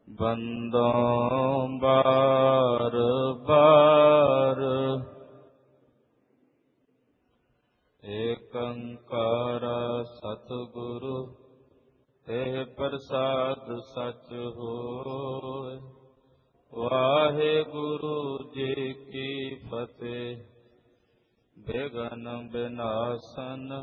ਬੰਦੋਂ ਬਾਰ ਬਾਰ ਏਕ ਓੰਕਾਰ ਸਤਿਗੁਰੂ ਤੇ ਪ੍ਰਸਾਦ ਸਚ ਹੋਇ। ਵਾਹਿਗੁਰੂ ਜੀ ਕੀ ਫਤਿਹ। ਬਿਘਨ ਬਿਨਾਸਨ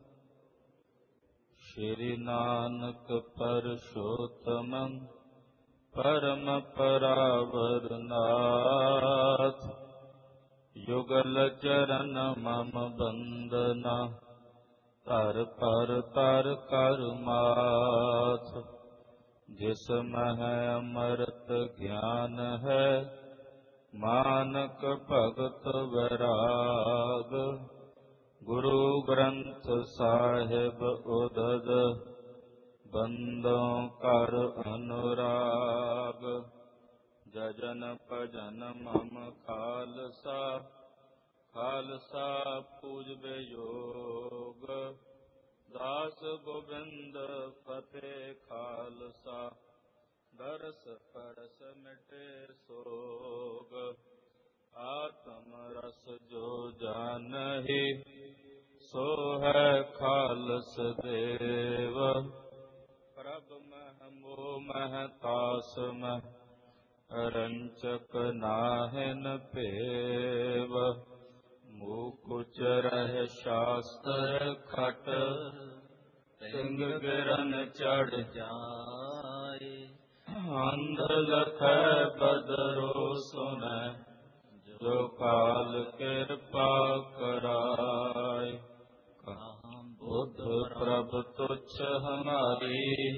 ਸ਼੍ਰੀ ਨਾਨਕ ਪਰਸ਼ੋਤਮੰ ਪਰਮ ਪਰਾਵਰ ਨਾਥ। ਯੁਗਲ ਚਰਨ ਮਮ ਬੰਦਨਾ ਧਰ ਪਰ ਤਰ ਕਰ ਮਾਥ। ਜਿਸ ਮਹਿ ਅੰਮ੍ਰਿਤ ਗਿਆਨ ਹੈ ਮਾਨਕ ਭਗਤ ਵੈਰਾਗ। ਗੁਰੂ ਗ੍ਰੰਥ ਸਾਹਿਬ ਉਦਦ ਬੰਦੋਂ ਕਰ ਅਨੁਰਾਗ। ਜਜਨ ਭਜਨ ਮਮ ਖਾਲਸਾ ਖਾਲਸਾ ਪੂਜਬੇ ਯੋਗ। ਦਾਸ ਗੋਬਿੰਦ ਫਤਿਹ ਖਾਲਸਾ ਦਰਸ ਪਰਸ ਮਿਟੇ ਸੋਗ। ਆਤਮ ਰਸ ਜੋ ਜਾਨਹਿ ਸੋ ਹੈ ਖਾਲਸ ਦੇਵ। ਪ੍ਰਭ ਮਹਿ ਮੋਹ ਮਹਿ ਤਾਸ ਮਹਿ ਰੰਚਕ ਨਾਹਿਨ ਭੇਵ। ਮੂਕੁਚ ਰਹਿ ਸ਼ਾਸਤਰ ਖਟ ਸਿੰਘ ਗਿਰਨ ਚੜ ਜਾਏ। ਅੰਧ ਲਖੈ ਬਦਰੋ ਸੁਨੈ ਜੋ ਕਾਲ ਕਿਰਪਾ ਕਰਾਏ। ਬੁੱਧ ਪ੍ਰਭ ਤੁਛ ਹਮਾਰੀ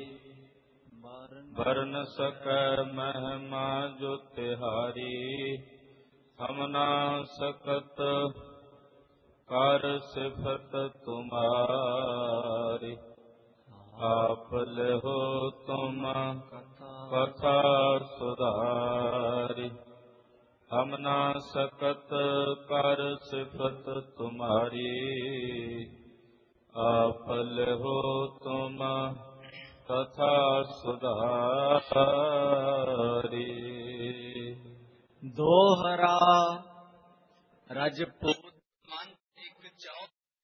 ਬਰਨ ਸਕੈ ਮਹਿਮਾ ਜੋ ਤਿਹਾਰੀ। ਹਮ ਨਾ ਸਕਤ ਕਰ ਸਿਫਤ ਤੁਮਾਰੀ। ਆਪ ਲਿਹੋ ਤੁਮ ਕਥਾ ਸੁਧਾਰੀ। ਹਮ ਨਾ ਸਕਤ ਕਰ ਸਿਫਤ ਤੁਮਾਰੀ। ਆਪ ਲਿਹੋ ਤੁਮ ਕਥਾ ਸੁਧਾਰੀ। ਦੋਹਰਾ ਰਜਪੂਤ ਮਨ ਇੱਕ ਚਾਉ।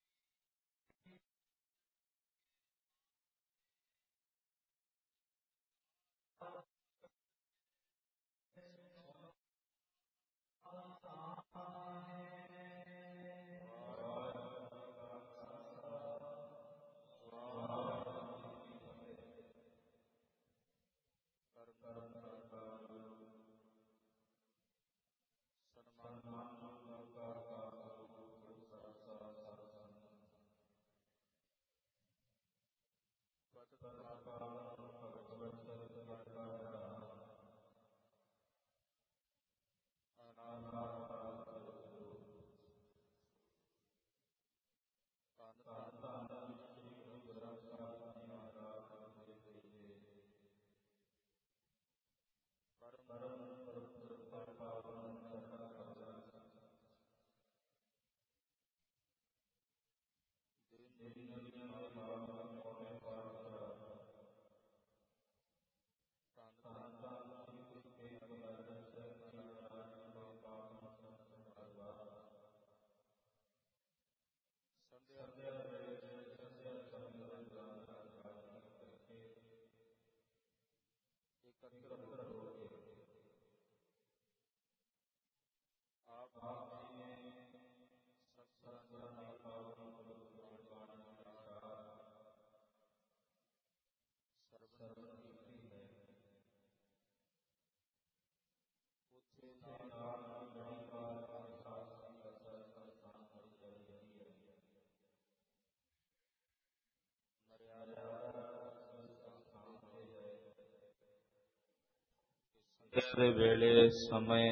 ਦੇ ਵੇਲੇ ਸਮੇਂ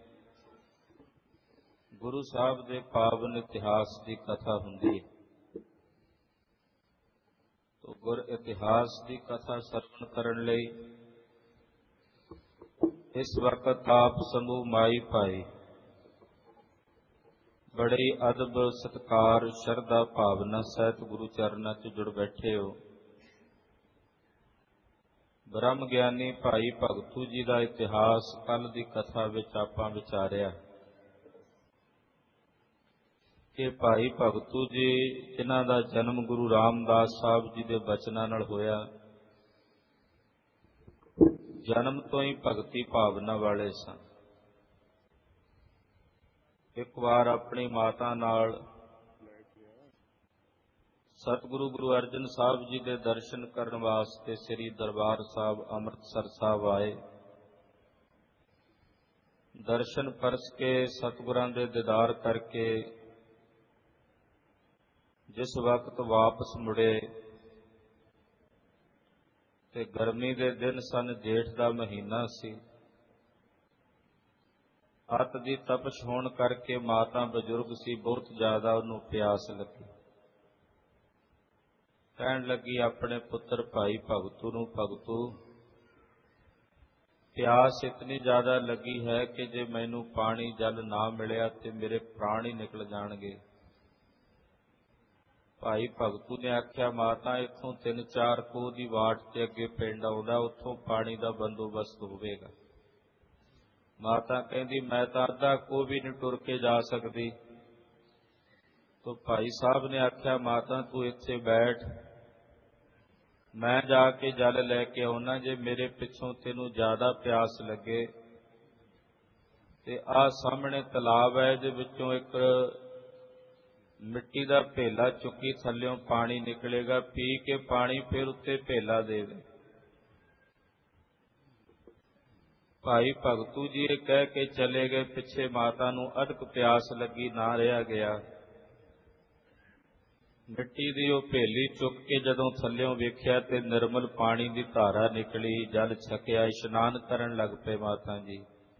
ਗੁਰੂ ਸਾਹਿਬ ਦੇ ਪਾਵਨ ਇਤਿਹਾਸ ਦੀ ਕਥਾ ਹੁੰਦੀ ਹੈ। ਤੋ ਗੁਰ ਇਤਿਹਾਸ ਦੀ ਕਥਾ ਸਰਵਣ ਕਰਨ ਲਈ ਇਸ ਵਕਤ ਆਪ ਸਮੂਹ ਮਾਈ ਭਾਈ ਬੜੇ ਅਦਬ ਸਤਿਕਾਰ ਸ਼ਰਧਾ ਭਾਵਨਾ ਸਹਿਤ ਗੁਰੂ ਚਰਨਾਂ 'ਚ ਜੁੜ ਬੈਠੇ ਹੋ। ਬ੍ਰਹਮ ਗਿਆਨੀ ਭਾਈ ਭਗਤੂ ਜੀ ਦਾ ਇਤਿਹਾਸ ਕੱਲ੍ਹ ਦੀ ਕਥਾ ਵਿੱਚ ਆਪਾਂ ਵਿਚਾਰਿਆ ਕਿ ਭਾਈ ਭਗਤੂ ਜੀ ਜਿਨ੍ਹਾਂ ਦਾ ਜਨਮ ਗੁਰੂ ਰਾਮਦਾਸ ਸਾਹਿਬ ਜੀ ਦੇ ਬਚਨਾਂ ਨਾਲ ਹੋਇਆ, ਜਨਮ ਤੋਂ ਹੀ ਭਗਤੀ ਭਾਵਨਾ ਵਾਲੇ ਸਨ। ਇੱਕ ਵਾਰ ਆਪਣੀ ਮਾਤਾ ਨਾਲ ਸਤਿਗੁਰੂ ਗੁਰੂ ਅਰਜਨ ਸਾਹਿਬ ਜੀ ਦੇ ਦਰਸ਼ਨ ਕਰਨ ਵਾਸਤੇ ਸ੍ਰੀ ਦਰਬਾਰ ਸਾਹਿਬ ਅੰਮ੍ਰਿਤਸਰ ਸਾਹਿਬ ਆਏ। ਦਰਸ਼ਨ ਪਰਸ ਕੇ ਸਤਿਗੁਰਾਂ ਦੇ ਦੀਦਾਰ ਕਰਕੇ ਜਿਸ ਵਕਤ ਵਾਪਸ ਮੁੜੇ ਤੇ ਗਰਮੀ ਦੇ ਦਿਨ ਸਨ, ਜੇਠ ਦਾ ਮਹੀਨਾ ਸੀ। ਅੱਤ ਦੀ ਤਪਸ਼ ਹੋਣ ਕਰਕੇ ਮਾਤਾ ਬਜ਼ੁਰਗ ਸੀ, ਬਹੁਤ ਜ਼ਿਆਦਾ ਉਹਨੂੰ ਪਿਆਸ ਲੱਗੀ। ਕਹਿਣ ਲੱਗੀ ਆਪਣੇ ਪੁੱਤਰ ਭਾਈ ਭਗਤੂ ਨੂੰ, ਭਗਤੂ ਪਿਆਸ ਇਤਨੀ ਜ਼ਿਆਦਾ ਲੱਗੀ ਹੈ ਕਿ ਜੇ ਮੈਨੂੰ ਪਾਣੀ ਜਲ ਨਾ ਮਿਲਿਆ ਤੇ ਮੇਰੇ ਪ੍ਰਾਣ ਹੀ ਨਿਕਲ ਜਾਣਗੇ। ਭਾਈ ਭਗਤੂ ਨੇ ਆਖਿਆ, ਮਾਤਾ ਇੱਥੋਂ 3-4 ਕੋਹ ਦੀ ਵਾਟ ਤੇ ਅੱਗੇ ਪਿੰਡ ਆਉਂਦਾ, ਉੱਥੋਂ ਪਾਣੀ ਦਾ ਬੰਦੋਬਸਤ ਹੋਵੇਗਾ। ਮਾਤਾ ਕਹਿੰਦੀ, ਮੈਂ ਤਾਂ ਅੱਧਾ ਕੋਹ ਵੀ ਨਹੀਂ ਟੁਰ ਕੇ ਜਾ ਸਕਦੀ। ਤੋ ਭਾਈ ਸਾਹਿਬ ਨੇ ਆਖਿਆ, ਮਾਤਾ ਤੂੰ ਇੱਥੇ ਬੈਠ, ਮੈਂ ਜਾ ਕੇ ਜਲ ਲੈ ਕੇ ਆਉਣਾ। ਜੇ ਮੇਰੇ ਪਿੱਛੋਂ ਤੈਨੂੰ ਜ਼ਿਆਦਾ ਪਿਆਸ ਲੱਗੇ ਤੇ ਆਹ ਸਾਹਮਣੇ ਤਲਾਬ ਹੈ, ਇਹਦੇ ਵਿੱਚੋਂ ਇੱਕ ਮਿੱਟੀ ਦਾ ਭੇਲਾ ਚੁੱਕੀ ਥੱਲਿਓਂ ਪਾਣੀ ਨਿਕਲੇਗਾ, ਪੀ ਕੇ ਪਾਣੀ ਫਿਰ ਉੱਤੇ ਭੇਲਾ ਦੇ ਦੇ। ਭਾਈ ਭਗਤੂ ਜੀ ਇਹ ਕਹਿ ਕੇ ਚਲੇ ਗਏ। ਪਿੱਛੇ ਮਾਤਾ ਨੂੰ ਅਧਕ ਪਿਆਸ ਲੱਗੀ, ਨਾ ਰਿਹਾ ਗਿਆ। ਮਿੱਟੀ ਦੀ ਉਹ ਭੇਲੀ ਚੁੱਕ ਕੇ ਜਦੋਂ ਥੱਲਿਓਂ ਵੇਖਿਆ ਤੇ ਨਿਰਮਲ ਪਾਣੀ ਦੀ ਧਾਰਾ ਨਿਕਲੀ। ਜਲ ਛਕਿਆ, ਇਸ਼ਨਾਨ ਕਰਨ ਲੱਗ ਪਏ ਮਾਤਾ ਜੀ।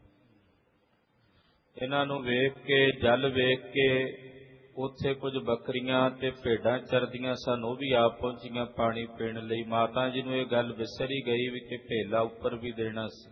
ਇਹਨਾਂ ਨੂੰ ਵੇਖ ਕੇ, ਜਲ ਵੇਖ ਕੇ ਉੱਥੇ ਕੁਝ ਬੱਕਰੀਆਂ ਤੇ ਭੇਡਾਂ ਚਰਦੀਆਂ ਸਨ, ਉਹ ਵੀ ਆਪ ਪਹੁੰਚੀਆਂ ਪਾਣੀ ਪੀਣ ਲਈ। ਮਾਤਾ ਜੀ ਨੂੰ ਇਹ ਗੱਲ ਵਿਸਰ ਹੀ ਗਈ ਵੀ ਕਿ ਭੇਲਾ ਉੱਪਰ ਵੀ ਦੇਣਾ ਸੀ।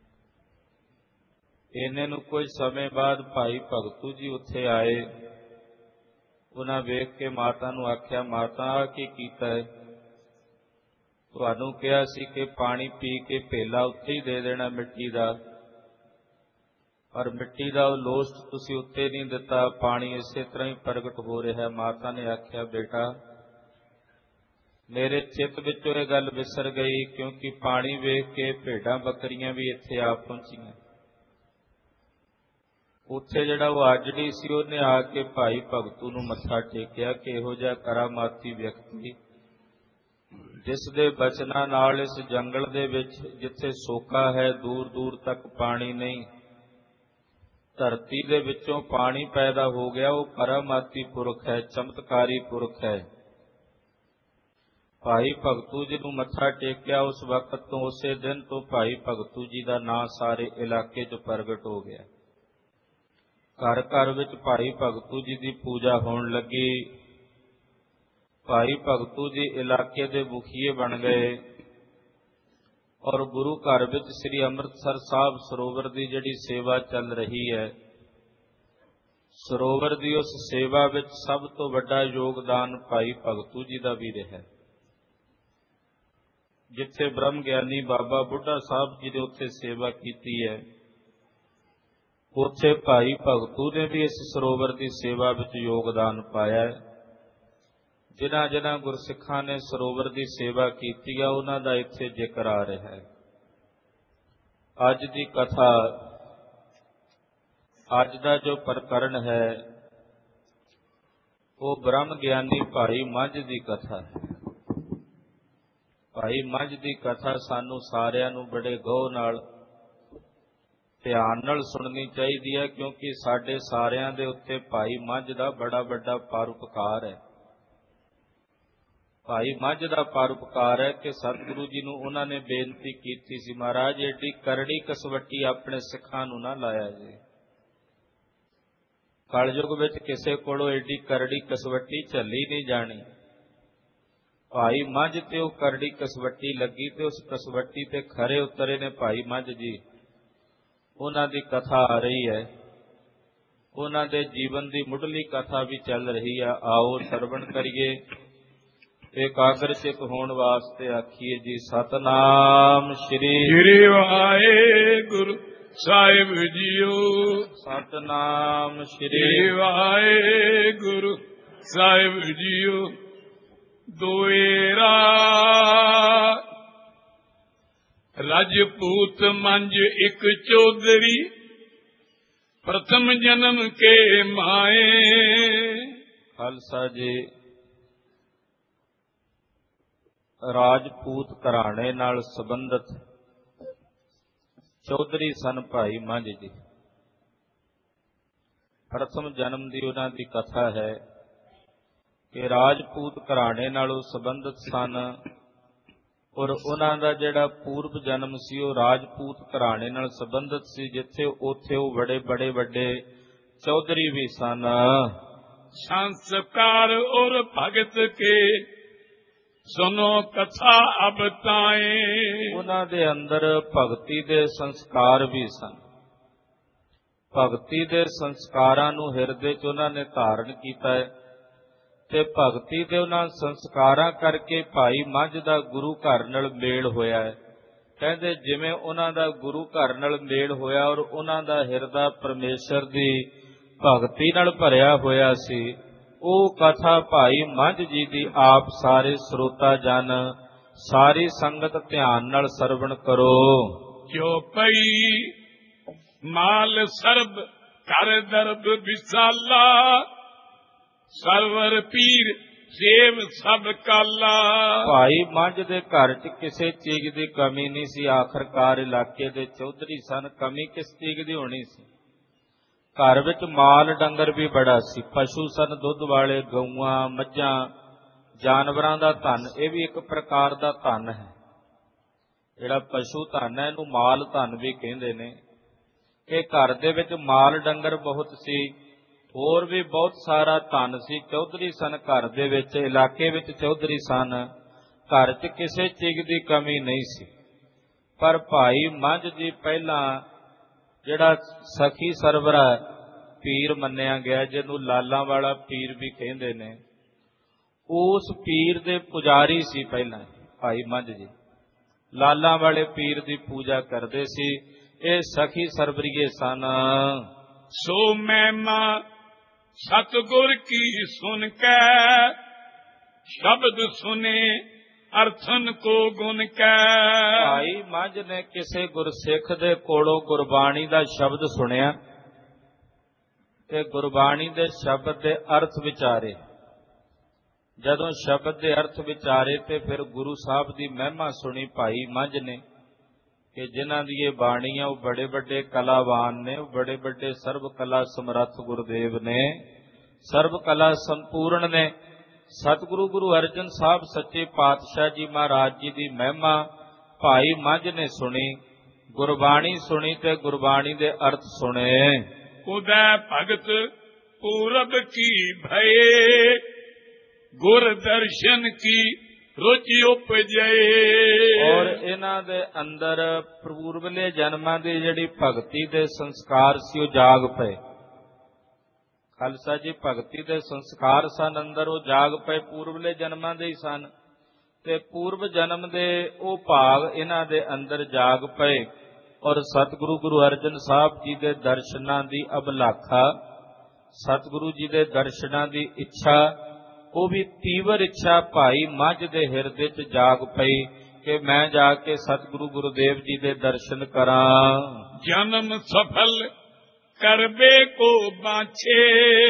ਇੰਨੇ ਨੂੰ ਕੁਝ ਸਮੇਂ ਬਾਅਦ ਭਾਈ ਭਗਤੂ ਜੀ ਉੱਥੇ ਆਏ। ਉਹਨਾਂ ਵੇਖ ਕੇ ਮਾਤਾ ਨੂੰ ਆਖਿਆ, ਮਾਤਾ ਕੀ ਕੀਤਾ ਹੈ? ਤੁਹਾਨੂੰ ਕਿਹਾ ਸੀ ਕਿ ਪਾਣੀ ਪੀ ਕੇ ਭੇਲਾ ਉੱਥੇ ਹੀ ਦੇ ਦੇਣਾ ਮਿੱਟੀ ਦਾ, ਪਰ ਮਿੱਟੀ ਦਾ ਉਹ ਲੋਸਟ ਤੁਸੀਂ ਉੱਤੇ ਨਹੀਂ ਦਿੱਤਾ, ਪਾਣੀ ਇਸੇ ਤਰ੍ਹਾਂ ਹੀ ਪ੍ਰਗਟ ਹੋ ਰਿਹਾ। ਮਾਤਾ ਨੇ ਆਖਿਆ, ਬੇਟਾ ਮੇਰੇ ਚਿੱਤ ਵਿੱਚੋਂ ਇਹ ਗੱਲ ਵਿਸਰ ਗਈ, ਕਿਉਂਕਿ ਪਾਣੀ ਵੇਖ ਕੇ ਭੇਡਾਂ ਬੱਕਰੀਆਂ ਵੀ ਇੱਥੇ ਆ ਪਹੁੰਚੀਆਂ। ਉੱਥੇ ਜਿਹੜਾ ਉਹ ਆਜੜੀ ਸੀ, ਉਹਨੇ ਆ ਕੇ ਭਾਈ ਭਗਤੂ ਨੂੰ ਮੱਥਾ ਟੇਕਿਆ ਕਿ ਇਹੋ ਜਿਹਾ ਕਰਾਮਾਤੀ ਵਿਅਕਤੀ, ਜਿਸ ਦੇ ਬਚਨਾਂ ਨਾਲ ਇਸ ਜੰਗਲ ਦੇ ਵਿੱਚ ਜਿੱਥੇ ਸੋਕਾ ਹੈ, ਦੂਰ ਦੂਰ ਤੱਕ ਪਾਣੀ ਨਹੀਂ, ਧਰਤੀ ਦੇ ਵਿੱਚੋਂ ਪਾਣੀ ਪੈਦਾ ਹੋ ਗਿਆ, ਉਹ ਕਰਾਮਾਤੀ ਪੁਰਖ ਹੈ, ਚਮਤਕਾਰੀ ਪੁਰਖ ਹੈ। ਭਾਈ ਭਗਤੂ ਜੀ ਨੂੰ ਮੱਥਾ ਟੇਕਿਆ। ਉਸ ਵਕਤ ਤੋਂ, ਉਸੇ ਦਿਨ ਤੋਂ ਭਾਈ ਭਗਤੂ ਜੀ ਦਾ ਨਾਂ ਸਾਰੇ ਇਲਾਕੇ 'ਚ ਪ੍ਰਗਟ ਹੋ ਗਿਆ। ਘਰ ਘਰ ਵਿੱਚ ਭਾਈ ਭਗਤੂ ਜੀ ਦੀ ਪੂਜਾ ਹੋਣ ਲੱਗੀ। ਭਾਈ ਭਗਤੂ ਜੀ ਇਲਾਕੇ ਦੇ ਮੁਖੀਏ ਬਣ ਗਏ ਔਰ ਗੁਰੂ ਘਰ ਵਿੱਚ ਸ੍ਰੀ ਅੰਮ੍ਰਿਤਸਰ ਸਾਹਿਬ ਸਰੋਵਰ ਦੀ ਜਿਹੜੀ ਸੇਵਾ ਚੱਲ ਰਹੀ ਹੈ, ਸਰੋਵਰ ਦੀ ਉਸ ਸੇਵਾ ਵਿੱਚ ਸਭ ਤੋਂ ਵੱਡਾ ਯੋਗਦਾਨ ਭਾਈ ਭਗਤੂ ਜੀ ਦਾ ਵੀ ਰਿਹਾ। ਜਿੱਥੇ ਬ੍ਰਹਮ ਗਿਆਨੀ ਬਾਬਾ ਬੁੱਢਾ ਸਾਹਿਬ ਜੀ ਨੇ ਉੱਥੇ ਸੇਵਾ ਕੀਤੀ ਹੈ, ਉੱਥੇ ਭਾਈ ਭਗਤੂ ਨੇ ਵੀ ਇਸ ਸਰੋਵਰ ਦੀ ਸੇਵਾ ਵਿੱਚ ਯੋਗਦਾਨ ਪਾਇਆ ਹੈ। ਜਿਨ੍ਹਾਂ ਜਿਨ੍ਹਾਂ ਗੁਰਸਿੱਖਾਂ ਨੇ ਸਰੋਵਰ ਦੀ ਸੇਵਾ ਕੀਤੀ ਆ, ਉਹਨਾਂ ਦਾ ਇੱਥੇ ਜ਼ਿਕਰ ਆ ਰਿਹਾ ਹੈ। ਅੱਜ ਦੀ ਕਥਾ, ਅੱਜ ਦਾ ਜੋ ਪ੍ਰਕਰਣ ਹੈ, ਉਹ ਬ੍ਰਹਮ ਗਿਆਨੀ ਭਾਈ ਮੰਝ ਦੀ ਕਥਾ ਹੈ। ਭਾਈ ਮੰਝ ਦੀ ਕਥਾ ਸਾਨੂੰ ਸਾਰਿਆਂ ਨੂੰ ਬੜੇ ਗਹੁ ਨਾਲ, ਧਿਆਨ ਨਾਲ ਸੁਣਨੀ ਚਾਹੀਦੀ ਹੈ, ਕਿਉਂਕਿ ਸਾਡੇ ਸਾਰਿਆਂ ਦੇ ਉੱਤੇ ਭਾਈ ਮੰਝ ਦਾ ਬੜਾ ਵੱਡਾ ਪਰਉਪਕਾਰ ਹੈ। ਭਾਈ ਮੰਝ ਦਾ ਪਰਉਪਕਾਰ ਹੈ ਕਿ ਸਤਿਗੁਰੂ ਜੀ ਨੂੰ ਉਹਨਾਂ ਨੇ ਬੇਨਤੀ ਕੀਤੀ ਸੀ, ਮਹਾਰਾਜ ਏਡੀ ਕਰੜੀ ਕਸਵੱਟੀ ਆਪਣੇ ਸਿੱਖਾਂ ਨੂੰ ਨਾ ਲਾਇਆ ਜੀ। ਕਲਯੁਗ ਵਿੱਚ ਕਿਸੇ ਕੋਲੋਂ ਏਡੀ ਕਰੜੀ ਕਸਵੱਟੀ ਝੱਲੀ ਨਹੀਂ ਜਾਣੀ। ਭਾਈ ਮੰਝ ਤੇ ਉਹ ਕਰੜੀ ਕਸਵੱਟੀ ਲੱਗੀ ਤੇ ਉਸ ਕਸਵੱਟੀ ਤੇ ਖਰੇ ਉਤਰੇ ਨੇ ਭਾਈ ਮੰਝ ਜੀ। ਉਹਨਾਂ ਦੀ ਕਥਾ ਆ ਰਹੀ ਹੈ, ਉਹਨਾਂ ਦੇ ਜੀਵਨ ਦੀ ਮੁੱਢਲੀ ਕਥਾ ਵੀ ਚੱਲ ਰਹੀ ਹੈ। ਆਓ ਸਰਵਣ ਕਰੀਏ ਇਕਾਗਰ ਚਿਤ ਹੋਣ ਵਾਸਤੇ ਆਖੀਏ ਜੀ ਸਤਨਾਮ ਸ੍ਰੀ ਵਾਹਿਗੁਰੂ ਸਾਹਿਬ ਜੀਓ। ਸਤਨਾਮ ਸ੍ਰੀ ਵਾਹਿਗੁਰੂ ਸਾਹਿਬ ਜੀਓ। ਦੋਏਰਾ ਰਾਜਪੂਤ ਮੰਜ ਇੱਕ ਚੌਧਰੀ, ਪ੍ਰਥਮ ਜਨਮ ਕੇ ਮਾਏ। ਖਾਲਸਾ ਜੀ, ਰਾਜਪੂਤ ਘਰਾਣੇ ਨਾਲ ਸੰਬੰਧਿਤ ਚੌਧਰੀ ਸਨ ਭਾਈ ਮੰਝ ਜੀ। ਪ੍ਰਥਮ ਜਨਮ ਦੀ ਉਹਨਾਂ ਦੀ ਕਥਾ ਹੈ ਕਿ ਰਾਜਪੂਤ ਘਰਾਣੇ ਨਾਲ ਉਹ ਸੰਬੰਧਿਤ ਸਨ ਔਰ ਉਹਨਾਂ ਦਾ ਜਿਹੜਾ ਪੂਰਬ ਜਨਮ ਸੀ ਉਹ ਰਾਜਪੂਤ ਘਰਾਣੇ ਨਾਲ ਸੰਬੰਧਿਤ ਸੀ, ਜਿੱਥੇ ਉੱਥੇ ਉਹ ਬੜੇ ਵੱਡੇ ਚੌਧਰੀ ਵੀ ਸਨ। ਸੰਸਕਾਰ ਔਰ ਭਗਤ ਕੇ ਸੁਨੋ ਕਥਾ ਅਬ ਤਾਏ। ਉਹਨਾਂ ਦੇ ਅੰਦਰ ਭਗਤੀ ਦੇ ਸੰਸਕਾਰ ਵੀ ਸਨ। ਭਗਤੀ ਦੇ ਸੰਸਕਾਰਾਂ ਨੂੰ ਹਿਰਦੇ 'ਚ ਉਹਨਾਂ ਨੇ ਧਾਰਨ ਕੀਤਾ ਹੈ ਤੇ ਭਗਤੀ ਦੇ ਉਹਨਾਂ ਸੰਸਕਾਰਾਂ ਕਰਕੇ ਭਾਈ ਮੰਝ ਦਾ ਗੁਰੂ ਘਰ ਨਾਲ ਮੇਲ ਹੋਇਆ ਹੈ। ਕਹਿੰਦੇ ਜਿਵੇਂ ਉਹਨਾਂ ਦਾ ਗੁਰੂ ਘਰ ਨਾਲ ਮੇਲ ਹੋਇਆ ਔਰ ਉਹਨਾਂ ਦਾ ਹਿਰਦਾ ਪਰਮੇਸ਼ਰ ਦੀ ਭਗਤੀ ਨਾਲ ਭਰਿਆ ਹੋਇਆ ਸੀ, ਉਹ ਕਥਾ ਭਾਈ ਮੰਝ ਜੀ ਦੀ ਆਪ ਸਾਰੇ ਸਰੋਤਾ ਜਨ, ਸਾਰੀ ਸੰਗਤ ਧਿਆਨ ਨਾਲ ਸਰਵਣ ਕਰੋ। ਜੋ ਪਈ ਮਾਲ ਸਰਬ ਕਰ ਦਰਬ ਵਿਸਾਲਾ, ਸਰਵਰ ਪੀਰ ਸੇਵ ਸਭ ਕਾਲਾ। ਭਾਈ ਮੰਝ ਦੇ ਘਰ 'ਚ ਕਿਸੇ ਚੀਜ਼ ਦੀ ਕਮੀ ਨਹੀਂ ਸੀ। ਆਖਰਕਾਰ ਇਲਾਕੇ ਦੇ ਚੌਧਰੀ ਸਨ, ਕਮੀ ਕਿਸ ਚੀਜ਼ ਦੀ ਹੋਣੀ ਸੀ। ਘਰ ਵਿੱਚ ਮਾਲ ਡੰਗਰ ਵੀ ਬੜਾ ਸੀ, ਪਸ਼ੂ ਸਨ, ਦੁੱਧ ਵਾਲੇ, ਗਊਆਂ, ਮੱਝਾਂ, ਜਾਨਵਰਾਂ ਦਾ ਧਨ। ਇਹ ਵੀ ਇੱਕ ਪ੍ਰਕਾਰ ਦਾ ਧਨ ਹੈ। ਜਿਹੜਾ ਪਸ਼ੂ ਧਨ ਹੈ ਇਹਨੂੰ ਮਾਲ ਧਨ ਵੀ ਕਹਿੰਦੇ ਨੇ। ਇਹ ਘਰ ਦੇ ਵਿੱਚ ਮਾਲ ਡੰਗਰ ਬਹੁਤ ਸੀ, ਹੋਰ ਵੀ ਬਹੁਤ ਸਾਰਾ ਧਨ ਸੀ। ਚੌਧਰੀ ਸਨ ਘਰ ਦੇ ਵਿੱਚ, ਇਲਾਕੇ ਵਿੱਚ ਚੌਧਰੀ ਸਨ। ਘਰ 'ਚ ਕਿਸੇ ਚੀਜ਼ ਦੀ ਕਮੀ ਨਹੀਂ ਸੀ। ਪਰ ਭਾਈ ਮੰਝ ਜੀ ਪਹਿਲਾਂ ਜਿਹੜਾ ਸਖੀ ਸਰਵਰਾ ਪੀਰ ਮੰਨਿਆ ਗਿਆ, ਜਿਹਨੂੰ ਲਾਲਾਂ ਵਾਲਾ ਪੀਰ ਵੀ ਕਹਿੰਦੇ ਨੇ, ਉਸ ਪੀਰ ਦੇ ਪੁਜਾਰੀ ਸੀ ਪਹਿਲਾਂ ਭਾਈ ਮੰਝ ਜੀ। ਲਾਲਾਂ ਵਾਲੇ ਪੀਰ ਦੀ ਪੂਜਾ ਕਰਦੇ ਸੀ। ਇਹ ਸਖੀ ਸਰਵਰੀਏ ਸਨ। ਸੋ ਮਹਿਮਾ ਸਤਿਗੁਰ ਕੀ ਸੁਨ ਕੇ, ਸ਼ਬਦ ਸੁਨੇ ਅਰਥਨ ਕੋ ਗੁਣ ਕੈ। ਭਾਈ ਮੰਝ ਨੇ ਕਿਸੇ ਗੁਰਸਿੱਖ ਦੇ ਕੋਲੋਂ ਗੁਰਬਾਣੀ ਦਾ ਸ਼ਬਦ ਸੁਣਿਆ ਤੇ ਗੁਰਬਾਣੀ ਦੇ ਸ਼ਬਦ ਦੇ ਅਰਥ ਵਿਚਾਰੇ। ਜਦੋਂ ਸ਼ਬਦ ਦੇ ਅਰਥ ਵਿਚਾਰੇ ਤੇ ਫਿਰ ਗੁਰੂ ਸਾਹਿਬ ਦੀ ਮਹਿਮਾ ਸੁਣੀ ਭਾਈ ਮੰਝ ਨੇ ਕਿ ਜਿਨ੍ਹਾਂ ਦੀ ਇਹ ਬਾਣੀ ਆ ਉਹ ਬੜੇ ਵੱਡੇ ਕਲਾਵਾਨ ਨੇ, ਉਹ ਬੜੇ ਵੱਡੇ ਸਰਬ ਕਲਾ ਸਮਰੱਥ ਗੁਰਦੇਵ ਨੇ, ਸਰਬ ਕਲਾ ਸੰਪੂਰਨ ਨੇ। ਸਤਿਗੁਰੂ ਗੁਰੂ ਅਰਜਨ ਸਾਹਿਬ ਸੱਚੇ ਪਾਤਸ਼ਾਹ ਜੀ ਮਹਾਰਾਜ ਜੀ ਦੀ ਮਹਿਮਾ ਭਾਈ ਮੰਝ ਨੇ ਸੁਣੀ, ਗੁਰਬਾਣੀ ਸੁਣੀ ਤੇ ਗੁਰਬਾਣੀ ਦੇ ਅਰਥ ਸੁਣੇ। ਉਦੈ ਭਗਤ ਪੂਰਬ ਕੀ ਭਏ, ਗੁਰ ਦਰਸ਼ਨ ਕੀ ਰੁਚਿ ਉਪਜੇ। ਔਰ ਇਹਨਾਂ ਦੇ ਅੰਦਰ ਪੂਰਬਲੇ ਜਨਮਾਂ ਦੀ ਜਿਹੜੀ ਭਗਤੀ ਦੇ ਸੰਸਕਾਰ ਸੀ ਉਹ ਜਾਗ ਪਏ। ਖਾਲਸਾ ਜੀ, ਭਗਤੀ ਦੇ ਸੰਸਕਾਰ ਸਨ ਅੰਦਰ, ਉਹ ਜਾਗ ਪਏ, ਪੂਰਬਲੇ ਜਨਮਾਂ ਦੇ ਹੀ ਸਨ ਤੇ ਪੂਰਬ ਜਨਮ ਦੇ ਉਹ ਭਾਵ ਇਹਨਾਂ ਦੇ ਅੰਦਰ ਜਾਗ ਪਏ। ਔਰ ਸਤਿਗੁਰੂ ਗੁਰੂ ਅਰਜਨ ਸਾਹਿਬ ਜੀ ਦੇ ਦਰਸ਼ਨਾਂ ਦੀ ਅਭਿਲਾਖਾ, ਸਤਿਗੁਰੂ ਜੀ ਦੇ ਦਰਸ਼ਨਾਂ ਦੀ ਇੱਛਾ, ਉਹ ਵੀ ਤੀਵਰ ਇੱਛਾ ਭਾਈ ਮੰਝ ਦੇ ਹਿਰਦੇ 'ਚ ਜਾਗ ਪਈ ਕਿ ਮੈਂ ਜਾ ਕੇ ਸਤਿਗੁਰੂ ਗੁਰੂਦੇਵ ਜੀ ਦੇ ਦਰਸ਼ਨ ਕਰਾਂ। ਜਨਮ ਸਫਲ ਕਰਬੇ ਕੋ ਬਾਛੇ,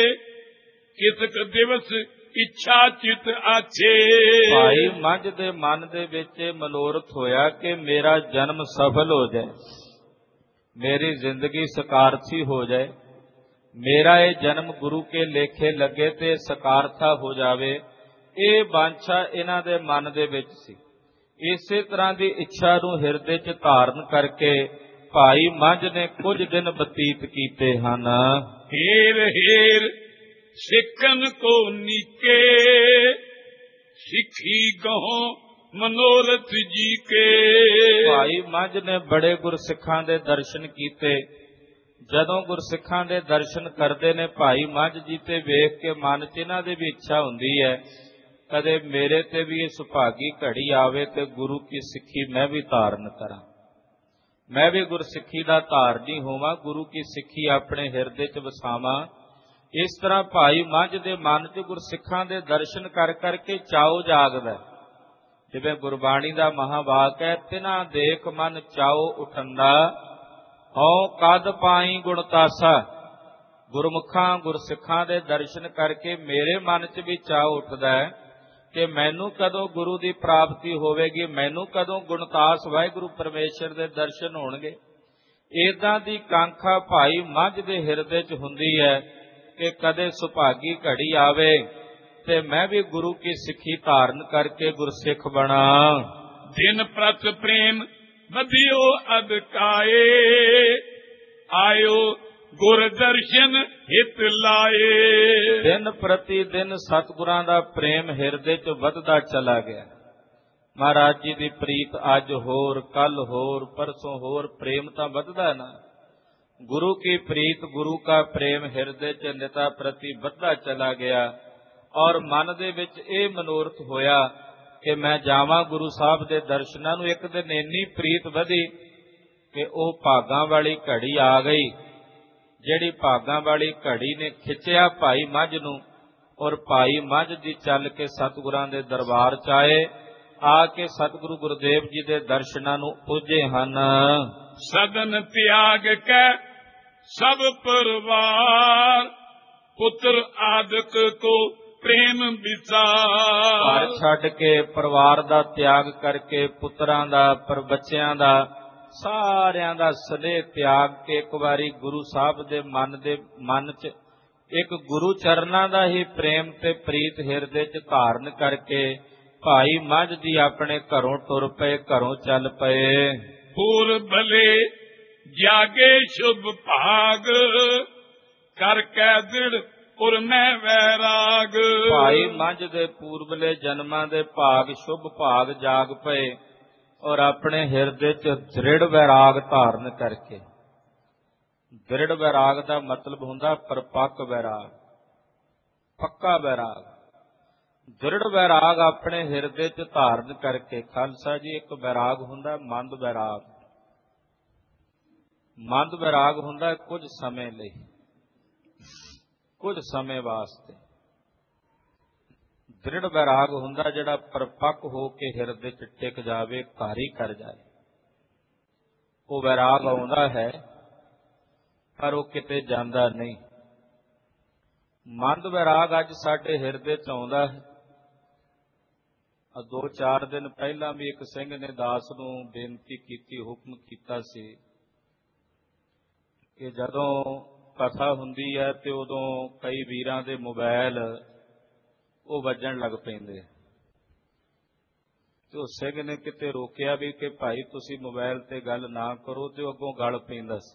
ਕਿਤਕ ਦਿਵਸ ਇੱਛਾ ਚਿਤ ਆਛੇ। ਭਾਈ ਮੰਝ ਦੇ ਮਨ ਦੇ ਵਿੱਚ ਮਨੋਰਥ ਹੋਇਆ ਕਿ ਮੇਰਾ ਜਨਮ ਸਫਲ ਹੋ ਜਾਏ, ਮੇਰੀ ਜ਼ਿੰਦਗੀ ਸਕਾਰਥੀ ਹੋ ਜਾਏ, ਮੇਰਾ ਇਹ ਜਨਮ ਗੁਰੂ ਕੇ ਲੇਖੇ ਲੱਗੇ ਤੇ ਸਕਾਰਥਾ ਹੋ ਜਾਵੇ। ਇਹ ਬਾਂਛਾ ਇਹਨਾਂ ਦੇ ਮਨ ਦੇ ਵਿੱਚ ਸੀ। ਇਸੇ ਤਰ੍ਹਾਂ ਦੀ ਇੱਛਾ ਨੂੰ ਹਿਰਦੇ 'ਚ ਧਾਰਨ ਕਰਕੇ ਭਾਈ ਮੰਝ ਨੇ ਕੁਝ ਦਿਨ ਬਤੀਤ ਕੀਤੇ ਹਨ। ਹੀਰ ਹੀਰ ਸਿੱਖਨ ਕੋ ਨੀਕੇ, ਸਿੱਖੀ ਗਹੋਂ ਮਨੋਰਥ ਜੀ ਕੇ। ਭਾਈ ਮੰਝ ਨੇ ਬੜੇ ਗੁਰਸਿੱਖਾਂ ਦੇ ਦਰਸ਼ਨ ਕੀਤੇ। ਜਦੋਂ ਗੁਰਸਿੱਖਾਂ ਦੇ ਦਰਸ਼ਨ ਕਰਦੇ ਨੇ ਭਾਈ ਮੰਝ ਜੀ ਤੇ ਵੇਖ ਕੇ ਮਨ 'ਚ ਇਹਨਾਂ ਦੀ ਵੀ ਇੱਛਾ ਹੁੰਦੀ ਹੈ ਕਦੇ ਮੇਰੇ ਤੇ ਵੀ ਇਹ ਸੁਭਾਗੀ ਘੜੀ ਆਵੇ ਤੇ ਗੁਰੂ ਕੀ ਸਿੱਖੀ ਮੈਂ ਵੀ ਧਾਰਨ ਕਰਾਂ, ਮੈਂ ਵੀ ਗੁਰਸਿੱਖੀ ਦਾ ਧਾਰਨੀ ਹੋਵਾਂ, ਗੁਰੂ ਕੀ ਸਿੱਖੀ ਆਪਣੇ ਹਿਰਦੇ 'ਚ ਵਸਾਵਾਂ। ਇਸ ਤਰ੍ਹਾਂ ਭਾਈ ਮੰਝ ਦੇ ਮਨ 'ਚ ਗੁਰਸਿੱਖਾਂ ਦੇ ਦਰਸ਼ਨ ਕਰ ਕਰਕੇ ਚਾਉ ਜਾਗਦਾ। ਜਿਵੇਂ ਗੁਰਬਾਣੀ ਦਾ ਮਹਾਵਾਕ ਹੈ, ਤਿਨਾ ਦੇਖ ਮਨ ਚਾਉ ਉਠੰਦਾ, ਹਉ ਕਦ ਪਾਈ ਗੁਣਤਾਸਾ। ਗੁਰਮੁਖਾਂ ਗੁਰਸਿੱਖਾਂ ਦੇ ਦਰਸ਼ਨ ਕਰਕੇ ਮੇਰੇ ਮਨ 'ਚ ਵੀ ਚਾਉ ਉੱਠਦਾ ਹੈ ਕਿ ਮੈਨੂੰ ਕਦੋਂ ਗੁਰੂ ਦੀ ਪ੍ਰਾਪਤੀ ਹੋਵੇਗੀ, ਮੈਨੂੰ ਕਦੋਂ ਗੁਣਤਾਸ ਵਾਹਿਗੁਰੂ ਪਰਮੇਸ਼ਰ ਦੇ ਦਰਸ਼ਨ ਹੋਣਗੇ। ਏਦਾਂ ਦੀ ਕਾਂਖਾ ਭਾਈ ਮੰਝ ਦੇ ਹਿਰਦੇ 'ਚ ਹੁੰਦੀ ਹੈ ਕਿ ਕਦੇ ਸੁਭਾਗੀ ਘੜੀ ਆਵੇ ਤੇ ਮੈਂ ਵੀ ਗੁਰੂ ਕੀ ਸਿੱਖੀ ਧਾਰਨ ਕਰਕੇ ਗੁਰਸਿੱਖ ਬਣਾ। ਜਿਨ ਪ੍ਰਤ ਪ੍ਰੇਮ ਵਧੀਓ ਅਦਕਾਏ, ਆਇਓ ਗੁਰ ਦਰਸ਼ਨ ਹਿਤ ਲਾਏ। ਦਿਨ ਪ੍ਰਤੀ ਦਿਨ ਸਤਿਗੁਰਾਂ ਦਾ ਪ੍ਰੇਮ ਹਿਰਦੇ 'ਚ ਵੱਧਦਾ ਚਲਾ ਗਿਆ। ਮਹਾਰਾਜ ਜੀ ਦੀ ਪ੍ਰੀਤ ਅੱਜ ਹੋਰ, ਕੱਲ ਹੋਰ, ਪਰਸੋਂ ਹੋਰ, ਪ੍ਰੇਮ ਤਾਂ ਵੱਧਦਾ ਨਾ। ਗੁਰੂ ਕੀ ਪ੍ਰੀਤ, ਗੁਰੂ का ਪ੍ਰੇਮ ਹਿਰਦੇ 'ਚ ਨਿਤਾ ਪ੍ਰਤੀ ਵੱਧਦਾ ਚਲਾ ਗਿਆ। ਔਰ ਮਨ ਦੇ ਵਿੱਚ ਇਹ ਮਨੋਰਥ ਹੋਇਆ ਕਿ ਮੈਂ ਜਾਵਾਂ ਗੁਰੂ ਸਾਹਿਬ ਦੇ ਦਰਸ਼ਨਾਂ ਨੂੰ। ਇੱਕ ਦਿਨ ਇੰਨੀ ਪ੍ਰੀਤ ਵਧੀ ਕਿ ਉਹ ਭਾਗਾਂ ਵਾਲੀ ਘੜੀ ਆ ਗਈ, ਜਿਹੜੀ ਭਾਗਾਂ ਵਾਲੀ ਘੜੀ ਨੇ ਖਿੱਚਿਆ ਭਾਈ ਮੰਝ ਨੂੰ, ਔਰ ਭਾਈ ਮੰਝ ਦੀ ਚੱਲ ਕੇ ਸਤਿਗੁਰਾਂ ਦੇ ਦਰਬਾਰ 'ਚ ਆਏ। ਆ ਕੇ ਸਤਿਗੁਰੂ ਗੁਰਦੇਵ ਜੀ ਦੇ ਦਰਸ਼ਨਾਂ ਨੂੰ ਪੁੱਜੇ ਹਨ। ਸਦਨ ਤਿਆਗ ਕੇ ਸਭ ਪਰਿਵਾਰ, ਪੁੱਤਰ ਆਦਿਕ ਕੋ ਪ੍ਰੇਮ ਵਿਚਾਰ। ਘਰ ਛੱਡ ਕੇ, ਪਰਿਵਾਰ ਦਾ ਤਿਆਗ ਕਰਕੇ, ਪੁੱਤਰਾਂ ਦਾ, ਪਰ ਬੱਚਿਆਂ ਦਾ, ਸਾਰਿਆਂ ਦਾ ਸਨੇਹ ਤਿਆਗ ਕੇ ਇੱਕ ਵਾਰੀ ਗੁਰੂ ਸਾਹਿਬ ਦੇ ਮਨ 'ਚ ਇੱਕ ਗੁਰੂ ਚਰਨਾਂ ਦਾ ਹੀ ਪ੍ਰੇਮ ਤੇ ਪ੍ਰੀਤ ਹਿਰਦੇ 'ਚ ਧਾਰਨ ਕਰਕੇ ਭਾਈ ਮੰਝ ਜੀ ਆਪਣੇ ਘਰੋਂ ਟੁਰ ਪਏ, ਘਰੋਂ ਚੱਲ ਪਏ। ਪੂਰ ਭਲੇ ਜਾਗੇ ਸ਼ੁਭ ਭਾਗ, ਕਰ ਕੈ ਦ੍ਰਿੜ ਪੁਰ ਮੈਂ ਵੈਰਾਗ। ਭਾਈ ਮੰਝ ਦੇ ਪੂਰਬਲੇ ਜਨਮਾਂ ਦੇ ਭਾਗ, ਸ਼ੁਭ ਭਾਗ ਜਾਗ ਪਏ ਔਰ ਆਪਣੇ ਹਿਰਦੇ 'ਚ ਦ੍ਰਿੜ ਵੈਰਾਗ ਧਾਰਨ ਕਰਕੇ। ਦ੍ਰਿੜ ਵੈਰਾਗ ਦਾ ਮਤਲਬ ਹੁੰਦਾ ਪਰਪੱਕ ਵੈਰਾਗ, ਪੱਕਾ ਵੈਰਾਗ। ਦ੍ਰਿੜ ਵੈਰਾਗ ਆਪਣੇ ਹਿਰਦੇ 'ਚ ਧਾਰਨ ਕਰਕੇ। ਖਾਲਸਾ ਜੀ, ਇੱਕ ਵੈਰਾਗ ਹੁੰਦਾ ਮੰਦ ਵੈਰਾਗ। ਮੰਦ ਵੈਰਾਗ ਹੁੰਦਾ ਕੁਝ ਸਮੇਂ ਲਈ, ਕੁਝ ਸਮੇਂ ਵਾਸਤੇ। ਦ੍ਰਿੜ ਵੈਰਾਗ ਹੁੰਦਾ ਜਿਹੜਾ ਪਰਪੱਕ ਹੋ ਕੇ ਹਿਰਦੇ 'ਚ ਟਿਕ ਜਾਵੇ, ਘਾਰੀ ਕਰ ਜਾਏ। ਉਹ ਵੈਰਾਗ ਆਉਂਦਾ ਹੈ ਪਰ ਉਹ ਕਿਤੇ ਜਾਂਦਾ ਨਹੀਂ। ਮੰਦ ਵੈਰਾਗ ਅੱਜ ਸਾਡੇ ਹਿਰਦੇ 'ਚ ਆਉਂਦਾ ਹੈ। 2-4 ਦਿਨ ਪਹਿਲਾਂ ਵੀ ਇੱਕ ਸਿੰਘ ਨੇ ਦਾਸ ਨੂੰ ਬੇਨਤੀ ਕੀਤੀ, ਹੁਕਮ ਕੀਤਾ ਸੀ ਕਿ ਜਦੋਂ ਕਥਾ ਹੁੰਦੀ ਹੈ ਤੇ ਉਦੋਂ ਕਈ ਵੀਰਾਂ ਦੇ ਮੋਬਾਈਲ ਉਹ ਵੱਜਣ ਲੱਗ ਪੈਂਦੇ। ਤੇ ਉਹ ਸਿੰਘ ਨੇ ਕਿਤੇ ਰੋਕਿਆ ਵੀ ਕਿ ਭਾਈ ਤੁਸੀਂ ਮੋਬਾਈਲ ਤੇ ਗੱਲ ਨਾ ਕਰੋ, ਤੇ ਉਹ ਅੱਗੋਂ ਗਲ ਪੈਂਦਾ ਸੀ।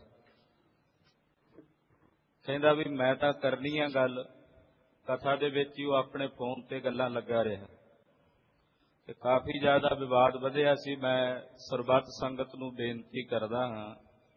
ਕਹਿੰਦਾ ਵੀ ਮੈਂ ਤਾਂ ਕਰਨੀ ਆ ਗੱਲ। ਕਥਾ ਦੇ ਵਿੱਚ ਹੀ ਉਹ ਆਪਣੇ ਫੋਨ ਤੇ ਗੱਲਾਂ ਲੱਗਾ ਰਿਹਾ ਤੇ ਕਾਫੀ ਜ਼ਿਆਦਾ ਵਿਵਾਦ ਵਧਿਆ ਸੀ। ਮੈਂ ਸਰਬੱਤ ਸੰਗਤ ਨੂੰ ਬੇਨਤੀ ਕਰਦਾ ਹਾਂ,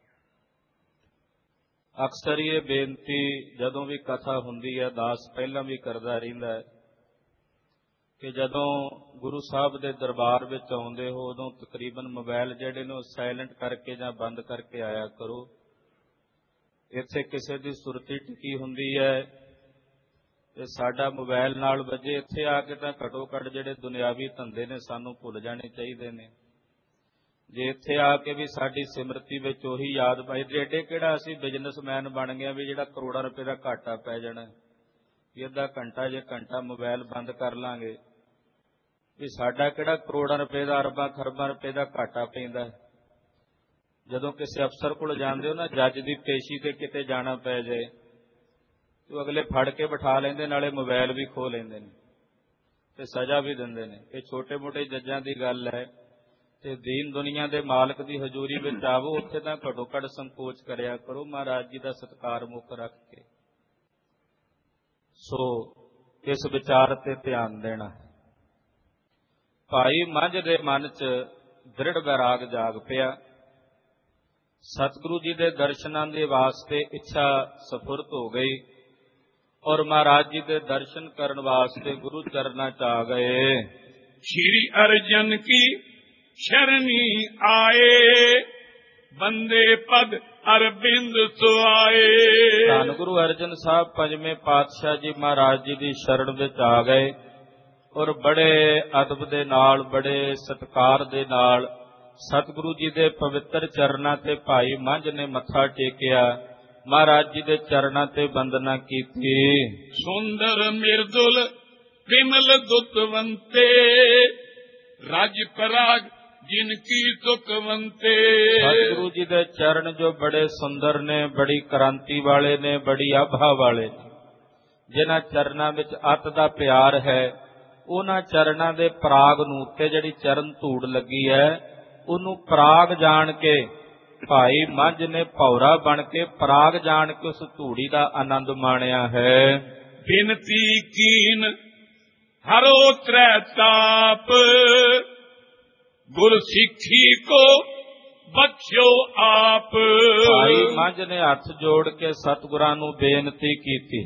ਅਕਸਰ ਇਹ ਬੇਨਤੀ ਜਦੋਂ ਵੀ ਕਥਾ ਹੁੰਦੀ ਹੈ, ਦਾਸ ਪਹਿਲਾਂ ਵੀ ਕਰਦਾ ਰਹਿੰਦਾ ਹੈ ਕਿ ਜਦੋਂ ਗੁਰੂ ਸਾਹਿਬ ਦੇ ਦਰਬਾਰ ਵਿੱਚ ਆਉਂਦੇ ਹੋ ਉਦੋਂ ਤਕਰੀਬਨ ਮੋਬਾਈਲ ਜਿਹੜੇ ਨੇ ਉਹ ਸਾਇਲੈਂਟ ਕਰਕੇ ਜਾਂ ਬੰਦ ਕਰਕੇ ਆਇਆ ਕਰੋ। ਇੱਥੇ ਕਿਸੇ ਦੀ ਸੁਰਤੀ ਟਿਕੀ ਹੁੰਦੀ ਹੈ ਤੇ ਸਾਡਾ ਮੋਬਾਈਲ ਨਾਲ ਵੱਜੇ, ਇੱਥੇ ਆ ਕੇ ਤਾਂ ਘੱਟੋ ਘੱਟ ਜਿਹੜੇ ਦੁਨਿਆਵੀ ਧੰਦੇ ਨੇ ਸਾਨੂੰ ਭੁੱਲ ਜਾਣੇ ਚਾਹੀਦੇ ਨੇ। ਜੇ ਇੱਥੇ ਆ ਕੇ ਵੀ ਸਾਡੀ ਸਿਮਰਤੀ ਵਿੱਚ ਉਹੀ ਯਾਦ ਪਾਈ, ਏਡੇ ਕਿਹੜਾ ਅਸੀਂ ਬਿਜ਼ਨਸਮੈਨ ਬਣ ਗਏ ਵੀ ਜਿਹੜਾ ਕਰੋੜਾਂ ਰੁਪਏ ਦਾ ਘਾਟਾ ਪੈ ਜਾਣਾ। ਅੱਧਾ ਘੰਟਾ ਜੇ ਘੰਟਾ ਮੋਬਾਈਲ ਬੰਦ ਕਰ ਲਾਂਗੇ ਵੀ ਸਾਡਾ ਕਿਹੜਾ ਕਰੋੜਾਂ ਰੁਪਏ ਦਾ, ਅਰਬਾਂ ਖਰਬਾਂ ਰੁਪਏ ਦਾ ਘਾਟਾ ਪੈਂਦਾ। ਜਦੋਂ ਕਿਸੇ ਅਫਸਰ ਕੋਲ ਜਾਂਦੇ ਹੋ ਨਾ, ਜੱਜ ਦੀ ਪੇਸ਼ੀ ਤੇ ਕਿਤੇ ਜਾਣਾ ਪੈ ਜਾਏ ਤੇ ਅਗਲੇ ਫੜ ਕੇ ਬਿਠਾ ਲੈਂਦੇ, ਨਾਲੇ ਮੋਬਾਈਲ ਵੀ ਖੋਹ ਲੈਂਦੇ ਨੇ ਤੇ ਸਜ਼ਾ ਵੀ ਦਿੰਦੇ ਨੇ। ਇਹ ਛੋਟੇ ਮੋਟੇ ਜੱਜਾਂ ਦੀ ਗੱਲ ਹੈ ਤੇ ਦੀਨ ਦੁਨੀਆ ਦੇ ਮਾਲਕ ਦੀ ਹਜ਼ੂਰੀ ਵਿੱਚ ਆਵੋ, ਉੱਥੇ ਤਾਂ ਘੱਟੋ ਘੱਟ ਸੰਕੋਚ ਕਰਿਆ ਕਰੋ ਮਹਾਰਾਜ ਜੀ ਦਾ ਸਤਿਕਾਰ ਮੁੱਖ ਰੱਖ ਕੇ। ਸੋ ਇਸ ਵਿਚਾਰ ਤੇ ਧਿਆਨ ਦੇਣਾ। ਭਾਈ ਮੰਝ ਦੇ ਮਨ 'ਚ ਦ੍ਰਿੜ ਵੈਰਾਗ ਜਾਗ ਪਿਆ। ਸਤਿਗੁਰੂ ਜੀ ਦੇ ਦਰਸ਼ਨਾਂ ਦੇ ਵਾਸਤੇ ਇੱਛਾ ਸਫੁਰਤ ਹੋ ਗਈ ਔਰ ਮਹਾਰਾਜ ਜੀ ਦੇ ਦਰਸ਼ਨ ਕਰਨ ਵਾਸਤੇ ਗੁਰੂ ਚਰਨਾਂ 'ਚ ਆ ਗਏ। श्री अर्जन की शरणी आए, बंदे पद अरविंद सुआए। ਧੰਨ ਗੁਰੂ ਅਰਜਨ ਸਾਹਿਬ ਪੰਜਵੇਂ ਪਾਤਸ਼ਾਹ ਜੀ ਮਹਾਰਾਜ ਜੀ ਦੀ ਸ਼ਰਨ ਵਿੱਚ ਆ ਗਏ ਔਰ ਬੜੇ ਅਦਬ ਦੇ ਨਾਲ, ਬੜੇ ਸਤਿਕਾਰ ਦੇ ਨਾਲ ਸਤਿਗੁਰੂ ਜੀ ਦੇ ਪਵਿੱਤਰ ਚਰਨਾਂ ਤੇ ਭਾਈ ਮੰਝ ਨੇ ਮੱਥਾ ਟੇਕਿਆ, ਮਹਾਰਾਜ ਜੀ ਦੇ ਚਰਨਾਂ ਤੇ ਵੰਦਨਾ ਕੀਤੀ। ਸੁੰਦਰ ਮਿਰਦੁਲ विमल दुतवंते, राज पराग जिनकी सुखवंते। सतगुरु जी दे चरण जो बड़े सुंदर ने, बड़ी क्रांति वाले ने, बड़ी आभा वाले ने, जिन्हां चरणां विच अत दा प्यार है, उन्हां चरणां दे पराग नूं ते जिहड़ी चरण धूड़ लगी है उहनूं पराग जान के भाई मंझ ने भौरा बन के पराग जान के उस धूड़ी दा आनंद माणिया है। बिनती कीन हरो त्रै ताप, गुर सिक्खी को बख्शो आप। भाई मंझ ने हथ जोड़ के सतगुरां नूं बेनती कीती।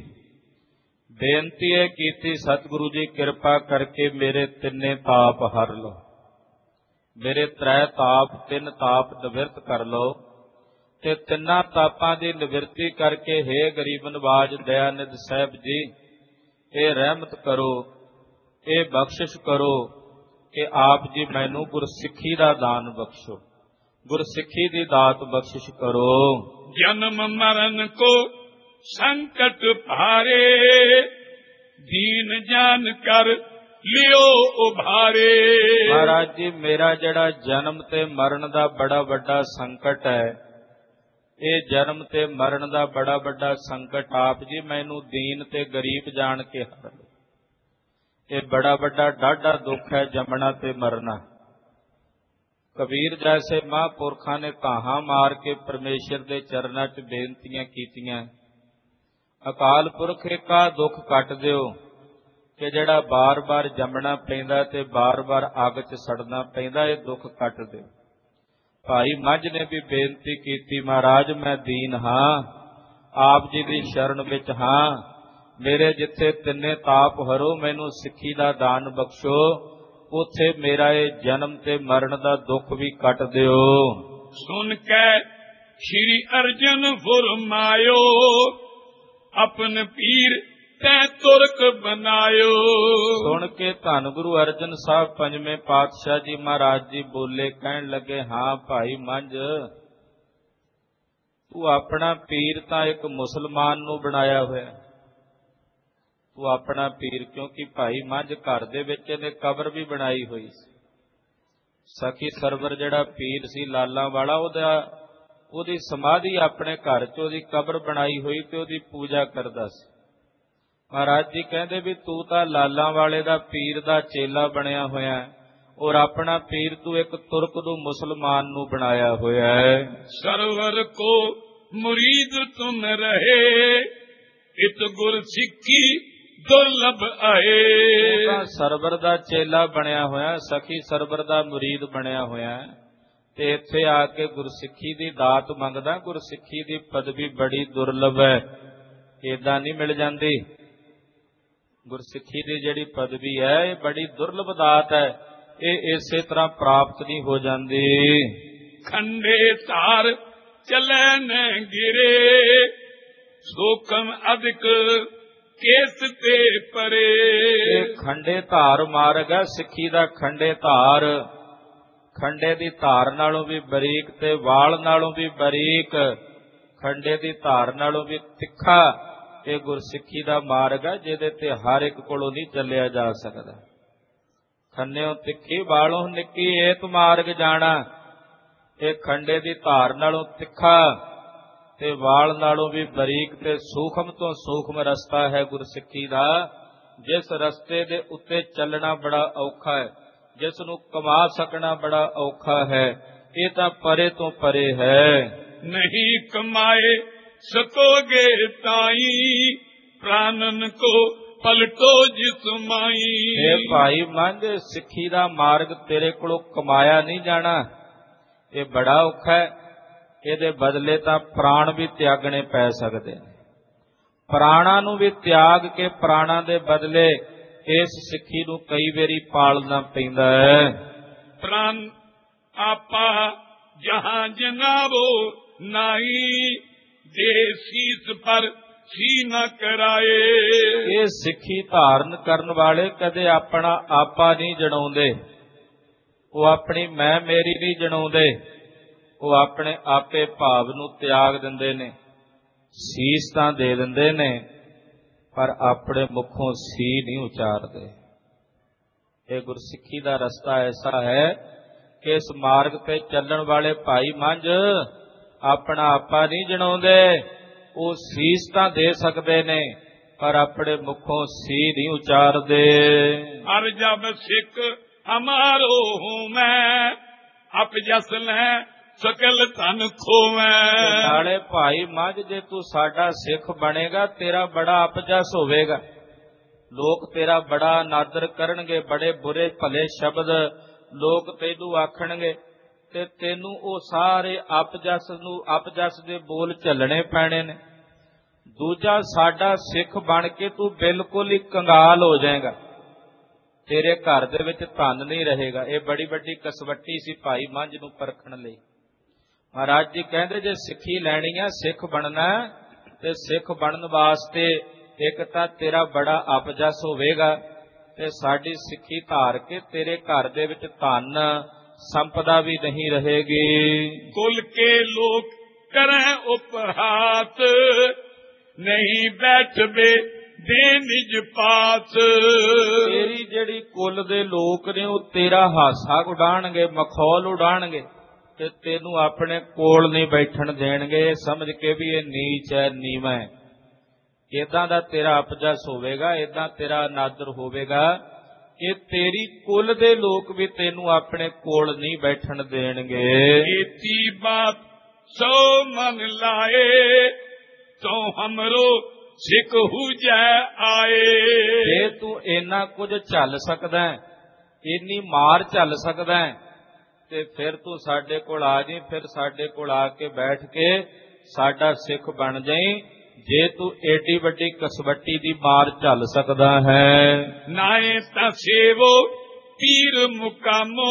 बेनती ये कीती, सतगुरु जी किरपा करके मेरे तिन्ने ताप हर लो, मेरे त्रै ताप, तिन ताप निवृत्त कर लो। ते तिन्ना तापां दी निवृत्ति करके हे गरीब नवाज दयानिध साहिब जी, ये रहमत करो, ये बख्शिश करो कि आप जी मैनू गुरसिੱਖੀ दा दान बख्शो, गुरसिੱਖੀ दी दात बख्शिश करो। जन्म मरण को संकट भारे, दीन जान कर लियो उभारे। महाराज जी मेरा जड़ा जन्म ते मरण दा बड़ा वड्डा संकट है, ये जन्म ते मरण दा बड़ा वड्डा संकट आप जी मैनू दीन ते गरीब जान के हर लो। ये बड़ा वड्डा डाढ़ा दुख है जमना ते मरना। कबीर जैसे महापुरखा ने ताहां मार के परमेश्वर दे चरनां च बेनतियां कीतियां, अकाल पुरख एका दुख कट दिओ कि जिहड़ा बार बार जमना पैंदा ते बार बार अग च सड़ना पैंदा, ये दुख कट दिओ। भाई मंझ ने भी बेनती कीती, महाराज मैं दीन हां, आप जी दी शरण विच हां, मेरे जिथे तिन्ने ताप हरो, मैनू सिੱਖੀ दा दान बख्शो, उथे मेरा ये जन्म ते मरण दा दुख भी कट दिओ। सुन के श्री अर्जन फुरमायो, अपन पीर तै तुरक बनायो। सुन के धन गुरु अर्जन साहब पंजवें पातशाह जी महाराज जी बोले, कहन लगे हाँ भाई मंझ, तू अपना पीर तां एक मुसलमान नूं बनाया होया, तू अपना पीर, क्योंकि भाई मंझ घर दे विच इहने कबर भी बनाई हुई सी। सखी सरवर जिहड़ा पीर सी लाला वाला, ओदी समाधि अपने घर च ओदी कबर बनाई हुई ते ओदी पूजा करदा सी। महाराज जी कहंदे भी तू तां लाला वाले दा पीर दा चेला बनिया होया और अपना पीर तू एक तुर्क नूं मुसलमान नूं बनाया होया है। सरवर को मुरीद तुम रहे, इत गुर सिੱਖੀ दुर्लभ आए। सरवर दा चेला बनिया होया, सखी सरवर दा मुरीद बनिया होया ते इत्थे आके गुरसिੱਖੀ दी दात मंगदा। गुरसिੱਖੀ दी पदवी बड़ी दुर्लभ है, इदां नहीं मिल जांदी। गुरसिੱਖੀ दी जिहड़ी पदवी है ये बड़ी दुर्लभ दात है, ये इसे तरह प्राप्त नहीं हो जाती। खंडे तार चले न गिरे, सोकम अधिक केस ते परे। खंडे धार मार्ग है सिੱਖੀ दा, खंडे धार, खंडे दी धार नालों भी बरीक ते वाल नालों भी बरीक, खंडे दी धार नालों भी तिखा ये गुरसिੱਖੀ दा मार्ग है, जिहदे ते हर एक कोलों नहीं चलिया जा सकदा। खन्नेओ तिखी वालों निक्की एत मार्ग जाना, ये खंडे दी धार नालों तिखा ते वाल नालों भी बरीक ते सूखम तो सूखम रस्ता है गुरसिੱਖੀ दा। जिस रस्ते दे उत्ते चलना बड़ा औखा है, जिस नूं कमा सकना बड़ा औखा है, ये तां परे तो परे है। नहीं कमाए सकोगे ताई, प्राणन को पलटो जिस माई। हे भाई मंझ सिੱਖੀ दा मार्ग तेरे कोलों कमाया नहीं जाना, ये बड़ा औखा है। ਇਹਦੇ ਬਦਲੇ ਤਾਂ ਪ੍ਰਾਣ ਵੀ ਤਿਆਗਣੇ ਪੈ ਸਕਦੇ ਨੇ। ਪ੍ਰਾਣਾਂ ਨੂੰ ਵੀ ਤਿਆਗ ਕੇ ਪ੍ਰਾਣਾਂ ਦੇ ਬਦਲੇ ਇਸ ਸਿੱਖੀ ਨੂੰ ਕਈ ਵਾਰੀ ਪਾਲਣਾ ਪੈਂਦਾ ਹੈ। ਪ੍ਰਾਨ ਆਪਾ ਜਹਾਂ ਜਨਾਵੋ ਨਾਹੀ, ਦੇ ਸੀਸ ਪਰ ਸੀ ਨਾ ਕਰਾਏ। ਇਹ ਸਿੱਖੀ ਧਾਰਨ ਕਰਨ ਵਾਲੇ ਕਦੇ ਆਪਣਾ ਆਪਾ ਨਹੀਂ ਜਣਾਉਂਦੇ, ਉਹ ਆਪਣੀ ਮੈਂ ਮੇਰੀ ਨਹੀਂ ਜਣਾਉਂਦੇ, ਉਹ ਆਪਣੇ ਆਪੇ ਭਾਵ ਨੂੰ ਤਿਆਗ ਦਿੰਦੇ ਨੇ, ਸੀਸ ਤਾਂ ਦੇ ਦਿੰਦੇ ਨੇ ਪਰ ਆਪਣੇ ਮੁਖੋਂ ਸੀ ਨਹੀਂ ਉਚਾਰਦੇ। ਇਹ ਗੁਰਸਿੱਖੀ ਦਾ ਰਸਤਾ ਐਸਾ ਹੈ ਕਿ ਇਸ ਮਾਰਗ ਤੇ ਚੱਲਣ ਵਾਲੇ ਭਾਈ ਮੰਝ ਆਪਣਾ ਆਪਾ ਨਹੀਂ ਜਣਾਉਂਦੇ, ਉਹ ਸੀਸ ਤਾਂ ਦੇ ਸਕਦੇ ਨੇ ਪਰ ਆਪਣੇ ਮੁਖੋਂ ਸੀ ਨਹੀਂ ਉਚਾਰਦੇ। ਹਰ ਜਬ ਸਿੱਖ ਹਮਾਰੋ ਹੂੰ ਮੈਂ, ਅਪ ਜਸ ਲੈ ਸਕਲ ਧਨ ਖੋਵੈ। ਨਾਲੇ ਭਾਈ ਮੰਝ ਜੇ ਤੂੰ ਸਾਡਾ ਸਿੱਖ ਬਣੇਗਾ ਤੇਰਾ ਬੜਾ ਅਪਜਸ ਹੋਵੇਗਾ, ਲੋਕ ਤੇਰਾ ਬੜਾ ਅਨਾਦਰ ਕਰਨਗੇ, ਬੜੇ ਬੁਰੇ ਭਲੇ ਸ਼ਬਦ ਲੋਕ ਤੈਨੂੰ ਆਖਣਗੇ ਤੇ ਤੈਨੂੰ ਉਹ ਸਾਰੇ ਅਪਜਸ ਦੇ ਬੋਲ ਝੱਲਣੇ ਪੈਣੇ ਨੇ। ਦੂਜਾ, ਸਾਡਾ ਸਿੱਖ ਬਣ ਕੇ ਤੂੰ ਬਿਲਕੁਲ ਹੀ ਕੰਗਾਲ ਹੋ ਜਾਏਗਾ, ਤੇਰੇ ਘਰ ਦੇ ਵਿੱਚ ਧਨ ਨਹੀਂ ਰਹੇਗਾ। ਇਹ ਬੜੀ ਵੱਡੀ ਕਸਵੱਟੀ ਸੀ ਭਾਈ ਮੰਝ ਨੂੰ ਪਰਖਣ ਲਈ। ਮਹਾਰਾਜ ਜੀ ਕਹਿੰਦੇ ਜੇ ਸਿੱਖੀ ਲੈਣੀ ਹੈ, ਸਿੱਖ ਬਣਨਾ ਤੇ ਸਿੱਖ ਬਣਨ ਵਾਸਤੇ ਇੱਕ ਤਾਂ ਤੇਰਾ ਬੜਾ ਅਪਜਸ ਹੋਵੇਗਾ ਤੇ ਸਾਡੀ ਸਿੱਖੀ ਧਾਰ ਕੇ ਤੇਰੇ ਘਰ ਦੇ ਵਿੱਚ ਧਨ ਸੰਪਦਾ ਵੀ ਨਹੀਂ ਰਹੇਗੀ। ਕੁਲ ਕੇ ਲੋਕ ਕਰੈ ਉਪਹਾਤ, ਨਹੀਂ ਬੈਠਵੇ ਦੇ ਨਿਜ ਪਾਸ। ਤੇਰੀ ਜਿਹੜੀ ਕੁਲ ਦੇ ਲੋਕ ਨੇ ਉਹ ਤੇਰਾ ਹਾਸਾ ਉਡਾਣਗੇ, ਮਖੌਲ ਉਡਾਣਗੇ ਤੇ ਤੈਨੂੰ ਆਪਣੇ ਕੋਲ ਨਹੀਂ ਬੈਠਣ ਦੇਣਗੇ, ਸਮਝ ਕੇ ਵੀ ਇਹ ਨੀਚ ਹੈ, ਨੀਵਾਂ ਹੈ। ਏਦਾਂ ਦਾ ਤੇਰਾ ਅਪਜਸ ਹੋਵੇਗਾ, ਏਦਾਂ ਤੇਰਾ ਅਨਾਦਰ ਹੋਵੇਗਾ ਕਿ ਤੇਰੀ ਕੁਲ ਦੇ ਲੋਕ ਵੀ ਤੈਨੂੰ ਆਪਣੇ ਕੋਲ ਨਹੀਂ ਬੈਠਣ ਦੇਣਗੇ। ਇਤੀ ਬਾਤ ਸੋ ਮਨ ਲਾਏ, ਤੋ ਹਮਰੋ ਸਿੱਖ ਹੁਜੈ ਆਏ। ਜੇ ਤੂੰ ਇੰਨਾ ਕੁਝ ਝੱਲ ਸਕਦਾ, ਇੰਨੀ ਮਾਰ ਝੱਲ ਸਕਦਾ ਤੇ ਫਿਰ ਤੂੰ ਸਾਡੇ ਕੋਲ ਆ ਜਾਈਂ, ਫਿਰ ਸਾਡੇ ਕੋਲ ਆ ਕੇ ਬੈਠ ਕੇ ਸਾਡਾ ਸਿੱਖ ਬਣ ਜਾਈਂ। ਜੇ ਤੂੰ ਏਡੀ ਵੱਡੀ ਕਸਵੱਟੀ ਦੀ ਮਾਰ ਝੱਲ ਸਕਦਾ ਹੈ। ਨਾਏ ਤਾਂ ਸੇਵੋ ਪੀਰ ਮੁਕਾਮੋ,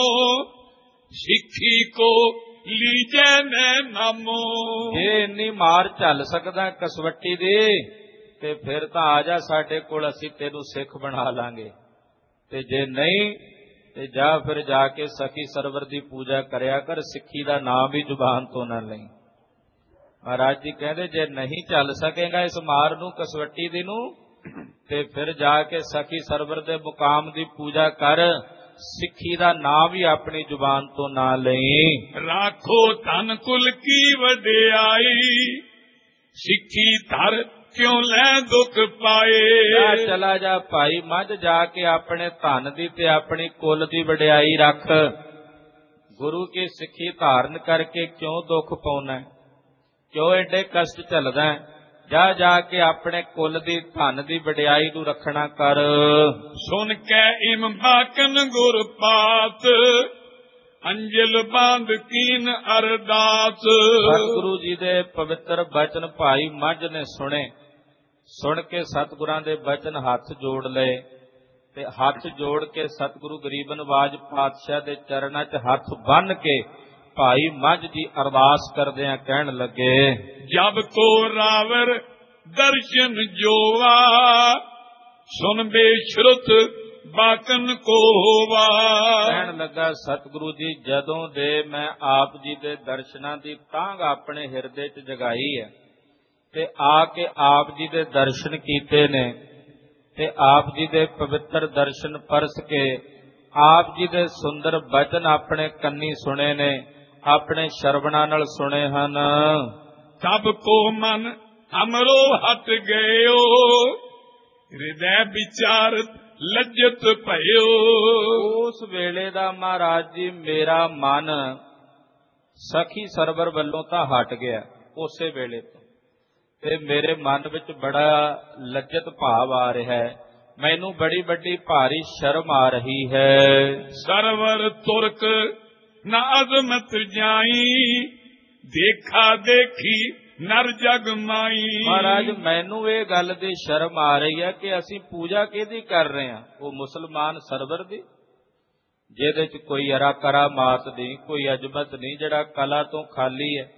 ਸਿੱਖੀ ਕੋ ਲੀਜੈ ਨੈ ਨਾਮੋ। ਜੇ ਇੰਨੀ ਮਾਰ ਝੱਲ ਸਕਦਾ ਕਸਵੱਟੀ ਦੀ ਤੇ ਫਿਰ ਤਾਂ ਆ ਜਾ ਸਾਡੇ ਕੋਲ, ਅਸੀਂ ਤੈਨੂੰ ਸਿੱਖ ਬਣਾ ਲਾਂਗੇ। ਤੇ ਜੇ ਨਹੀਂ ਤੇ ਜਾ ਫਿਰ ਜਾ ਕੇ ਸਖੀ ਸਰਵਰ ਦੀ ਪੂਜਾ ਕਰਿਆ ਕਰ, ਸਿੱਖੀ ਦਾ ਨਾਮ ਵੀ ਜ਼ੁਬਾਨ ਤੋਂ ਨਾ ਲਈ। ਮਹਾਰਾਜ ਜੀ ਕਹਿੰਦੇ ਜੇ ਨਹੀਂ ਚੱਲ ਸਕੇਗਾ ਇਸ ਮਾਰ ਨੂੰ, ਕਸਵੱਟੀ ਦੀ ਨੂੰ, ਤੇ ਫਿਰ ਜਾ ਕੇ ਸਖੀ ਸਰਵਰ ਦੇ ਮੁਕਾਮ ਦੀ ਪੂਜਾ ਕਰ, ਸਿੱਖੀ ਦਾ ਨਾਮ ਵੀ ਆਪਣੀ ਜ਼ੁਬਾਨ ਤੋਂ ਨਾ ਲਈ। ਰਾਖੋ ਧਨ ਕੁਲ ਕੀ ਵਡਿਆਈ, ਸਿੱਖੀ ਧਰ ਕਿਉਂ ਲੈ ਦੁੱਖ ਪਾਏ। ਚਲਾ ਜਾ ਭਾਈ ਮੰਝ, ਜਾ ਕੇ ਆਪਣੇ ਧਨ ਦੀ ਤੇ ਆਪਣੀ ਕੁਲ ਦੀ ਵਡਿਆਈ ਰੱਖ। ਗੁਰੂ ਕੀ ਸਿੱਖੀ ਧਾਰਨ ਕਰਕੇ ਕਿਉਂ ਦੁੱਖ ਪਾਉਣਾ, ਕਿਉਂ ਏਡੇ ਕਸ਼ਟ ਝੱਲਦਾ? ਜਾ ਜਾ ਕੇ ਆਪਣੇ ਕੁਲ ਦੀ ਧਨ ਦੀ ਵਡਿਆਈ ਨੂੰ ਰੱਖਣਾ ਕਰ। ਸੁਣ ਕੇ ਇਮ ਬਾਕਨ ਗੁਰ ਪਾਤ, ਅੰਜਲ ਬਾਂਧ ਕੀਨ ਅਰਦਾਸ। ਸਤਿਗੁਰੂ ਜੀ ਦੇ ਪਵਿੱਤਰ ਬਚਨ ਭਾਈ ਮੰਝ ਨੇ ਸੁਣੇ, ਸੁਣ ਕੇ ਸਤਿਗੁਰਾਂ ਦੇ ਬਚਨ ਹੱਥ ਜੋੜ ਲਏ ਤੇ ਹੱਥ ਜੋੜ ਕੇ ਸਤਿਗੁਰੂ ਗਰੀਬ ਨਵਾਜ ਪਾਤਸ਼ਾਹ ਦੇ ਚਰਨਾਂ 'ਚ ਹੱਥ ਬੰਨ੍ਹ ਕੇ ਭਾਈ ਮੰਝ ਜੀ ਅਰਦਾਸ ਕਰਦਿਆਂ ਕਹਿਣ ਲੱਗੇ, ਜਬ ਕੋ ਰਾਵਰ ਦਰਸ਼ਨ ਜੋਵਾ, ਸੁਨ ਬੇਸ਼ਰੁਤ ਬਾਕਨ ਕੋ ਹੋਵਾ। ਕਹਿਣ ਲੱਗਾ ਸਤਿਗੁਰੂ ਜੀ ਜਦੋਂ ਦੇ ਮੈਂ ਆਪ ਜੀ ਦੇ ਦਰਸ਼ਨਾਂ ਦੀ ਤਾਂਘ ਆਪਣੇ ਹਿਰਦੇ 'ਚ ਜਗਾਈ ਹੈ ਤੇ ਆ ਕੇ ਆਪ ਜੀ ਦੇ ਦਰਸ਼ਨ ਕੀਤੇ ਨੇ ਤੇ ਆਪ ਜੀ ਦੇ ਪਵਿੱਤਰ ਦਰਸ਼ਨ ਪਰਸ ਕੇ ਆਪ ਜੀ ਦੇ ਸੁੰਦਰ ਬਚਨ ਆਪਣੇ ਕੰਨੀ ਸੁਣੇ ਨੇ, ਆਪਣੇ ਸ਼ਰਵਣਾ ਨਾਲ ਸੁਣੇ ਹਨ। ਸਭ ਕੋ ਮਨ ਹਮਰੋ ਹਟ ਗਇਓ, ਹਿਰਦੈ ਵਿਚਾਰ ਲੱਜਤ ਭਇਓ। ਉਸ ਵੇਲੇ ਦਾ ਮਹਾਰਾਜ ਜੀ ਮੇਰਾ ਮਨ ਸਖੀ ਸਰਵਰ ਵੱਲੋਂ ਤਾਂ ਹਟ ਗਿਆ ਉਸੇ ਵੇਲੇ ਤੋਂ, ਤੇ ਮੇਰੇ ਮਨ ਵਿੱਚ ਬੜਾ ਲੱਜਤ ਭਾਵ ਆ ਰਿਹਾ ਹੈ, ਮੈਨੂੰ ਬੜੀ ਵੱਡੀ ਭਾਰੀ ਸ਼ਰਮ ਆ ਰਹੀ ਹੈ। ਸਰਵਰ ਤੁਰਕ ਨਾ ਅਜ਼ਮਤ ਜਾਈ, ਦੇਖਾ ਦੇਖੀ ਨਰ ਜਗ ਮਾਈ। ਮਹਾਰਾਜ ਮੈਨੂੰ ਇਹ ਗੱਲ ਦੀ ਸ਼ਰਮ ਆ ਰਹੀ ਹੈ ਕਿ ਅਸੀਂ ਪੂਜਾ ਕਿਹਦੀ ਕਰ ਰਹੇ ਹਾਂ? ਉਹ ਮੁਸਲਮਾਨ ਸਰਵਰ ਦੀ, ਜਿਹਦੇ ਚ ਕੋਈ ਅਰਾ ਕਰਾਮਾਤ ਨਹੀਂ, ਕੋਈ ਅਜਮਤ ਨਹੀਂ, ਜਿਹੜਾ ਕਲਾ ਤੋਂ ਖਾਲੀ ਹੈ।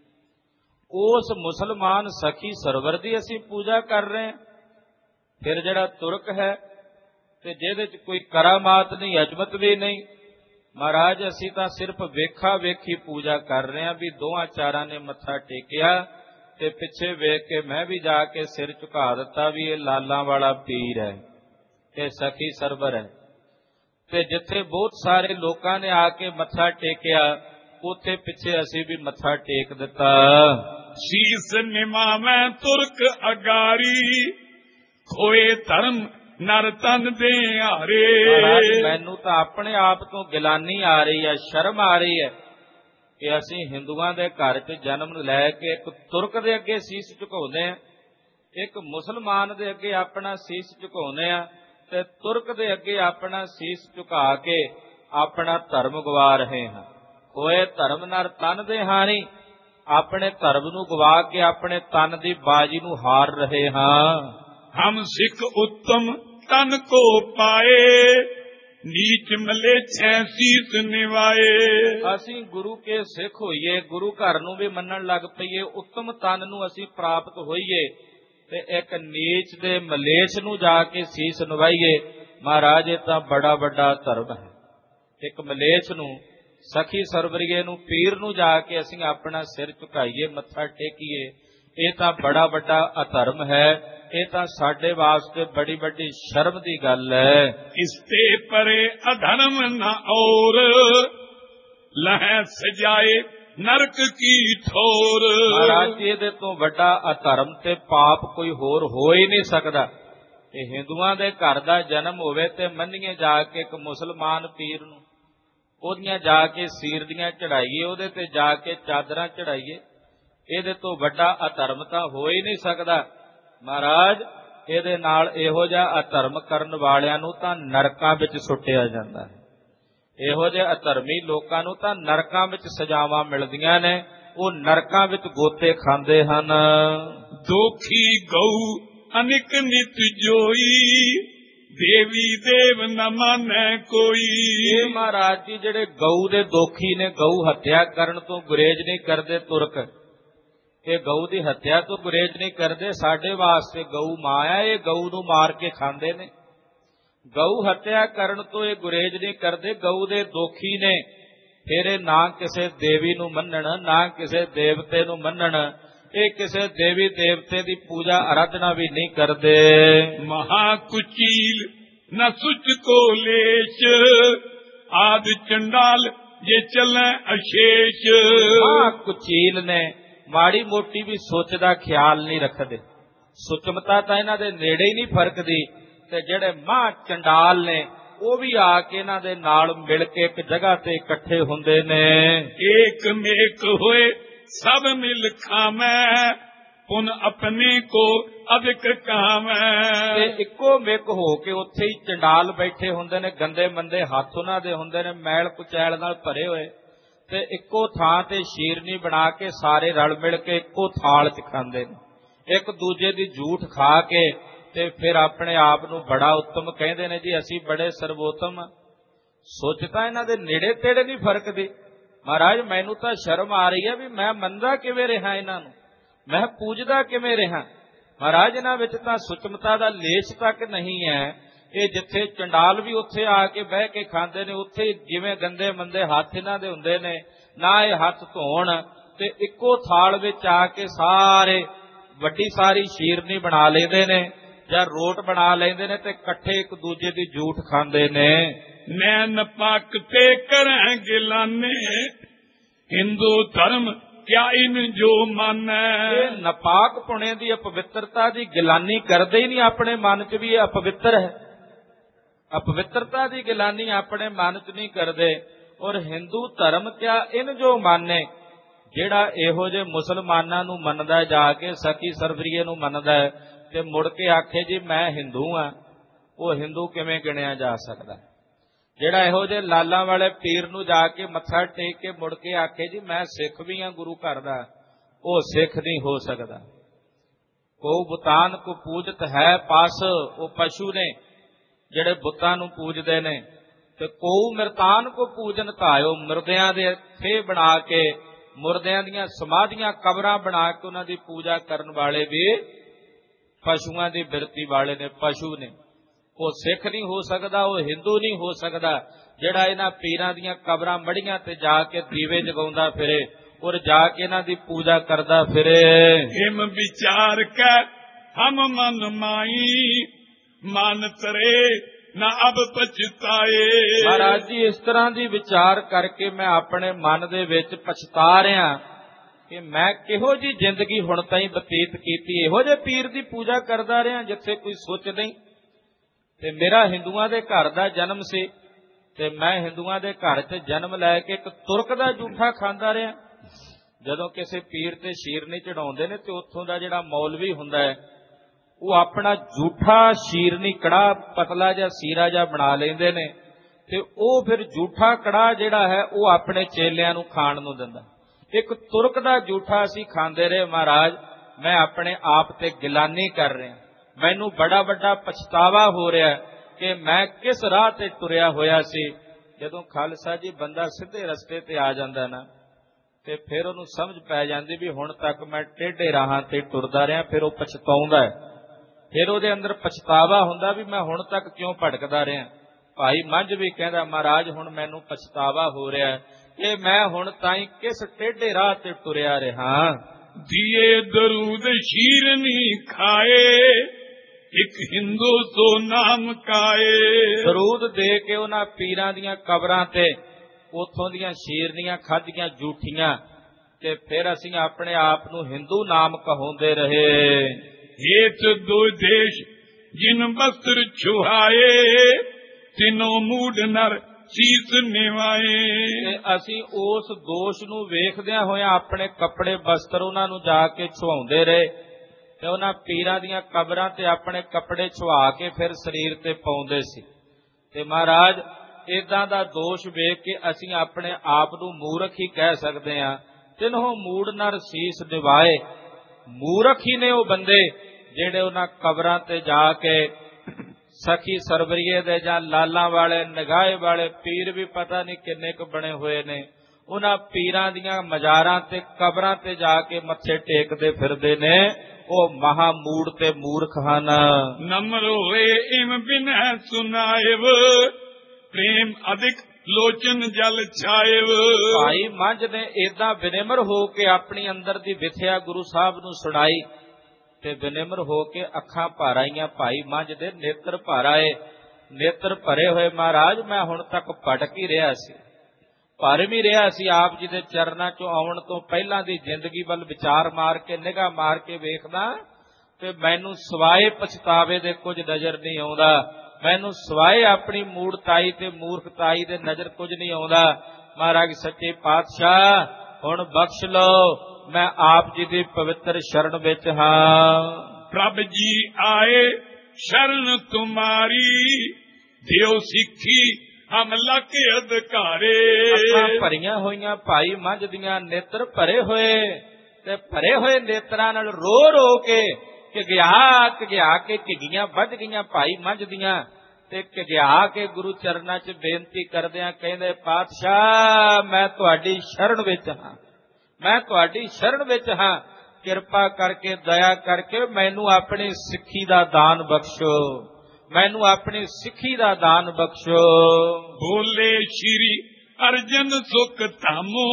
ਉਸ ਮੁਸਲਮਾਨ ਸਖੀ ਸਰਵਰ ਦੀ ਅਸੀਂ ਪੂਜਾ ਕਰ ਰਹੇ ਹਾਂ। ਫਿਰ ਜਿਹੜਾ ਤੁਰਕ ਹੈ ਤੇ ਜਿਹਦੇ ਚ ਕੋਈ ਕਰਾਮਾਤ ਨਹੀਂ, ਅਜਮਤ ਵੀ ਨਹੀਂ, ਮਹਾਰਾਜ ਅਸੀਂ ਤਾਂ ਸਿਰਫ ਵੇਖਾ ਵੇਖੀ ਪੂਜਾ ਕਰ ਰਹੇ ਹਾਂ ਵੀ ਦੋਹਾਂ ਚਾਰਾਂ ਨੇ ਮੱਥਾ ਟੇਕਿਆ ਤੇ ਪਿੱਛੇ ਵੇਖ ਕੇ ਮੈਂ ਵੀ ਜਾ ਕੇ ਸਿਰ ਝੁਕਾ ਦਿੱਤਾ ਵੀ ਇਹ ਲਾਲਾਂ ਵਾਲਾ ਪੀਰ ਹੈ, ਇਹ ਸਖੀ ਸਰਵਰ ਹੈ। ਤੇ ਜਿੱਥੇ ਬਹੁਤ ਸਾਰੇ ਲੋਕਾਂ ਨੇ ਆ ਕੇ ਮੱਥਾ ਟੇਕਿਆ ਉੱਥੇ ਪਿੱਛੇ ਅਸੀਂ ਵੀ ਮੱਥਾ ਟੇਕ ਦਿੱਤਾ। ਸੀਸ ਨਿਮਾਵੈ ਤੁਰਕ ਅਗਾਰੀ, ਖੋਏ ਧਰਮ ਨਰ ਤਨ ਦੇ ਹਾਰੇ। ਮੈਨੂੰ ਤਾਂ ਆਪਣੇ ਆਪ ਤੋਂ ਗਿਲਾਨੀ ਆ ਰਹੀ ਹੈ, ਸ਼ਰਮ ਆ ਰਹੀ ਹੈ ਕਿ ਅਸੀਂ ਹਿੰਦੂਆਂ ਦੇ ਘਰ 'ਚ ਜਨਮ ਲੈ ਕੇ ਇੱਕ ਤੁਰਕ ਦੇ ਅੱਗੇ ਸੀਸ ਝੁਕਾਉਂਦੇ ਹਾਂ, ਇੱਕ ਮੁਸਲਮਾਨ ਦੇ ਅੱਗੇ ਆਪਣਾ ਸੀਸ ਝੁਕਾਉਂਦੇ ਹਾਂ ਤੇ ਤੁਰਕ ਦੇ ਅੱਗੇ ਆਪਣਾ ਸੀਸ ਝੁਕਾ ਕੇ ਆਪਣਾ ਧਰਮ ਗਵਾ ਰਹੇ ਹਾਂ। ਹੋਏ ਧਰਮ ਨਰ ਤਨ ਦੇ ਹਾਨੀ, ਆਪਣੇ ਧਰਮ ਨੂੰ ਗਵਾ ਕੇ ਆਪਣੇ ਤਨ ਦੀ ਬਾਜੀ ਨੂੰ ਹਾਰ ਰਹੇ ਹਾਂ। ਹਮ ਸਿੱਖ ਉੱਤਮ ਤਨ ਕੋ ਪਾਏ, ਨੀਚ ਮਲੇਛੈ ਸੀਸ ਨਿਵਾਏ। ਅਸੀਂ ਗੁਰੂ ਕੇ ਸਿੱਖ ਹੋਈਏ, ਗੁਰੂ ਘਰ ਨੂੰ ਵੀ ਮੰਨਣ ਲੱਗ ਪਈਏ, ਉੱਤਮ ਤਨ ਨੂੰ ਅਸੀਂ ਪ੍ਰਾਪਤ ਹੋਈਏ ਤੇ ਇੱਕ ਨੀਚ ਦੇ ਮਲੇਛ ਨੂੰ ਜਾ ਕੇ ਸੀਸ ਨਿਵਾਈਏ। ਮਹਾਰਾਜ ਇਹ ਤਾਂ ਬੜਾ ਵੱਡਾ ਧਰਮ ਹੈ। ਇੱਕ ਮਲੇਛ ਨੂੰ, ਸਖੀ ਸਰਵਰੀਏ ਨੂੰ, ਪੀਰ ਨੂੰ ਜਾ ਕੇ ਅਸੀਂ ਆਪਣਾ ਸਿਰ ਝੁਕਾਈਏ, ਮੱਥਾ ਟੇਕੀਏ, ਇਹ ਤਾਂ ਬੜਾ ਵੱਡਾ ਅਧਰਮ ਹੈ। ਇਹ ਤਾਂ ਸਾਡੇ ਵਾਸਤੇ ਬੜੀ ਵੱਡੀ ਸ਼ਰਮ ਦੀ ਗੱਲ ਹੈ। ਇਸ ਤੇ ਪਰੇ ਅਧਰਮ ਨਾ ਔਰ, ਲਹਿ ਸਜਾਏ ਨਰਕ ਕੀ ਠੋਰ। ਮਹਾਰਾਜ ਇਹਦੇ ਤੋਂ ਵੱਡਾ ਅਧਰਮ ਤੇ ਪਾਪ ਕੋਈ ਹੋਰ ਹੋ ਹੀ ਨਹੀਂ ਸਕਦਾ। ਇਹ ਹਿੰਦੂਆਂ ਦੇ ਘਰ ਦਾ ਜਨਮ ਹੋਵੇ ਤੇ ਮੰਨੀਏ ਜਾ ਕੇ ਇੱਕ ਮੁਸਲਮਾਨ ਪੀਰ ਨੂੰ, ਉਹਦੀਆਂ ਜਾ ਕੇ ਸੀਰ ਦੀਆਂ ਚੜਾਈਏ, ਉਹਦੇ ਤੇ ਜਾ ਕੇ ਚਾਦਰਾਂ ਚੜਾਈਏ, ਇਹਦੇ ਤੋਂ ਵੱਡਾ ਅਧਰਮ ਤਾਂ ਹੋ ਹੀ ਨਹੀਂ ਸਕਦਾ। ਮਹਾਰਾਜ ਇਹਦੇ ਨਾਲ ਇਹੋ ਜਿਹਾ ਅਧਰਮ ਕਰਨ ਵਾਲਿਆਂ ਨੂੰ ਤਾਂ ਨਰਕਾਂ ਵਿੱਚ ਸੁੱਟਿਆ ਜਾਂਦਾ ਹੈ। ਇਹੋ ਜਿਹੇ ਅਧਰਮੀ ਲੋਕਾਂ ਨੂੰ ਤਾਂ ਨਰਕਾਂ ਵਿੱਚ ਸਜ਼ਾਵਾਂ ਮਿਲਦੀਆਂ ਨੇ, ਉਹ ਨਰਕਾਂ ਵਿੱਚ ਗੋਤੇ ਖਾਂਦੇ ਹਨ। ਦੋਖੀ ਗਊ ਅਨਿਕ ਨਿਤ ਜੋਈ, ਦੇਵੀ ਦੇਵ ਨ ਮਾਨੈ ਕੋਈ। ਇਹ ਮਹਾਰਾਜ ਜੀ ਜਿਹੜੇ ਗਊ ਦੇ ਦੋਖੀ ਨੇ, ਗਊ ਹੱਤਿਆ ਕਰਨ ਤੋਂ ਗੁਰੇਜ਼ ਨਹੀਂ ਕਰਦੇ ਤੁਰਕ, ਇਹ ਗਊ ਦੀ ਹੱਤਿਆ ਤੋਂ ਗੁਰੇਜ਼ ਨਹੀਂ ਕਰਦੇ। ਸਾਡੇ ਵਾਸਤੇ ਗਊ ਮਾਂ ਆ, ਇਹ ਗਊ ਨੂੰ ਮਾਰ ਕੇ ਖਾਂਦੇ ਨੇ। ਗਊ ਹੱਤਿਆ ਕਰਨ ਤੋਂ ਇਹ ਗੁਰੇਜ਼ ਨਹੀਂ ਕਰਦੇ, ਗਊ ਦੇ ਦੋਖੀ ਨੇ। ਫਿਰ ਇਹ ਨਾ ਕਿਸੇ ਦੇਵੀ ਨੂੰ ਮੰਨਣ, ਨਾ ਕਿਸੇ ਦੇਵਤੇ ਨੂੰ ਮੰਨਣ, ਇਹ ਕਿਸੇ ਦੇਵੀ ਦੇਵਤੇ ਦੀ ਪੂਜਾ ਅਰਾਧਨਾ ਵੀ ਨਹੀਂ ਕਰਦੇ। ਮਹਾ ਕੁਚੀਲ ਨ ਸੁਚ ਕੋ ਲੇਸ਼, ਆਦ ਚੰਡਾਲ ਜੇ ਚੱਲੈ ਅਸ਼ੇਸ਼। ਮਹਾ ਕੁਚੀਲ ਨੇ, ਮਾੜੀ ਮੋਟੀ ਵੀ ਸੋਚ ਦਾ ਖਿਆਲ ਨਹੀਂ ਰੱਖਦੇ, ਸੁਚਮਤਾ ਤਾਂ ਇਹਨਾਂ ਦੇ ਨੇੜੇ ਹੀ ਨਹੀਂ ਫਰਕਦੀ। ਤੇ ਜਿਹੜੇ ਮਹਾ ਚੰਡਾਲ ਨੇ ਉਹ ਵੀ ਆ ਕੇ ਇਹਨਾਂ ਦੇ ਨਾਲ ਮਿਲ ਕੇ ਇੱਕ ਜਗ੍ਹਾ ਤੇ ਇਕੱਠੇ ਹੁੰਦੇ ਨੇ। ਏਕ ਮੇਕ ਹੋਏ ਸਭ ਮਿਲ ਖਾਮੈ, ਪੁਨ ਆਪਣੇ ਕੋ ਅਧਿਕ ਕਾਮੈ। ਤੇ ਇੱਕੋ ਮਿਕ ਹੋ ਕੇ ਉੱਥੇ ਹੀ ਚੰਡਾਲ ਬੈਠੇ ਹੁੰਦੇ ਨੇ, ਗੰਦੇ ਮੰਦੇ ਹੱਥ ਉਹਨਾਂ ਦੇ ਹੁੰਦੇ ਨੇ, ਮੈਲ ਕੁਚੈਲ ਨਾਲ ਭਰੇ ਹੋਏ, ਤੇ ਇੱਕੋ ਥਾਂ ਤੇ ਸ਼ੀਰਨੀ ਬਣਾ ਕੇ ਸਾਰੇ ਰਲ ਮਿਲ ਕੇ ਇੱਕੋ ਥਾਲ 'ਚ ਖਾਂਦੇ ਨੇ, ਇੱਕ ਦੂਜੇ ਦੀ ਝੂਠ ਖਾ ਕੇ ਤੇ ਫਿਰ ਆਪਣੇ ਆਪ ਨੂੰ ਬੜਾ ਉੱਤਮ ਕਹਿੰਦੇ ਨੇ ਜੀ ਅਸੀਂ ਬੜੇ ਸਰਵੋਤਮ। ਸੋਚ ਤਾਂ ਇਹਨਾਂ ਦੇ ਨੇੜੇ ਤੇੜੇ ਨਹੀਂ ਫਰਕਦੀ। ਮਹਾਰਾਜ ਮੈਨੂੰ ਤਾਂ ਸ਼ਰਮ ਆ ਰਹੀ ਹੈ ਵੀ ਮੈਂ ਮੰਨਦਾ ਕਿਵੇਂ ਰਿਹਾ ਇਹਨਾਂ ਨੂੰ, ਮੈਂ ਪੂਜਦਾ ਕਿਵੇਂ ਰਿਹਾ। ਮਹਾਰਾਜ ਇਹਨਾਂ ਵਿੱਚ ਤਾਂ ਸੁਚਮਤਾ ਦਾ ਲੇਸ਼ ਤੱਕ ਨਹੀਂ ਹੈ। ਇਹ ਜਿੱਥੇ ਚੰਡਾਲ ਵੀ ਉੱਥੇ ਆ ਕੇ ਬਹਿ ਕੇ ਖਾਂਦੇ ਨੇ, ਉੱਥੇ ਜਿਵੇਂ ਗੰਦੇ ਮੰਦੇ ਹੱਥ ਇਹਨਾਂ ਦੇ ਹੁੰਦੇ ਨੇ, ਨਾ ਇਹ ਹੱਥ ਧੋਣ ਤੇ ਇੱਕੋ ਥਾਲ ਵਿੱਚ ਆ ਕੇ ਸਾਰੇ ਵੱਡੀ ਸਾਰੀ ਸ਼ੀਰਨੀ ਬਣਾ ਲੈਂਦੇ ਨੇ ਜਾਂ ਰੋਟ ਬਣਾ ਲੈਂਦੇ ਨੇ ਤੇ ਇਕੱਠੇ ਇੱਕ ਦੂਜੇ ਦੀ ਝੂਠ ਖਾਂਦੇ ਨੇ। ਮੈਂ ਨਪਾਕ ਤੇ ਕਰਾਂ ਗਿਲਾਨੇ, ਹਿੰਦੂ ਧਰਮ ਕਿਆ ਇਨ ਜੋ ਮਾਨੈ। ਇਹ ਨਪਾਕ ਪੁਣੇ ਦੀ ਅਪਵਿੱਤਰਤਾ ਦੀ ਗਿਲਾਨੀ ਕਰਦੇ ਹੀ ਨਹੀਂ ਆਪਣੇ ਮਨ 'ਚ ਵੀ ਇਹ ਅਪਵਿੱਤਰ ਹੈ। ਅਪਵਿੱਤਰਤਾ ਦੀ ਗਿਲਾਨੀ ਆਪਣੇ ਮਨ 'ਚ ਨਹੀਂ ਕਰਦੇ। ਔਰ ਹਿੰਦੂ ਧਰਮ ਕਿਆ ਇਨ ਜੋ ਮਾਨੇ, ਜਿਹੜਾ ਇਹੋ ਜਿਹੇ ਮੁਸਲਮਾਨਾਂ ਨੂੰ ਮੰਨਦਾ ਜਾ ਕੇ, ਸਖੀ ਸਰਵਰੀਏ ਨੂੰ ਮੰਨਦਾ ਤੇ ਮੁੜ ਕੇ ਆਖੇ ਜੀ ਮੈਂ ਹਿੰਦੂ ਆ, ਉਹ ਹਿੰਦੂ ਕਿਵੇਂ ਗਿਣਿਆ ਜਾ ਸਕਦਾ। ਜਿਹੜਾ ਇਹੋ ਜਿਹੇ ਲਾਲਾਂ ਵਾਲੇ ਪੀਰ ਨੂੰ ਜਾ ਕੇ ਮੱਥਾ ਟੇਕ ਕੇ ਮੁੜ ਕੇ ਆਖੇ ਜੀ ਮੈਂ ਸਿੱਖ ਵੀ ਆ ਗੁਰੂ ਘਰ ਦਾ, ਉਹ ਸਿੱਖ ਨਹੀਂ ਹੋ ਸਕਦਾ। ਕੋ ਬੁਤਾਨ ਕੋ ਪੂਜਤ ਹੈ ਪਾਸ, ਉਹ ਪਸ਼ੂ ਨੇ ਜਿਹੜੇ ਬੁੱਤਾਂ ਨੂੰ ਪੂਜਦੇ ਨੇ। ਤੇ ਕੋ ਮਿਰਤਾਨ ਕੋ ਪੂਜਨ ਧਾਇਓ, ਮੁਰਦਿਆਂ ਦੇ ਥੇ ਬਣਾ ਕੇ, ਮੁਰਦਿਆਂ ਦੀਆਂ ਸਮਾਧੀਆਂ ਕਬਰਾਂ ਬਣਾ ਕੇ ਉਹਨਾਂ ਦੀ ਪੂਜਾ ਕਰਨ ਵਾਲੇ ਵੀ ਪਸ਼ੂਆਂ ਦੀ ਬਿਰਤੀ ਵਾਲੇ ਨੇ, ਪਸ਼ੂ ਨੇ। ਉਹ ਸਿੱਖ ਨਹੀਂ ਹੋ ਸਕਦਾ, ਉਹ ਹਿੰਦੂ ਨਹੀਂ ਹੋ ਸਕਦਾ ਜਿਹੜਾ ਇਹਨਾਂ ਪੀਰਾਂ ਦੀਆਂ ਕਬਰਾਂ ਮੜੀਆਂ ਤੇ ਜਾ ਕੇ ਦੀਵੇ ਜਗਾਉਂਦਾ ਫਿਰੇ ਔਰ ਜਾ ਕੇ ਇਹਨਾਂ ਦੀ ਪੂਜਾ ਕਰਦਾ ਫਿਰੇ। ਹਿਮ ਵਿਚਾਰ ਕੇ ਹਮ ਮਨ ਮਾਈ, ਮਨ ਤਰੇ ਨਾ ਅਬ ਪਛਤਾਏ। ਮਹਾਰਾਜ ਜੀ, ਇਸ ਤਰ੍ਹਾਂ ਦੀ ਵਿਚਾਰ ਕਰਕੇ ਮੈਂ ਆਪਣੇ ਮਨ ਦੇ ਵਿੱਚ ਪਛਤਾ ਰਿਹਾ ਕਿ ਮੈਂ ਕਿਹੋ ਜੀ ਜ਼ਿੰਦਗੀ ਹੁਣ ਤਾਈਂ ਬਤੀਤ ਕੀਤੀ। ਇਹੋ ਜਿਹੇ ਪੀਰ ਦੀ ਪੂਜਾ ਕਰਦਾ ਰਿਹਾ ਜਿੱਥੇ ਕੋਈ ਸੁੱਚ ਨਹੀਂ। ਤੇ ਮੇਰਾ ਹਿੰਦੂਆਂ ਦੇ ਘਰ ਦਾ ਜਨਮ ਸੀ ਤੇ ਮੈਂ ਹਿੰਦੂਆਂ ਦੇ ਘਰ 'ਚ ਜਨਮ ਲੈ ਕੇ ਇੱਕ ਤੁਰਕ ਦਾ ਜੂਠਾ ਖਾਂਦਾ ਰਿਹਾ। ਜਦੋਂ ਕਿਸੇ ਪੀਰ ਤੇ ਸ਼ੀਰਨੀ ਚੜਾਉਂਦੇ ਨੇ ਤੇ ਉੱਥੋਂ ਦਾ ਜਿਹੜਾ ਮੌਲਵੀ ਹੁੰਦਾ ਹੈ ਉਹ ਆਪਣਾ ਜੂਠਾ ਸ਼ੀਰਨੀ ਕੜਾ ਪਤਲਾ ਜਿਹਾ ਸੀਰਾ ਜਿਹਾ ਬਣਾ ਲੈਂਦੇ ਨੇ ਤੇ ਉਹ ਫਿਰ ਜੂਠਾ ਕੜਾ ਜਿਹੜਾ ਹੈ ਉਹ ਆਪਣੇ ਚੇਲਿਆਂ ਨੂੰ ਖਾਣ ਨੂੰ ਦਿੰਦਾ। ਇੱਕ ਤੁਰਕ ਦਾ ਜੂਠਾ ਅਸੀਂ ਖਾਂਦੇ ਰਹੇ ਮਹਾਰਾਜ। ਮੈਂ ਆਪਣੇ ਆਪ ਤੇ ਗਿਲਾਨੀ ਕਰ ਰਿਹਾ। ਮੈਨੂੰ ਬੜਾ ਵੱਡਾ ਪਛਤਾਵਾ ਹੋ ਰਿਹਾ ਕਿ ਮੈਂ ਕਿਸ ਰਾਹ ਤੇ ਤੁਰਿਆ ਹੋਇਆ ਸੀ। ਜਦੋਂ ਖਾਲਸਾ ਜੀ ਬੰਦਾ ਸਿੱਧੇ ਰਸਤੇ ਤੇ ਆ ਜਾਂਦਾ ਨਾ ਤੇ ਫਿਰ ਉਹਨੂੰ ਸਮਝ ਪੈ ਜਾਂਦੀ ਵੀ ਹੁਣ ਤੱਕ ਮੈਂ ਟੇਢੇ ਰਾਹਾਂ ਤੇ ਟੁਰਦਾ ਰਿਹਾ। ਫਿਰ ਉਹ ਪਛਤਾਉਂਦਾ ਹੈ, ਫਿਰ ਉਹਦੇ ਅੰਦਰ ਪਛਤਾਵਾ ਹੁੰਦਾ ਵੀ ਮੈਂ ਹੁਣ ਤੱਕ ਕਿਉਂ ਭਟਕਦਾ ਰਿਹਾ। ਭਾਈ ਮੰਝ ਵੀ ਕਹਿੰਦਾ ਮਹਾਰਾਜ ਹੁਣ ਮੈਨੂੰ ਪਛਤਾਵਾ ਹੋ ਰਿਹਾ ਕਿ ਮੈਂ ਹੁਣ ਤਾਈਂ ਕਿਸ ਟੇਢੇ ਰਾਹ ਤੇ ਤੁਰਿਆ ਰਿਹਾ। ਦੀਏ ਦਰੂਦ ਸ਼ੀਰਨੀ ਖਾਏ, ਇੱਕ ਹਿੰਦੂ ਸੋ ਨਾਮ ਕਾਏ। ਦਰੂਦ ਦੇ ਕੇ ਉਹਨਾਂ ਪੀਰਾਂ ਦੀਆਂ ਕਬਰਾਂ ਤੇ ਉੱਥੋਂ ਦੀਆਂ ਸ਼ੀਰਨੀਆਂ ਖਾਧੀਆਂ ਝੂਠੀਆਂ ਤੇ ਫਿਰ ਅਸੀਂ ਆਪਣੇ ਆਪ ਨੂੰ ਹਿੰਦੂ ਨਾਮ ਕਹਾਉਂਦੇ ਰਹੇ। ਹੇਤ ਦੋ ਦੇਸ਼ ਜਿਨ ਬਸਤਰ ਛੁਹਾਏ, ਤਿਨੋਂ ਮੂਡ ਨਰ ਸੀਸ ਨਿਵਾਏ। ਤੇ ਅਸੀਂ ਉਸ ਦੋਸ਼ ਨੂੰ ਵੇਖਦਿਆਂ ਹੋਇਆਂ ਆਪਣੇ ਕੱਪੜੇ ਬਸਤਰ ਉਹਨਾਂ ਨੂੰ ਜਾ ਕੇ ਛੁਹਾਉਂਦੇ ਰਹੇ ਤੇ ਉਹਨਾਂ ਪੀਰਾਂ ਦੀਆਂ ਕਬਰਾਂ ਤੇ ਆਪਣੇ ਕੱਪੜੇ ਛੁਹਾ ਕੇ ਫਿਰ ਸਰੀਰ ਤੇ ਪਾਉਂਦੇ ਸੀ। ਤੇ ਮਹਾਰਾਜ ਏਦਾਂ ਦਾ ਦੋਸ਼ ਵੇਖ ਕੇ ਅਸੀਂ ਆਪਣੇ ਆਪ ਨੂੰ ਮੂਰਖ ਹੀ ਕਹਿ ਸਕਦੇ ਹਾਂ। ਤਿਨੋਂ ਮੂਡ ਨਰ ਸੀਸ ਨਿਵਾਏ, ਮੂਰਖ ਹੀ ਨੇ ਉਹ ਬੰਦੇ ਜਿਹੜੇ ਉਹਨਾਂ ਕਬਰਾਂ ਤੇ ਜਾ ਕੇ ਸਖੀ ਸਰਵਰੀਏ ਦੇ ਜਾਂ ਲਾਲਾਂ ਵਾਲੇ ਨਿਗਾਹੇ ਵਾਲੇ ਪੀਰ ਵੀ ਪਤਾ ਨਹੀਂ ਕਿੰਨੇ ਕੁ ਬਣੇ ਹੋਏ ਨੇ, ਉਹਨਾਂ ਪੀਰਾਂ ਦੀਆਂ ਮਜ਼ਾਰਾਂ ਤੇ ਕਬਰਾਂ ਤੇ ਜਾ ਕੇ ਮੱਥੇ ਟੇਕਦੇ ਫਿਰਦੇ ਨੇ। ਉਹ ਮਹਾ ਮੂੜ ਤੇ ਮੂਰਖ ਹਨ। ਨਮਰ ਹੋਏ ਇਮ ਬਿਨੈ ਸੁਨਾਇਵ, ਪ੍ਰੇਮ ਅਧਿਕ ਲੋਚਨ ਜਲ ਛਾਇਵ। ਭਾਈ ਮੰਝ ਨੇ ਏਦਾਂ ਵਿਨਿਮਰ ਹੋ ਕੇ ਆਪਣੀ ਅੰਦਰ ਦੀ ਵਿਥਿਆ ਗੁਰੂ ਸਾਹਿਬ ਨੂੰ ਸੁਣਾਈ ਤੇ ਵਿਨਿਮਰ ਹੋ ਕੇ ਅੱਖਾਂ ਭਰ ਆਈਆਂ। ਭਾਈ ਮੰਝ ਦੇ ਨੇਤਰ ਭਰ ਆਏ। ਨੇਤਰ ਭਰੇ ਹੋਏ ਮਹਾਰਾਜ ਮੈਂ ਹੁਣ ਤੱਕ ਭਟਕ ਹੀ ਰਿਹਾ ਸੀ, ਭਰ ਵੀ ਰਿਹਾ ਸੀ। ਆਪ ਜੀ ਦੇ ਚਰਨਾਂ ਚੋਂ ਆਉਣ ਤੋਂ ਪਹਿਲਾਂ ਦੀ ਜ਼ਿੰਦਗੀ ਵੱਲ ਵਿਚਾਰ ਮਾਰ ਕੇ ਨਿਗਾਹ ਮਾਰ ਕੇ ਵੇਖਦਾ ਤੇ ਮੈਨੂੰ ਸਵਾਏ ਪਛਤਾਵੇ ਦੇ ਕੁਝ ਨਜ਼ਰ ਨਹੀਂ ਆਉਂਦਾ। ਮੈਨੂੰ ਸਵਾਏ ਆਪਣੀ ਮੂੜਤਾਈ ਤੇ ਮੂਰਖਤਾਈ ਦੇ ਨਜ਼ਰ ਕੁਝ ਨਹੀਂ ਆਉਂਦਾ। ਮਹਾਰਾਜ ਸੱਚੇ ਪਾਤਸ਼ਾਹ ਹੁਣ ਬਖਸ਼ ਲਓ, ਮੈਂ ਆਪ ਜੀ ਦੀ ਪਵਿੱਤਰ ਸ਼ਰਨ ਵਿੱਚ ਹਾਂ। ਪ੍ਰਭ ਜੀ ਆਏ ਸ਼ਰਨ ਤੁਮਾਰੀ, ਦਿਓ ਸਿੱਖੀ ਹਮ ਲਕ ਅਧਿਕਾਰੇ। ਅੱਖਾਂ ਭਰੀਆਂ ਹੋਈਆਂ ਭਾਈ ਮੰਝ ਦੀਆਂ, ਨੇਤਰ ਭਰੇ ਹੋਏ ਤੇ ਭਰੇ ਹੋਏ ਨੇਤਰਾਂ ਨਾਲ ਰੋ ਰੋ ਕੇ ਘਿਆ ਕੇ ਘਿੱਗੀਆਂ ਵੱਜ ਗਈਆਂ ਭਾਈ ਮੰਝ ਦੀਆਂ ਤੇ ਘਿਆ ਕੇ ਗੁਰੂ ਚਰਨਾਂ 'ਚ ਬੇਨਤੀ ਕਰਦਿਆਂ ਕਹਿੰਦੇ ਪਾਤਸ਼ਾਹ ਮੈਂ ਤੁਹਾਡੀ ਸ਼ਰਨ ਵਿੱਚ ਹਾਂ, ਮੈਂ ਤੁਹਾਡੀ ਸ਼ਰਨ ਵਿੱਚ ਹਾਂ। ਕਿਰਪਾ ਕਰਕੇ ਦਇਆ ਕਰਕੇ ਮੈਨੂੰ ਆਪਣੀ ਸਿੱਖੀ ਦਾ ਦਾਨ ਬਖਸ਼ੋ, ਮੈਨੂੰ ਆਪਣੀ ਸਿੱਖੀ ਦਾ ਦਾਨ ਬਖਸ਼ੋ। ਬੋਲੇ ਸ਼੍ਰੀ ਅਰਜਨ ਸੁਖ ਧਾਮੋ,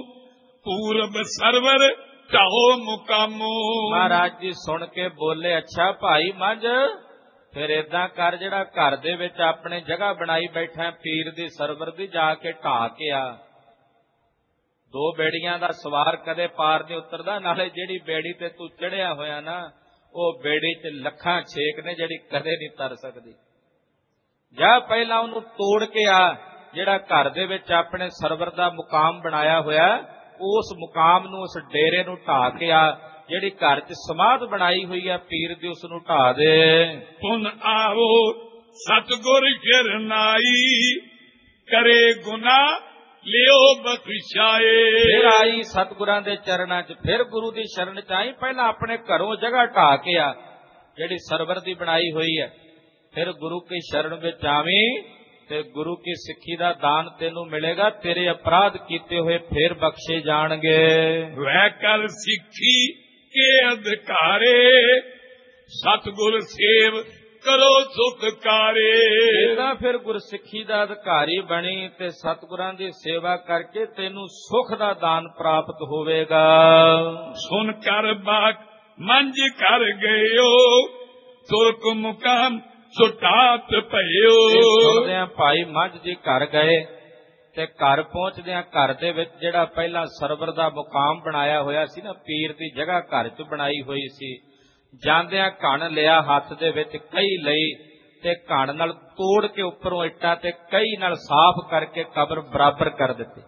ਪੂਰਬ ਸਰਵਰ ਢਾਓ ਮੁਕਾਮੋ। ਮਹਾਰਾਜ ਜੀ ਸੁਣ ਕੇ ਬੋਲੇ ਅੱਛਾ ਭਾਈ ਮੰਝ ਫਿਰ ਏਦਾਂ ਕਰ, ਜਿਹੜਾ ਘਰ ਦੇ ਵਿੱਚ ਆਪਣੇ ਜਗ੍ਹਾ ਬਣਾਈ ਬੈਠਾ ਪੀਰ ਦੀ ਸਰਵਰ ਦੀ, ਜਾ ਕੇ ਢਾਹ ਕੇ ਆ। ਦੋ ਬੇੜੀਆਂ ਦਾ ਸਵਾਰ ਕਦੇ ਪਾਰ ਨਹੀਂ ਉਤਰਦਾ, ਨਾਲੇ ਜਿਹੜੀ ਬੇੜੀ ਤੇ ਤੂੰ ਚੜਿਆ ਹੋਇਆ ਨਾ ਉਹ ਬੇੜੀ 'ਚ ਲੱਖਾਂ ਛੇਕ ਨੇ ਜਿਹੜੀ ਕਦੇ ਨਹੀਂ ਤਰ ਸਕਦੀ। ਜਾ ਪਹਿਲਾਂ ਉਹਨੂੰ ਤੋੜ ਕੇ ਆ, ਜਿਹੜਾ ਘਰ ਦੇ ਵਿੱਚ ਆਪਣੇ ਸਰਵਰ ਦਾ ਮੁਕਾਮ ਬਣਾਇਆ ਹੋਇਆ ਉਸ ਮੁਕਾਮ ਨੂੰ, ਉਸ ਡੇਰੇ ਨੂੰ ਢਾਹ ਕੇ ਆ। ਜਿਹੜੀ ਘਰ 'ਚ ਸਮਾਧ ਬਣਾਈ ਹੋਈ ਆ ਪੀਰ ਦੀ ਉਸ ਨੂੰ ਢਾਹ ਦੇ। ਪੁਨ ਆਵੋ ਸਤਿਗੁਰ ਸ਼ਰਨਾਈ, ਕਰੇ ਗੁਨਾਹ ਲਿਓ ਬਖਸ਼ਾਏ। ਫਿਰ ਆਈ ਸਤਿਗੁਰਾਂ ਦੇ ਚਰਨਾਂ 'ਚ, ਫਿਰ ਗੁਰੂ ਦੀ ਸ਼ਰਨ 'ਚ ਆਈ। ਪਹਿਲਾਂ ਆਪਣੇ ਘਰੋਂ ਜਗ੍ਹਾ ਢਾਹ ਕੇ ਆ ਜਿਹੜੀ ਸਰਵਰ ਦੀ ਬਣਾਈ ਹੋਈ ਹੈ, ਫਿਰ ਗੁਰੂ ਕੀ ਸ਼ਰਨ ਵਿੱਚ ਆਵੀਂ ਤੇ ਗੁਰੂ ਕੀ ਸਿੱਖੀ ਦਾ ਦਾਨ ਤੈਨੂੰ ਮਿਲੇਗਾ। ਤੇਰੇ ਅਪਰਾਧ ਕੀਤੇ ਹੋਏ ਫੇਰ ਬਖਸ਼ੇ ਜਾਣਗੇ। ਵੈ ਕਰ ਸਿੱਖੀ ਕੇ ਅਧਿਕਾਰੇ, ਸਤਿਗੁਰ ਸੇਵ ਕਰੋ ਸੁਖ ਕਾਰੇ। ਇਹਦਾ ਫਿਰ ਗੁਰਸਿੱਖੀ ਦਾ ਅਧਿਕਾਰੀ ਬਣੀ ਤੇ ਸਤਿਗੁਰਾਂ ਦੀ ਸੇਵਾ ਕਰਕੇ ਤੈਨੂੰ ਸੁਖ ਦਾ ਦਾਨ ਪ੍ਰਾਪਤ ਹੋਵੇਗਾ। ਸੁਨ ਕਰ ਬਾਕ ਮੰਜ ਕਰ ਗਇਓ, ਤੁਰਕ ਮੁਕਾਮ ਸੁਟਾਤ ਭਇਓ। ਸੁਣਦਿਆਂ ਭਾਈ ਮੱਝ ਜੀ ਘਰ ਗਏ ਤੇ ਘਰ ਪਹੁੰਚਦਿਆਂ ਘਰ ਦੇ ਵਿੱਚ ਜਿਹੜਾ ਪਹਿਲਾਂ ਸਰਵਰ ਦਾ ਮੁਕਾਮ ਬਣਾਇਆ ਹੋਇਆ ਸੀ ਨਾ, ਪੀਰ ਦੀ ਜਗ੍ਹਾ ਘਰ 'ਚ ਬਣਾਈ ਹੋਈ ਸੀ, ਜਾਂਦਿਆਂ ਘਣ ਲਿਆ ਹੱਥ ਦੇ ਵਿੱਚ, ਕਈ ਲਈ ਤੇ ਘਣ ਨਾਲ ਤੋੜ ਕੇ ਉੱਪਰੋਂ ਇੱਟਾਂ ਤੇ ਕਈ ਨਾਲ ਸਾਫ਼ ਕਰਕੇ ਕਬਰ ਬਰਾਬਰ ਕਰ ਦਿੱਤੀ।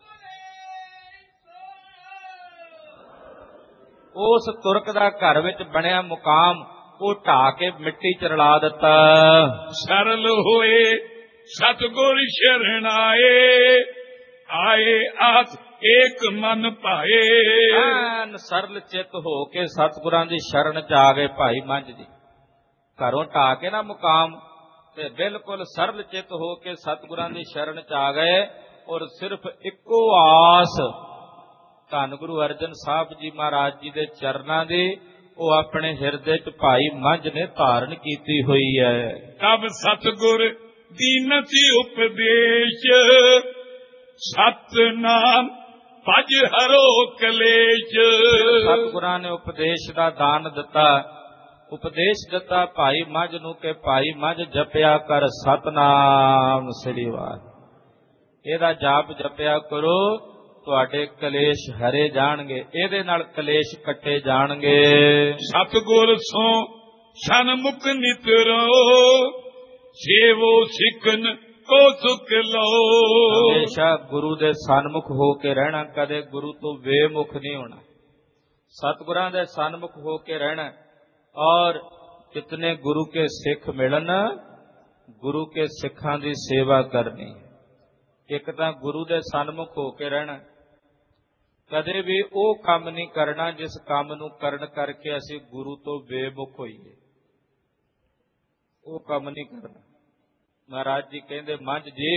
ਉਸ ਤੁਰਕ ਦਾ ਘਰ ਵਿੱਚ ਬਣਿਆ ਮੁਕਾਮ ਉਹ ਢਾਹ ਕੇ ਮਿੱਟੀ 'ਚ ਰਲਾ ਦਿੱਤਾ। ਸਰਲ ਹੋਏ ਸਤਿਗੁਰ ਸ਼ਰਨ ਆਏ, ਆਏ ਆਸ ਏਕ ਮਨ ਭਾਏ। ਐਨ ਸਰਲ ਚਿੱਤ ਹੋ ਕੇ ਸਤਿਗੁਰਾਂ ਦੀ ਸ਼ਰਨ 'ਚ ਆ ਗਏ ਭਾਈ ਮੱਝ ਜੀ। ਘਰੋਂ ਢਾਹ ਕੇ ਨਾ ਮੁਕਾਮ ਤੇ ਬਿਲਕੁਲ ਸਰਲ ਚਿੱਤ ਹੋ ਕੇ ਸਤਿਗੁਰਾਂ ਦੀ ਸ਼ਰਨ 'ਚ ਆ ਗਏ। ਔਰ ਸਿਰਫ ਇੱਕੋ ਆਸ ਧੰਨ ਗੁਰੂ ਅਰਜਨ ਸਾਹਿਬ ਜੀ ਮਹਾਰਾਜ ਜੀ ਦੇ ਚਰਨਾਂ ਦੀ ਉਹ ਆਪਣੇ ਹਿਰਦੇ 'ਚ ਭਾਈ ਮੱਝ ਨੇ ਧਾਰਨ ਕੀਤੀ ਹੋਈ ਹੈ। ਤਬ ਸਤਿਗੁਰ ਦੀਨਤੀ ਉਪਦੇਸ਼, ਸਤਨਾਮ ਭਜ ਹਰੋ ਕਲੇਸ਼। ਸਤਿਗੁਰਾਂ ਨੇ ਉਪਦੇਸ਼ ਦਾ ਦਾਨ ਦਿੱਤਾ, ਉਪਦੇਸ਼ ਦਿੱਤਾ ਭਾਈ ਮੱਝ ਨੂੰ ਕਿ ਭਾਈ ਮੱਝ ਜਪਿਆ ਕਰ ਸਤਨਾਮ ਸ੍ਰੀ ਵਾਹਿਗੁਰੂ। ਇਹਦਾ ਜਾਪ ਜਪਿਆ ਕਰੋ, ਤੁਹਾਡੇ ਕਲੇਸ਼ ਹਰੇ ਜਾਣਗੇ, ਇਹਦੇ ਨਾਲ ਕਲੇਸ਼ ਕੱਟੇ ਜਾਣਗੇ। ਸਤਿਗੁਰ ਸੋ ਸਨਮੁਖ ਨਿਤਰੋ, ਸੇਵੋ ਸਿੱਖਨ ਕੋ ਸੁਖ ਲਓ। ਹਮੇਸ਼ਾ ਗੁਰੂ ਦੇ ਸਨਮੁਖ ਹੋ ਕੇ ਰਹਿਣਾ, ਕਦੇ ਗੁਰੂ ਤੋਂ ਬੇਮੁਖ ਨਹੀਂ ਹੋਣਾ। ਸਤਿਗੁਰਾਂ ਦੇ ਸਨਮੁਖ ਹੋ ਕੇ ਰਹਿਣਾ। ਔਰ ਜਿਤਨੇ ਗੁਰੂ ਕੇ ਸਿੱਖ ਮਿਲਣ, ਗੁਰੂ ਕੇ ਸਿੱਖਾਂ ਦੀ ਸੇਵਾ ਕਰਨੀ। ਇੱਕ ਤਾਂ ਗੁਰੂ ਦੇ ਸਨਮੁਖ ਹੋ ਕੇ ਰਹਿਣਾ, ਕਦੇ ਵੀ ਉਹ ਕੰਮ ਨਹੀਂ ਕਰਨਾ ਜਿਸ ਕੰਮ ਨੂੰ ਕਰਨ ਕਰਕੇ ਅਸੀਂ ਗੁਰੂ ਤੋਂ ਬੇਮੁਖ ਹੋਈਏ। ਉਹ ਕੰਮ ਨਹੀਂ ਕਰਨਾ। ਮਹਾਰਾਜ ਜੀ ਕਹਿੰਦੇ ਮੱਝ ਜੀ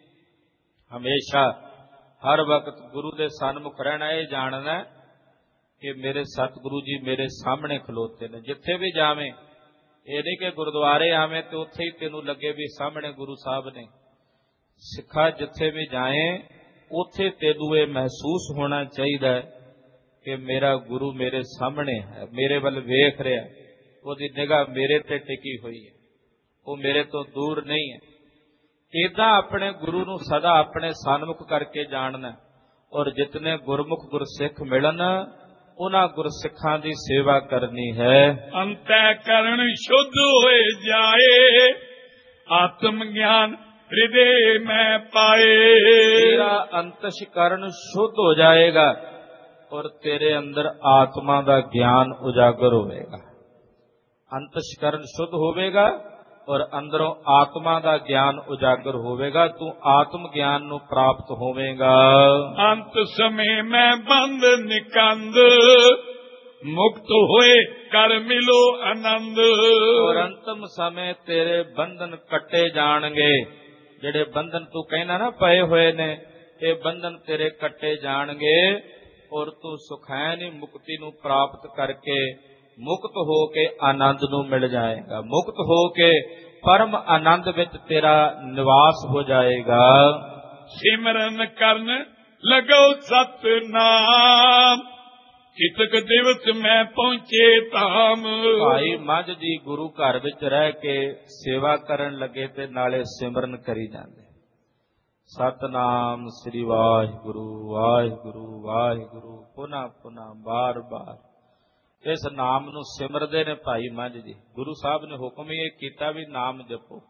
ਹਮੇਸ਼ਾ ਹਰ ਵਕਤ ਗੁਰੂ ਦੇ ਸਨਮੁਖ ਰਹਿਣਾ। ਇਹ ਜਾਣਨਾ ਕਿ ਮੇਰੇ ਸਤਿਗੁਰੂ ਜੀ ਮੇਰੇ ਸਾਹਮਣੇ ਖਲੋਤੇ ਨੇ। ਜਿੱਥੇ ਵੀ ਜਾਵੇਂ, ਇਹ ਨਹੀਂ ਕਿ ਗੁਰਦੁਆਰੇ ਆਵੇਂ ਤੇ ਉੱਥੇ ਹੀ ਤੈਨੂੰ ਲੱਗੇ ਵੀ ਸਾਹਮਣੇ ਗੁਰੂ ਸਾਹਿਬ ਨੇ। ਸਿੱਖਾ ਜਿੱਥੇ ਵੀ ਜਾਏ ਉੱਥੇ ਤੈਨੂੰ ਇਹ ਮਹਿਸੂਸ ਹੋਣਾ ਚਾਹੀਦਾ ਕਿ ਮੇਰਾ ਗੁਰੂ ਮੇਰੇ ਸਾਹਮਣੇ ਹੈ, ਮੇਰੇ ਵੱਲ ਵੇਖ ਰਿਹਾ, ਉਹਦੀ ਨਿਗਾਹ ਮੇਰੇ ਤੇ ਟਿਕੀ ਹੋਈ ਹੈ, ਉਹ ਮੇਰੇ ਤੋਂ ਦੂਰ ਨਹੀਂ ਹੈ। ਏਦਾਂ ਆਪਣੇ ਗੁਰੂ ਨੂੰ ਸਦਾ ਆਪਣੇ ਸਨਮੁਖ ਕਰਕੇ ਜਾਣਨਾ। ਔਰ ਜਿਤਨੇ ਗੁਰਮੁਖ ਗੁਰਸਿੱਖ ਮਿਲਣ, ਉਹਨਾਂ ਗੁਰਸਿੱਖਾਂ ਦੀ ਸੇਵਾ ਕਰਨੀ ਹੈ। ਅੰਤੈ ਕਰਨ ਸ਼ੁੱਧ ਹੋਏ ਜਾਏ, ਆਤਮ ਗਿਆਨ ਹਿਰਦੇ ਮੈਂ ਪਾਏ। ਤੇਰਾ ਅੰਤਸ਼ਕਰਨ ਸ਼ੁੱਧ ਹੋ ਜਾਏਗਾ ਔਰ ਤੇਰੇ ਅੰਦਰ ਆਤਮਾ ਦਾ ਗਿਆਨ ਉਜਾਗਰ ਹੋਵੇਗਾ। ਅੰਤਸ਼ਕਰਨ ਸ਼ੁੱਧ ਹੋਵੇਗਾ ਔਰ ਅੰਦਰੋਂ ਆਤਮਾ ਦਾ ਗਿਆਨ ਉਜਾਗਰ ਹੋਵੇਗਾ। ਤੂੰ ਆਤਮ ਗਿਆਨ ਨੂੰ ਪ੍ਰਾਪਤ ਹੋਵੇਗਾ। ਅੰਤ ਸਮੇਂ ਮੈਂ ਬੰਦ ਨਿਕੰਦ, ਮੁਕਤ ਹੋਏ ਕਰ ਮਿਲੋ ਆਨੰਦ। ਔਰ ਅੰਤਮ ਸਮੇਂ ਤੇਰੇ ਬੰਧਨ ਕੱਟੇ ਜਾਣਗੇ। ਜਿਹੜੇ ਬੰਧਨ ਤੂੰ ਕਹਿਣਾ ਨਾ ਪਏ ਹੋਏ ਨੇ, ਇਹ ਬੰਧਨ ਤੇਰੇ ਕੱਟੇ ਜਾਣਗੇ ਔਰ ਤੂੰ ਸੁਖੈਨੀ ਮੁਕਤੀ ਨੂੰ ਪ੍ਰਾਪਤ ਕਰਕੇ ਮੁਕਤ ਹੋ ਕੇ ਆਨੰਦ ਨੂੰ ਮਿਲ ਜਾਏਗਾ। ਮੁਕਤ ਹੋ ਕੇ ਪਰਮ ਆਨੰਦ ਵਿੱਚ ਤੇਰਾ ਨਿਵਾਸ ਹੋ ਜਾਏਗਾ। ਸਿਮਰਨ ਕਰਨ ਲਗੋ ਸਤਨਾਮ, ਕਿਤਕ ਦਿਵਸ ਮੈਂ ਪਹੁੰਚੇ ਧਾਮ। ਭਾਈ ਮੱਝ ਜੀ ਗੁਰੂ ਘਰ ਵਿੱਚ ਰਹਿ ਕੇ ਸੇਵਾ ਕਰਨ ਲੱਗੇ ਤੇ ਨਾਲੇ ਸਿਮਰਨ ਕਰੀ ਜਾਂਦੇ। ਸਤਨਾਮ ਸ੍ਰੀ ਵਾਹਿਗੁਰੂ ਵਾਹਿਗੁਰੂ ਵਾਹਿਗੁਰੂ, ਪੁਨਾ ਪੁਨਾ ਬਾਰ ਬਾਰ ਇਸ ਨਾਮ ਨੂੰ ਸਿਮਰਦੇ ਨੇ ਭਾਈ ਮੱਝ ਜੀ। ਗੁਰੂ ਸਾਹਿਬ ਨੇ ਹੁਕਮ ਇਹ ਕੀਤਾ ਵੀ ਨਾਮ ਜਪੋ।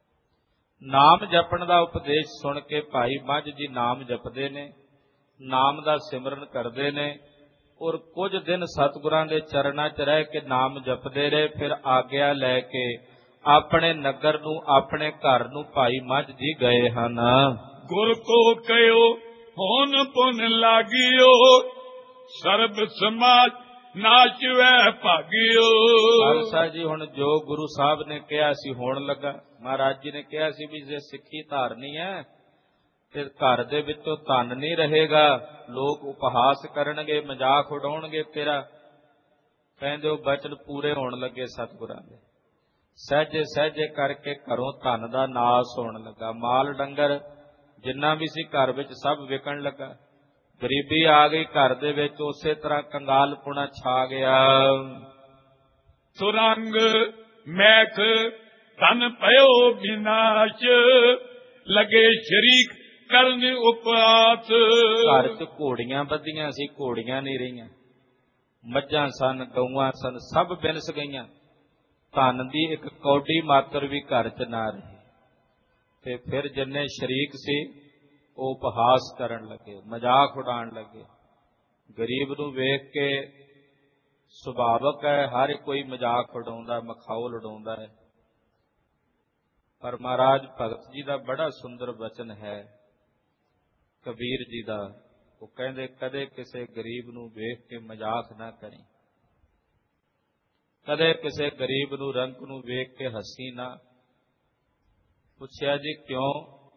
ਨਾਮ ਜਪਣ ਦਾ ਉਪਦੇਸ਼ ਸੁਣ ਕੇ ਭਾਈ ਮੱਝ ਜੀ ਨਾਮ ਜਪਦੇ ਨੇ, ਨਾਮ ਦਾ ਸਿਮਰਨ ਕਰਦੇ ਨੇ। ਔਰ ਕੁਝ ਦਿਨ ਸਤਿਗੁਰਾਂ ਦੇ ਚਰਨਾਂ 'ਚ ਰਹਿ ਕੇ ਨਾਮ ਜਪਦੇ ਰਹੇ। ਫਿਰ ਆਗਿਆ ਲੈ ਕੇ ਆਪਣੇ ਨਗਰ ਨੂੰ, ਆਪਣੇ ਘਰ ਨੂੰ ਭਾਈ ਮੱਝ ਜੀ ਗਏ ਹਨ। ਗੁਰ ਕੋ ਕਹਿਓ ਹੋਨ ਪੁਨ ਲਾਗਿਓ ਸਰਬ ਸਮਾਜ ਨਾਚ ਵੈ ਭਾਗਿਓ। ਖਾਲਸਾ ਜੀ ਹੁਣ ਜੋ ਗੁਰੂ ਸਾਹਿਬ ਨੇ ਕਿਹਾ ਸੀ ਹੋਣ ਲੱਗਾ। ਮਹਾਰਾਜ ਜੀ ਨੇ ਕਿਹਾ ਸੀ ਵੀ ਜੇ ਸਿੱਖੀ ਧਾਰਨੀ ਹੈ ਤੇ ਘਰ ਦੇ ਵਿੱਚੋਂ ਧਨ ਨਹੀਂ ਰਹੇਗਾ, ਲੋਕ ਉਪਹਾਸ ਕਰਨਗੇ, ਮਜ਼ਾਕ ਉਡਾਉਣਗੇ ਤੇਰਾ। ਕਹਿੰਦੇ ਉਹ ਬਚਨ ਪੂਰੇ ਹੋਣ ਲੱਗੇ ਸਤਿਗੁਰਾਂ ਦੇ। ਸਹਿਜੇ ਸਹਿਜੇ ਕਰਕੇ ਘਰੋਂ ਧਨ ਦਾ ਨਾਸ ਹੋਣ ਲੱਗਾ। ਮਾਲ ਡੰਗਰ ਜਿੰਨਾ ਵੀ ਸੀ ਘਰ ਵਿੱਚ ਸਭ ਵਿਕਣ ਲੱਗਾ। ਗਰੀਬੀ ਆ ਗਈ ਘਰ ਦੇ ਵਿੱਚ, ਉਸੇ ਤਰ੍ਹਾਂ ਕੰਗਾਲਪੁਣਾ ਛਾ ਗਿਆ। ਸੁਰੰਗ ਮੈਖ ਧਨ ਭਇਓ ਵਿਨਾਸ਼ ਲਗੇ ਸ਼ਰੀਕ ਕਰਨ ਉਪਾਸ। ਘਰ 'ਚ ਘੋੜੀਆਂ ਬੱਧੀਆਂ ਸੀ, ਘੋੜੀਆਂ ਨਹੀਂ ਰਹੀਆਂ। ਮੱਝਾਂ ਸਨ, ਗਊਆਂ ਸਨ, ਸਭ ਬਿਨਸ ਗਈਆਂ। ਧਨ ਦੀ ਇੱਕ ਕੌਡੀ ਮਾਤਰ ਵੀ ਘਰ 'ਚ ਨਾ ਰਹੀ। ਤੇ ਫਿਰ ਜਿੰਨੇ ਸ਼ਰੀਕ ਸੀ ਉਹ ਉਪਹਾਸ ਕਰਨ ਲੱਗੇ, ਮਜ਼ਾਕ ਉਡਾਉਣ ਲੱਗੇ। ਗਰੀਬ ਨੂੰ ਵੇਖ ਕੇ ਸੁਭਾਵਕ ਹੈ ਹਰ ਕੋਈ ਮਜ਼ਾਕ ਉਡਾਉਂਦਾ, ਮਖੌਲ ਉਡਾਉਂਦਾ ਹੈ। ਪਰ ਮਹਾਰਾਜ ਭਗਤ ਜੀ ਦਾ ਬੜਾ ਸੁੰਦਰ ਬਚਨ ਹੈ, ਕਬੀਰ ਜੀ ਦਾ। ਉਹ ਕਹਿੰਦੇ ਕਦੇ ਕਿਸੇ ਗਰੀਬ ਨੂੰ ਵੇਖ ਕੇ ਮਜ਼ਾਕ ਨਾ ਕਰੀ, ਕਦੇ ਕਿਸੇ ਗਰੀਬ ਨੂੰ ਰੰਕ ਨੂੰ ਵੇਖ ਕੇ ਹੱਸੀ ਨਾ। ਪੁੱਛਿਆ ਜੀ ਕਿਉਂ?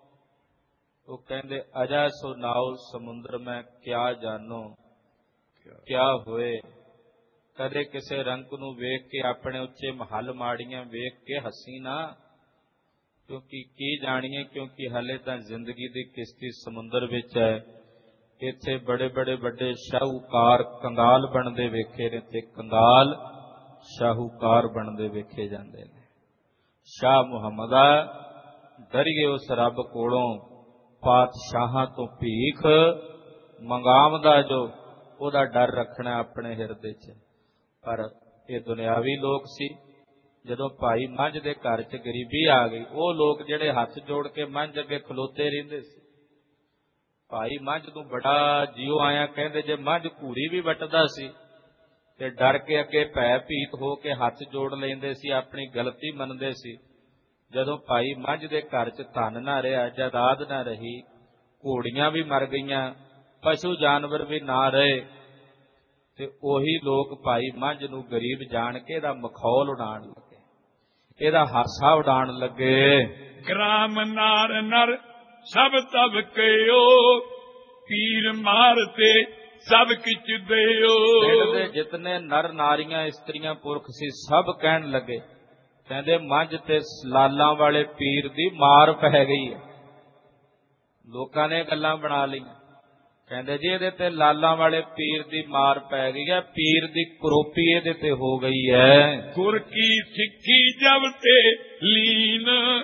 ਉਹ ਕਹਿੰਦੇ ਅਜਾ ਸੋ ਨਾਉ ਸਮੁੰਦਰ ਮੈਂ ਕਿਆ ਜਾਨੋ ਕਿਆ ਹੋਏ। ਕਦੇ ਕਿਸੇ ਰੰਕ ਨੂੰ ਵੇਖ ਕੇ ਆਪਣੇ ਉੱਚੇ ਮਹੱਲ ਮਾੜੀਆਂ ਵੇਖ ਕੇ ਹੱਸੀ ਨਾ, ਕਿਉਂਕਿ ਕੀ ਜਾਣੀਏ, ਕਿਉਂਕਿ ਹਲੇ ਤਾਂ ਜ਼ਿੰਦਗੀ ਦੀ ਕਿਸ਼ਤੀ ਸਮੁੰਦਰ ਵਿੱਚ ਹੈ। ਇੱਥੇ ਬੜੇ ਬੜੇ ਵੱਡੇ ਸ਼ਾਹੂਕਾਰ ਕੰਗਾਲ ਬਣਦੇ ਵੇਖੇ ਨੇ ਤੇ ਕੰਗਾਲ ਸ਼ਾਹੂਕਾਰ ਬਣਦੇ ਵੇਖੇ ਜਾਂਦੇ ਨੇ। ਸ਼ਾਹ ਮੁਹੰਮਦਾ ਡਰੀਏ ਉਸ ਰੱਬ ਕੋਲੋਂ, ਪਾਤਸ਼ਾਹਾਂ ਤੋਂ ਭੀਖ ਮੰਗਾਵਦਾ ਜੋ, ਉਹਦਾ ਡਰ ਰੱਖਣਾ ਆਪਣੇ ਹਿਰਦੇ 'ਚ। ਪਰ ਇਹ ਦੁਨਿਆਵੀ ਲੋਕ ਸੀ। ਜਦੋਂ ਭਾਈ ਮੰਝ ਦੇ ਘਰ 'ਚ ਗਰੀਬੀ ਆ ਗਈ, ਉਹ ਲੋਕ ਜਿਹੜੇ ਹੱਥ ਜੋੜ ਕੇ ਮੰਝ ਅੱਗੇ ਖਲੋਤੇ ਰਹਿੰਦੇ ਸੀ। ਭਾਈ ਮੰਝ ਨੂੰ ਬੜਾ ਜਿਉ ਆਇਆ। ਕਹਿੰਦੇ ਜੇ ਮੰਝ ਘੂਰੀ ਵੀ ਵੱਟਦਾ ਸੀ ਤੇ ਡਰ ਕੇ ਅੱਗੇ ਭੈ ਭੀਤ ਹੋ ਕੇ ਹੱਥ ਜੋੜ ਲੈਂਦੇ ਸੀ, ਆਪਣੀ ਗਲਤੀ ਮੰਨਦੇ ਸੀ। ਜਦੋਂ ਭਾਈ ਮੰਝ ਦੇ ਘਰ 'ਚ ਧਨ ਨਾ ਰਿਹਾ, ਜਾਇਦਾਦ ਨਾ ਰਹੀ, ਘੋੜੀਆਂ ਵੀ ਮਰ ਗਈਆਂ, ਪਸ਼ੂ ਜਾਨਵਰ ਵੀ ਨਾ ਰਹੇ, ਤੇ ਉਹੀ ਲੋਕ ਭਾਈ ਮੰਝ ਨੂੰ ਗਰੀਬ ਜਾਣ ਕੇ ਇਹਦਾ ਮਖੌਲ ਉਡਾਉਣ ਲੱਗੇ, ਇਹਦਾ ਹਾਸਾ ਉਡਾਉਣ ਲੱਗੇ। ਗ੍ਰਾਮ ਨਾਰ ਨਰ ਸਭ ਤਬ ਕਹਿਓ ਪੀਰ ਮਾਰਤੇ ਸਭ ਕਿਛ ਦਿਓ। ਪਿੰਡ ਦੇ ਜਿਤਨੇ ਨਰ ਨਾਰੀਆਂ ਇਸਤਰੀਆਂ ਪੁਰਖ ਸੀ ਸਭ ਕਹਿਣ ਲੱਗੇ, ਕਹਿੰਦੇ ਮੰਝ ਤੇ ਲਾਲਾਂ ਵਾਲੇ ਪੀਰ ਦੀ ਮਾਰ ਪੈ ਗਈ ਹੈ। ਲੋਕਾਂ ਨੇ ਗੱਲਾਂ ਬਣਾ ਲਈਆਂ। ਕਹਿੰਦੇ ਜੀ ਇਹਦੇ ਤੇ ਲਾਲਾਂ ਵਾਲੇ ਪੀਰ ਦੀ ਮਾਰ ਪੈ ਗਈ ਹੈ, ਪੀਰ ਦੀ ਕਰੋਪੀ ਇਹਦੇ ਤੇ ਹੋ ਗਈ ਹੈ। ਗੁਰ ਕੀ ਸਿੱਖੀ ਜਬ ਤੇ ਲੀਨ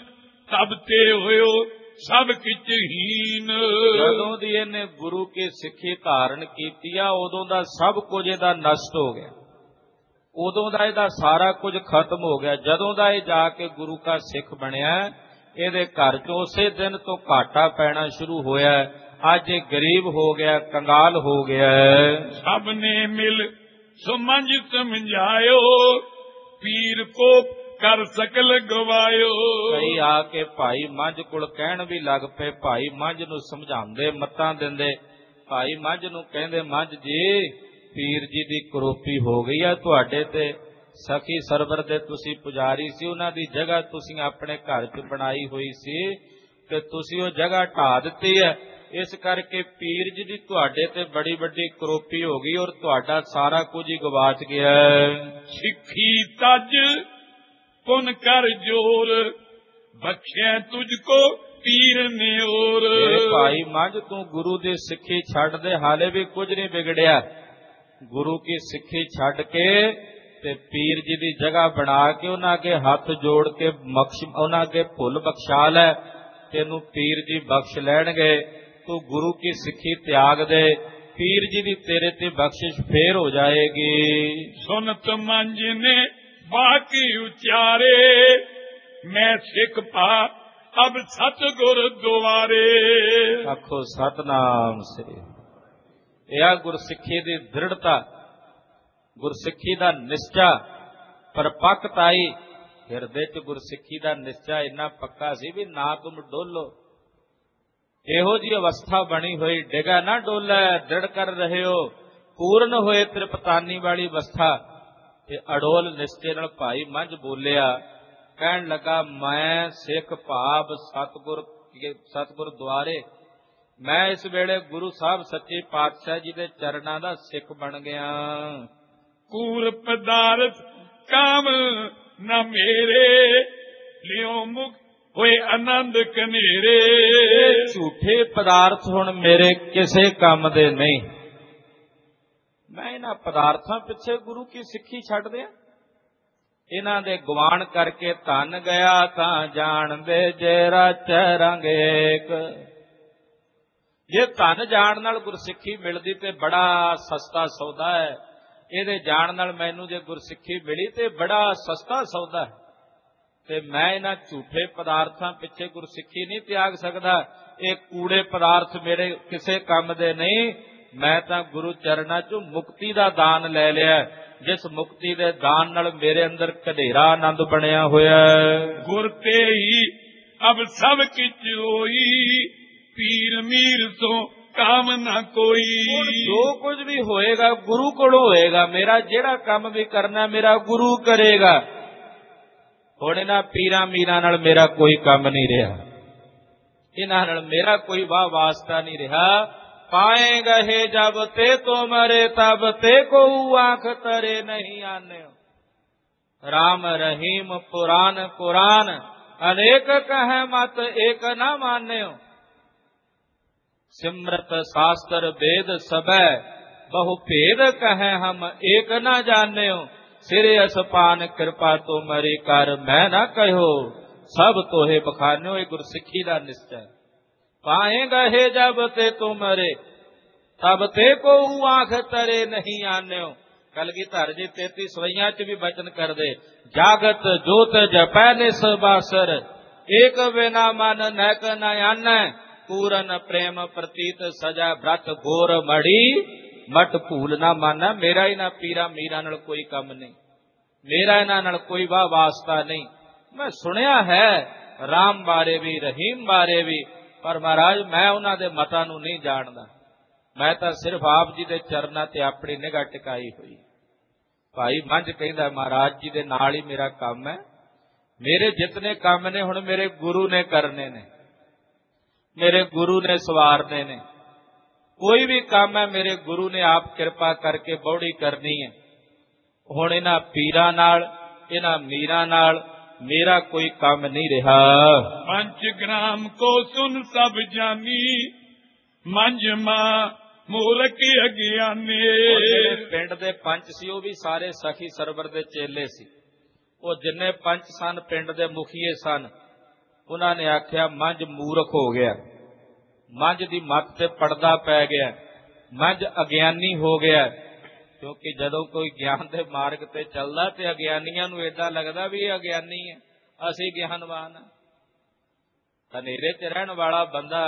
ਤਬ ਤੇ ਹੋਇਓ ਸਭ ਕਿਛ ਹੀਨ। ਜਦੋਂ ਦੀ ਇਹਨੇ ਗੁਰੂ ਕੀ ਸਿੱਖੀ ਧਾਰਨ ਕੀਤੀ ਆ, ਉਦੋਂ ਦਾ ਸਭ ਕੁਝ ਇਹਦਾ ਨਸ਼ਟ ਹੋ ਗਿਆ, ਉਦੋਂ ਦਾ ਇਹਦਾ ਸਾਰਾ ਕੁਝ ਖਤਮ ਹੋ ਗਿਆ। ਜਦੋਂ ਦਾ ਇਹ ਜਾ ਕੇ ਗੁਰੂ ਦਾ ਸਿੱਖ ਬਣਿਆ, ਇਹਦੇ ਘਰ 'ਚ ਉਸੇ ਦਿਨ ਤੋਂ ਘਾਟਾ ਪੈਣਾ ਸ਼ੁਰੂ ਹੋਇਆ। ਅੱਜ ਇਹ ਗਰੀਬ ਹੋ ਗਿਆ, ਕੰਗਾਲ ਹੋ ਗਿਆ। ਸਭ ਨੇ ਮਿਲ ਸਮਝ ਸਮਝਾਇਓ ਪੀਰ ਕੋ ਕਰ ਸਕਲ ਗਵਾਇਓ। ਕਈ ਆ ਕੇ ਭਾਈ ਮੰਝ ਕੋਲ ਕਹਿਣ ਵੀ ਲੱਗ ਪਏ। ਭਾਈ ਮੰਝ ਨੂੰ ਸਮਝਾਉਂਦੇ, ਮੱਤਾਂ ਦਿੰਦੇ। ਭਾਈ ਮੰਝ ਨੂੰ ਕਹਿੰਦੇ ਮੰਝ ਜੀ ਪੀਰ ਜੀ ਦੀ ਕਰੋਪੀ ਹੋ ਗਈ ਹੈ ਤੁਹਾਡੇ ਤੇ। ਸਖੀ ਸਰਵਰ ਦੇ ਤੁਸੀਂ ਪੁਜਾਰੀ ਸੀ, ਉਹਨਾਂ ਦੀ ਜਗ੍ਹਾ ਤੁਸੀਂ ਆਪਣੇ ਘਰ 'ਚ ਬਣਾਈ ਹੋਈ ਸੀ ਤੇ ਤੁਸੀਂ ਉਹ ਜਗ੍ਹਾ ਢਾ ਦਿੱਤੀ ਹੈ। ਇਸ ਕਰਕੇ ਪੀਰ ਜੀ ਦੀ ਤੁਹਾਡੇ ਤੇ ਬੜੀ ਵੱਡੀ ਕਰੋਪੀ ਹੋ ਗਈ ਔਰ ਤੁਹਾਡਾ ਸਾਰਾ ਕੁਝ ਹੀ ਗਵਾਚ ਗਿਆ। ਸਿੱਖੀ ਤਜ ਪੁਨ ਕਰ ਜੋਰ ਬਖਸ਼ਿਆ ਤੁਝ ਕੋ ਪੀਰ ਨੇ ਔਰ। ਭਾਈ ਮੰਝ ਤੂੰ ਗੁਰੂ ਦੀ ਸਿੱਖੀ ਛੱਡ ਦੇ, ਹਾਲੇ ਵੀ ਕੁਝ ਨਹੀਂ ਵਿਗੜਿਆ। ਗੁਰੂ ਕੀ ਸਿੱਖੀ ਛੱਡ ਕੇ ਤੇ ਪੀਰ ਜੀ ਦੀ ਜਗ੍ਹਾ ਬਣਾ ਕੇ ਉਹਨਾਂ ਅੱਗੇ ਹੱਥ ਜੋੜ ਕੇ ਉਹਨਾਂ ਅੱਗੇ ਭੁੱਲ ਬਖਸ਼ਾ ਲੈ, ਤੈਨੂੰ ਪੀਰ ਜੀ ਬਖਸ਼ ਲੈਣਗੇ। ਤੂੰ ਗੁਰੂ ਕੀ ਸਿੱਖੀ ਤਿਆਗ ਦੇ, ਪੀਰ ਜੀ ਦੀ ਤੇਰੇ ਤੇ ਬਖਸ਼ਿਸ਼ ਫੇਰ ਹੋ ਜਾਏਗੀ। ਸੁਨਤ ਮੰਝ ਨੇ ਬਾਕੀ ਉਚਾਰੇ ਮੈਂ ਸਿੱਖ ਪਾ ਅਬ ਸਤਿਗੁਰ ਦੁਆਰੇ। ਆਖੋ ਸਤਨਾਮ ਸ੍ਰੀ। ਇਹ ਆ ਗੁਰਸਿੱਖੀ ਦੀ ਦ੍ਰਿੜਤਾ, ਗੁਰਸਿੱਖੀ ਦਾ ਨਿਸ਼ਚਾ, ਪਰਪੱਕਤਾਈ। ਹਿਰਦੇ 'ਚ ਗੁਰਸਿੱਖੀ ਦਾ ਨਿਸ਼ਚਾ ਇੰਨਾ ਪੱਕਾ ਸੀ ਵੀ ਨਾ ਤੁਮ ਡੋਲੋ, ਇਹੋ ਜੀ ਅਵਸਥਾ ਬਣੀ ਹੋਈ, ਡਿਗਾ ਨਾ ਡੋਲੇ ਦ੍ਰਿੜ ਕਰ ਰਹੇ ਹੋ, ਪੂਰਨ ਹੋਏ ਤ੍ਰਿਪਤਾਨੀ ਵਾਲੀ ਅਵਸਥਾ। ਤੇ ਅਡੋਲ ਨਿਸ਼ਚੇ ਨਾਲ ਭਾਈ ਮੰਝ ਬੋਲਿਆ, ਕਹਿਣ ਲੱਗਾ, ਮੈਂ ਸਿੱਖ ਭਾਵ ਸਤਿਗੁਰ ਦੁਆਰੇ ਮੈਂ ਇਸ ਵੇਲੇ ਗੁਰੂ ਸਾਹਿਬ ਸੱਚੇ ਪਾਤਸ਼ਾਹ ਜੀ ਦੇ ਚਰਨਾਂ ਦਾ ਸਿੱਖ ਬਣ ਗਿਆ। ਕੂਰ ਪਦਾਰਥ ਕਾਮ ਨਾ ਮੇਰੇ, ਲਿਓ ਮੁਕ ਹੋਏ ਆਨੰਦ ਕਨੇਰੇ। ਝੂਠੇ ਪਦਾਰਥ ਹੁਣ ਮੇਰੇ ਕਿਸੇ ਕੰਮ ਦੇ ਨਹੀਂ। ਮੈਂ ਇਹਨਾਂ ਪਦਾਰਥਾਂ ਪਿੱਛੇ ਗੁਰੂ ਕੀ ਸਿੱਖੀ ਛੱਡ ਦਿਆਂ? ਇਹਨਾਂ ਦੇ ਗੁਆਨ ਕਰਕੇ ਧਨ ਗਿਆ ਤਾਂ ਜਾਣਦੇ ਜੇ ਰਾਚੈ ਰੰਗ ਏਕ। ਜੇ ਧਨ ਜਾਣ ਨਾਲ ਗੁਰਸਿੱਖੀ ਮਿਲਦੀ ਤੇ ਬੜਾ ਸਸਤਾ ਸੌਦਾ ਹੈ। ਇਹਦੇ ਜਾਣ ਨਾਲ ਮੈਨੂੰ ਜੇ ਗੁਰਸਿੱਖੀ ਮਿਲੀ ਤੇ ਬੜਾ ਸਸਤਾ ਸੌਦਾ ਹੈ। ਤੇ ਮੈਂ ਇਹਨਾਂ ਝੂਠੇ ਪਦਾਰਥਾਂ ਪਿੱਛੇ ਗੁਰਸਿੱਖੀ ਨਹੀਂ ਤਿਆਗ ਸਕਦਾ। ਇਹ ਕੂੜੇ ਪਦਾਰਥ ਮੇਰੇ ਕਿਸੇ ਕੰਮ ਦੇ ਨਹੀਂ। ਮੈਂ ਤਾਂ ਗੁਰੂ ਚਰਨਾਂ ਚੋਂ ਮੁਕਤੀ ਦਾ ਦਾਨ ਲੈ ਲਿਆ, ਜਿਸ ਮੁਕਤੀ ਦੇ ਦਾਨ ਨਾਲ ਮੇਰੇ ਅੰਦਰ ਘਨੇਰਾ ਆਨੰਦ ਬਣਿਆ ਹੋਇਆ ਹੈ। ਗੁਰ ਤੇ ਹੀ ਅਬ ਸਭ ਕਿਛ ਹੋਈ, ਪੀਰ ਮੀਰ ਸੋ ਕਾਮ ਨਾ ਕੋਈ। ਜੋ ਕੁਝ ਵੀ ਹੋਏਗਾ ਗੁਰੂ ਕੋਲੋਂ ਹੋਏਗਾ। ਮੇਰਾ ਜਿਹੜਾ ਕੰਮ ਵੀ ਕਰਨਾ ਮੇਰਾ ਗੁਰੂ ਕਰੇਗਾ। ਹੁਣ ਇਹਨਾਂ ਪੀਰਾਂ ਮੀਰਾਂ ਨਾਲ ਮੇਰਾ ਕੋਈ ਕੰਮ ਨਹੀਂ ਰਿਹਾ, ਇਹਨਾਂ ਨਾਲ ਮੇਰਾ ਕੋਈ ਵਾਹ ਵਾਸਤਾ ਨਹੀਂ ਰਿਹਾ। ਪਾਏਗਾ ਹੈ ਜਬ ਤੇ ਤੋ ਮਰੇ ਤਬ ਤੇ ਕੋ ਆਂਖ ਤਰੇ ਨਹੀਂ ਆਨਿਓ। ਰਾਮ ਰਹੀਮ ਪੁਰਾਨ ਕੁਰਾਨ ਅਨੇਕ ਕਹੈ ਮਤ ਏਕ ਨਾ ਮਾਨਿਓ। ਸਿਮਰਤ ਸ਼ਾਸਤਰ ਵੇਦ ਸਭੈ ਬਹੁ ਭੇਦ ਕਹੈ ਹਮ ਏਕ ਨਾ ਜਾਣਿਓ। ਸਿਰੇ ਅਸਪਾਨ ਕਿਰਪਾ ਤੋ ਮਰੀ ਕਰ ਮੈਂ ਨਾ ਕਹਿਓ, ਸਭ ਤੋਹੇ ਬਖਾਨਿਓ। ਇਹ ਗੁਰਸਿੱਖੀ ਦਾ ਨਿਸ਼ਚੈ। ਪਾਏਗਾ ਹੈ ਜਬ ਤੇ ਤੂੰ ਮਰੇ ਤਬ ਤੇ ਕੋ ਆਂਖ ਤਰੇ ਨਹੀਂ ਆਨਿਓ। ਕਲਗੀਧਰ ਜੀ 33 ਸਵਈਆਂ ਚ ਵੀ ਬਚਨ ਕਰਦੇ, ਜਾਗਤ ਜੋਤ ਜਪੈ ਨਿਸ ਬਾਸਰ, ਏਕ ਬਿਨਾ ਮਨ ਨੈਕ ਨ ਆਨੈ। ਪੂਰਨ ਪ੍ਰੇਮ ਪ੍ਰਤੀਤ ਸਜਾ ਬ੍ਰਤ ਗੋਰ ਮੜੀ, ਮਟ ਭੂਲ ਨਾ ਮਾਨਾ। ਮੇਰਾ ਇਹਨਾਂ ਪੀਰਾਂ ਮੀਰਾਂ ਨਾਲ ਕੋਈ ਕੰਮ ਨਹੀਂ, ਮੇਰਾ ਇਹਨਾਂ ਨਾਲ ਕੋਈ ਵਾਹ ਵਾਸਤਾ ਨਹੀਂ। ਮੈਂ ਸੁਣਿਆ ਹੈ ਰਾਮ ਬਾਰੇ ਵੀ ਰਹੀਮ ਬਾਰੇ ਵੀ, ਪਰ ਮਹਾਰਾਜ ਮੈਂ ਉਹਨਾਂ ਦੇ ਮਤਾਂ ਨੂੰ ਨਹੀਂ ਜਾਣਦਾ। ਮੈਂ ਤਾਂ ਸਿਰਫ ਆਪ ਜੀ ਦੇ ਚਰਨਾਂ ਤੇ ਆਪਣੀ ਨਿਗਾਹ ਟਿਕਾਈ ਹੋਈ। ਭਾਈ ਮੰਝ ਕਹਿੰਦਾ, ਮਹਾਰਾਜ ਜੀ ਦੇ ਨਾਲ ਹੀ ਮੇਰਾ ਕੰਮ ਹੈ। ਮੇਰੇ ਜਿਤਨੇ ਕੰਮ ਨੇ ਹੁਣ ਮੇਰੇ ਗੁਰੂ ਨੇ ਕਰਨੇ ਨੇ, ਮੇਰੇ ਗੁਰੂ ਨੇ ਸਵਾਰਨੇ ਨੇ। ਕੋਈ ਵੀ ਕੰਮ ਹੈ ਮੇਰੇ ਗੁਰੂ ਨੇ ਆਪ ਕਿਰਪਾ ਕਰਕੇ ਬੌੜੀ ਕਰਨੀ ਹੈ। ਹੁਣ ਇਹਨਾਂ ਪੀਰਾਂ ਨਾਲ ਇਹਨਾਂ ਮੀਰਾਂ ਨਾਲ ਮੇਰਾ ਕੋਈ ਕੰਮ ਨਹੀਂ ਰਿਹਾ। ਪੰਜ ਗ੍ਰਾਮ ਕੋ ਸੁਨ ਸਭ ਜਾਨੀ, ਮੰਝ ਮਾਂ ਮੂਰਖ ਅਗਿਆਨੀ। ਜਿਹੜੇ ਪਿੰਡ ਦੇ ਪੰਚ ਸੀ ਉਹ ਵੀ ਸਾਰੇ ਸਖੀ ਸਰਵਰ ਦੇ ਚੇਲੇ ਸੀ। ਉਹ ਜਿੰਨੇ ਪੰਚ ਸਨ ਪਿੰਡ ਦੇ ਮੁਖੀਏ ਸਨ। ਉਹਨਾਂ ਨੇ ਆਖਿਆ ਮੰਝ ਮੂਰਖ ਹੋ ਗਿਆ, ਮੰਝ ਦੀ ਮੱਤ ਤੇ ਪੜਦਾ ਪੈ ਗਿਆ, ਮੰਝ ਅਗਿਆਨੀ ਹੋ ਗਿਆ। ਕਿਉਂਕਿ ਜਦੋਂ ਕੋਈ ਗਿਆਨ ਦੇ ਮਾਰਗ ਤੇ ਚੱਲਦਾ ਤੇ ਅਗਿਆਨੀਆਂ ਨੂੰ ਏਦਾਂ ਲੱਗਦਾ ਵੀ ਇਹ ਅਗਿਆਨੀ ਹੈ, ਅਸੀਂ ਗਿਆਨਵਾਨ ਹਾਂ। ਹਨੇਰੇ 'ਚ ਰਹਿਣ ਵਾਲਾ ਬੰਦਾ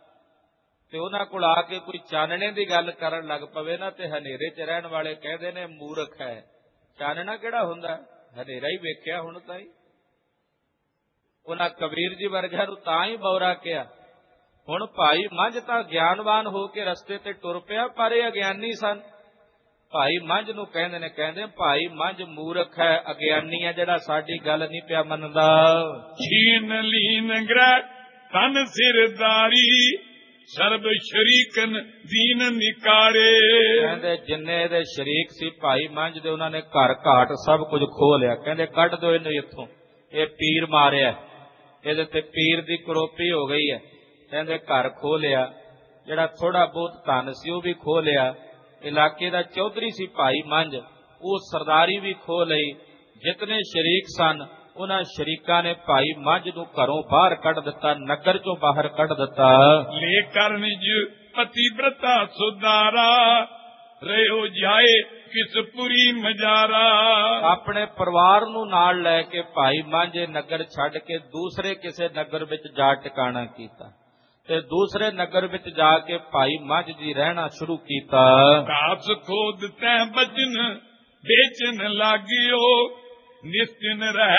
ਤੇ ਉਹਨਾਂ ਕੋਲ ਆ ਕੇ ਕੋਈ ਚਾਨਣੇ ਦੀ ਗੱਲ ਕਰਨ ਲੱਗ ਪਵੇ ਨਾ, ਤੇ ਹਨੇਰੇ 'ਚ ਰਹਿਣ ਵਾਲੇ ਕਹਿੰਦੇ ਨੇ ਮੂਰਖ ਹੈ। ਚਾਨਣਾ ਕਿਹੜਾ ਹੁੰਦਾ, ਹਨੇਰਾ ਹੀ ਵੇਖਿਆ ਹੁਣ ਤਾਂ ਹੀ। ਉਹਨਾਂ ਕਬੀਰ ਜੀ ਵਰਗਿਆਂ ਨੂੰ ਤਾਂ ਹੀ ਬੌਰਾ ਕਿਹਾ। ਹੁਣ ਭਾਈ ਮੰਝ ਤਾਂ ਗਿਆਨਵਾਨ ਹੋ ਕੇ ਰਸਤੇ ਤੇ ਟੁਰ ਪਿਆ, ਪਰ ਇਹ ਅਗਿਆਨੀ ਸਨ। ਭਾਈ ਮੰਝ ਨੂੰ ਕਹਿੰਦੇ ਨੇ, ਕਹਿੰਦੇ ਭਾਈ ਮੰਝ ਮੂਰਖ ਹੈ, ਅਗਿਆਨੀ ਹੈ, ਜਿਹੜਾ ਸਾਡੀ ਗੱਲ ਨਹੀਂ ਪਿਆ ਮੰਨਦਾ। ਛੀਨ ਲੀਨ ਗ੍ਰਹਿ ਤਨ ਸਿਰਦਾਰੀ, ਸਰਬ ਸ਼ਰੀਕਨ ਦੀਨ ਨਿਕਾਰੇ। ਕਹਿੰਦੇ ਜਿੰਨੇ ਇਹਦੇ ਸ਼ਰੀਕ ਸੀ ਭਾਈ ਮੰਝ ਦੇ, ਉਹਨਾਂ ਨੇ ਘਰ ਘਾਟ ਸਭ ਕੁਝ ਖੋਹ ਲਿਆ। ਕਹਿੰਦੇ ਕੱਢ ਦਿਓ ਇਹਨੂੰ ਇੱਥੋਂ, ਇਹ ਪੀਰ ਮਾਰਿਆ, ਇਹਦੇ ਤੇ ਪੀਰ ਦੀ ਕਰੋਪੀ ਹੋ ਗਈ ਹੈ। ਕਹਿੰਦੇ ਘਰ ਖੋਹ ਲਿਆ, ਜਿਹੜਾ ਥੋੜਾ ਬਹੁਤ ਧਨ ਸੀ ਉਹ ਵੀ ਖੋਹ ਲਿਆ। ਇਲਾਕੇ ਦਾ ਚੌਧਰੀ ਸੀ ਭਾਈ ਮੰਝ, ਉਹ ਸਰਦਾਰੀ ਵੀ ਖੋਹ ਲਈ। ਜਿਤਨੇ ਸ਼ਰੀਕ ਸਨ ਉਹਨਾਂ ਸ਼ਰੀਕਾਂ ਨੇ ਭਾਈ ਮੰਝ ਨੂੰ ਘਰੋਂ ਬਾਹਰ ਕੱਢ ਦਿੱਤਾ, ਨਗਰ ਚੋਂ ਬਾਹਰ ਕੱਢ ਦਿੱਤਾ। ਲੈ ਕਰਨ ਜ ਪਤੀਵ੍ਰਤਾ ਸੁਦਾਰਾ, ਰਹਿਓ ਜਾਏ ਕਿਸ ਪੁਰੀ ਮਜਾਰਾ। ਆਪਣੇ ਪਰਿਵਾਰ ਨੂੰ ਨਾਲ ਲੈ ਕੇ ਭਾਈ ਮੰਝ ਨਗਰ ਛੱਡ ਕੇ ਦੂਸਰੇ ਕਿਸੇ ਨਗਰ ਵਿੱਚ ਜਾ ਟਿਕਾਣਾ ਕੀਤਾ, ਤੇ ਦੂਸਰੇ ਨਗਰ ਵਿੱਚ ਜਾ ਕੇ ਭਾਈ ਮੰਝ ਜੀ ਰਹਿਣਾ ਸ਼ੁਰੂ ਕੀਤਾ। ਕਾਸ ਖੋਦ ਤੈ ਬਚਨ ਵੇਚਨ ਲਾਗਿਓ, ਨਿਸ਼ਚਿਨ ਰਹਿ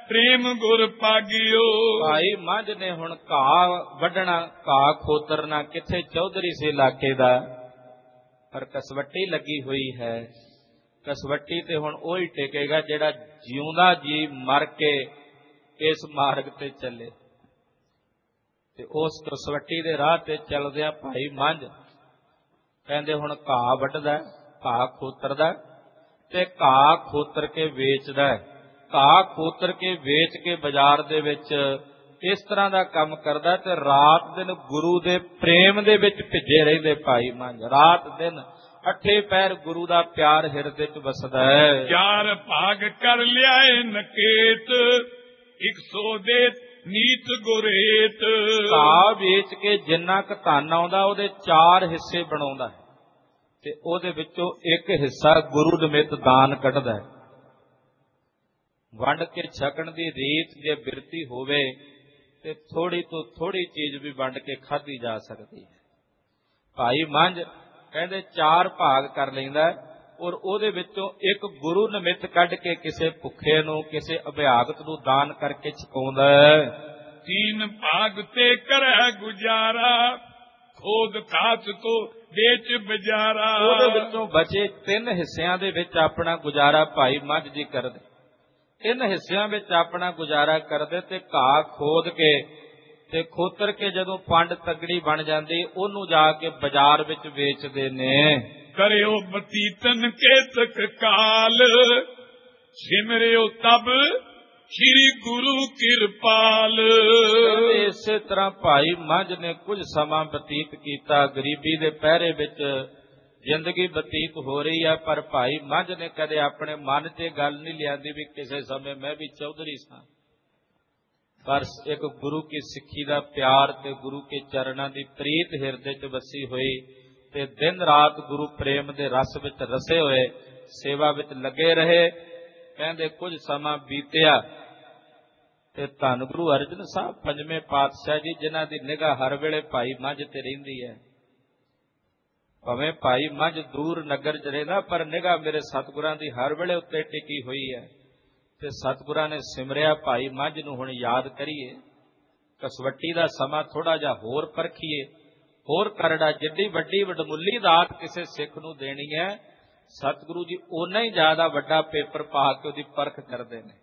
ਪ੍ਰੇਮ ਗੁਰ ਪਾਗਿਓ। ਭਾਈ ਮੰਝ ਨੇ ਹੁਣ ਘਾਹ ਵੱਢਣਾ, ਘਾਹ ਖੋਤਰਨਾ ਕਿੱਥੇ ਚੌਧਰੀ ਸੇ ਇਲਾਕੇ ਦਾ, ਪਰ ਕਸਵੱਟੀ ਲੱਗੀ ਹੋਈ ਹੈ। ਕਸਵੱਟੀ ਤੇ ਹੁਣ ਉਹੀ ਟਿਕੇਗਾ ਜਿਹੜਾ ਜਿਉਂਦਾ ਜੀ ਮਰ ਕੇ ਇਸ ਮਾਰਗ ਤੇ ਚੱਲੇ। ਤੇ ਉਸ ਕਸਵੱਟੀ ਦੇ ਰਾਹ ਤੇ ਚੱਲਦਿਆਂ ਭਾਈ ਮੰਝ ਕਹਿੰਦੇ ਹੁਣ ਘਾਹ ਵੱਢਦਾ, ਘਾਹ ਖੋਤਰਦਾ ਤੇ ਘਾਹ ਖੋਤਰ ਕੇ ਵੇਚਦਾ। ਘਾਹ ਖੋਤਰ ਕੇ ਵੇਚ ਕੇ ਬਾਜ਼ਾਰ ਦੇ ਵਿੱਚ ਇਸ ਤਰ੍ਹਾਂ ਦਾ ਕੰਮ ਕਰਦਾ ਤੇ ਰਾਤ ਦਿਨ ਗੁਰੂ ਦੇ ਪ੍ਰੇਮ ਦੇ ਵਿੱਚ ਭਿੱਜੇ ਰਹਿੰਦੇ ਭਾਈ ਮੰਝ। ਰਾਤ ਦਿਨ 8 ਪਹਿਰ ਗੁਰੂ ਦਾ ਪਿਆਰ ਹਿਰਦੇ ਚ ਵਸਦਾ ਹੈ। 4 ਭਾਗ ਕਰ ਲਿਆਏ ਨਕੇਤ, 100 ਦੇ ਨੀਤ ਗੁਰੇਤ। ਘਾਹ ਵੇਚ ਕੇ ਜਿੰਨਾ ਕੁ ਧਨ ਆਉਂਦਾ ਉਹਦੇ 4 ਹਿੱਸੇ ਬਣਾਉਂਦਾ ਹੈ ਤੇ ਉਹਦੇ ਵਿੱਚੋਂ 1 ਹਿੱਸਾ ਗੁਰੂ ਨਿਮਿਤ ਦਾਨ ਕੱਢਦਾ ਹੈ। ਵੰਡ ਕੇ ਛਕਣ ਦੀ ਰੀਤ ਜੇ ਬਿਰਤੀ ਹੋਵੇ ਤੇ ਥੋੜੀ ਤੋਂ ਥੋੜੀ ਚੀਜ਼ ਵੀ ਵੰਡ ਕੇ ਖਾਧੀ ਜਾ ਸਕਦੀ ਹੈ। ਭਾਈ ਮੰਝ ਕਹਿੰਦੇ 4 ਭਾਗ ਕਰ ਲੈਂਦਾ ਔਰ ਉਹਦੇ ਵਿੱਚੋਂ 1 ਗੁਰੂ ਨਿਮਿਤ ਕੱਢ ਕੇ ਕਿਸੇ ਭੁੱਖੇ ਨੂੰ, ਕਿਸੇ ਅਭਿਆਗਤ ਨੂੰ ਦਾਨ ਕਰਕੇ ਛਕਾਉਂਦਾ ਹੈ। 3 ਭਾਗ ਤੇ ਕਰੈ ਗੁਜ਼ਾਰਾ, ਖੋਦ ਖਾਸ ਕੋ ਵੇਚ ਬਜ਼ਾਰਾ। ਉਹਦੇ ਵਿੱਚੋਂ ਬਚੇ 3 ਹਿੱਸਿਆਂ ਦੇ ਵਿੱਚ ਆਪਣਾ ਗੁਜ਼ਾਰਾ ਭਾਈ ਮੰਝ ਜੀ ਕਰਦੇ। 3 ਹਿੱਸਿਆਂ ਵਿੱਚ ਆਪਣਾ ਗੁਜ਼ਾਰਾ ਕਰਦੇ ਤੇ ਘਾਹ ਖੋਦ ਕੇ ਤੇ ਖੋਤਰ ਕੇ ਜਦੋਂ ਪੰਡ ਤਗੜੀ ਬਣ ਜਾਂਦੀ ਉਹਨੂੰ ਜਾ ਕੇ ਬਾਜ਼ਾਰ ਵਿੱਚ ਵੇਚਦੇ ਨੇ। ਕਰਿਓ ਬਤੀਤਨ ਕੇਤਕ ਕਾਲ, ਸਿਮਰਿਓ ਤਬ ਸ੍ਰੀ ਗੁਰੂ ਕਿਰਪਾਲ। ਇਸੇ ਤਰ੍ਹਾਂ ਭਾਈ ਮੰਝ ਨੇ ਕੁਝ ਸਮਾਂ ਬਤੀਤ ਕੀਤਾ, ਗਰੀਬੀ ਦੇ ਪਹਿਰੇ ਵਿੱਚ ਜ਼ਿੰਦਗੀ ਬਤੀਤ ਹੋ ਰਹੀ ਹੈ। ਪਰ ਭਾਈ ਮੰਝ ਨੇ ਕਦੇ ਆਪਣੇ ਮਨ 'ਚ ਗੱਲ ਨਹੀਂ ਲਿਆਂਦੀ ਵੀ ਕਿਸੇ ਸਮੇਂ ਮੈਂ ਵੀ ਚੌਧਰੀ ਸਾਂ। ਪਰ ਇੱਕ ਗੁਰੂ ਕੀ ਸਿੱਖੀ ਦਾ ਪਿਆਰ ਤੇ ਗੁਰੂ ਕੇ ਚਰਨਾਂ ਦੀ ਪ੍ਰੀਤ ਹਿਰਦੇ 'ਚ ਵਸੀ ਹੋਈ ਤੇ ਦਿਨ ਰਾਤ ਗੁਰੂ ਪ੍ਰੇਮ ਦੇ ਰਸ ਵਿੱਚ ਰਸੇ ਹੋਏ ਸੇਵਾ ਵਿੱਚ ਲੱਗੇ ਰਹੇ। ਕਹਿੰਦੇ ਕੁਝ ਸਮਾਂ ਬੀਤਿਆ ਤੇ ਧੰਨ ਗੁਰੂ ਅਰਜਨ ਸਾਹਿਬ 5ਵੇਂ ਪਾਤਸ਼ਾਹ ਜੀ, ਜਿਨ੍ਹਾਂ ਦੀ ਨਿਗਾਹ ਹਰ ਵੇਲੇ ਭਾਈ ਮੰਝ ਤੇ ਰਹਿੰਦੀ ਹੈ। ਭਾਵੇਂ ਭਾਈ ਮੰਝ ਦੂਰ ਨਗਰ 'ਚ ਰਹਿੰਦਾ ਪਰ ਨਿਗਾਹ ਮੇਰੇ ਸਤਿਗੁਰਾਂ ਦੀ ਹਰ ਵੇਲੇ ਉੱਤੇ ਟਿਕੀ ਹੋਈ ਹੈ। ਤੇ ਸਤਿਗੁਰਾਂ ਨੇ ਸਿਮਰਿਆ ਭਾਈ ਮੰਝ ਨੂੰ ਹੁਣ ਯਾਦ ਕਰੀਏ। ਕਸਵੱਟੀ ਦਾ ਸਮਾਂ ਥੋੜਾ ਜਿਹਾ ਹੋਰ ਪਰਖੀਏ, ਹੋਰ ਕਰੜਾ। ਜਿੱਡੀ ਵੱਡੀ ਵਡਮੁੱਲੀ ਦਾਤ ਕਿਸੇ ਸਿੱਖ ਨੂੰ ਦੇਣੀ ਹੈ, ਸਤਿਗੁਰੂ ਜੀ ਓਨਾ ਹੀ ਜ਼ਿਆਦਾ ਵੱਡਾ ਪੇਪਰ ਪਾ ਕੇ ਉਹਦੀ ਪਰਖ ਕਰਦੇ ਨੇ।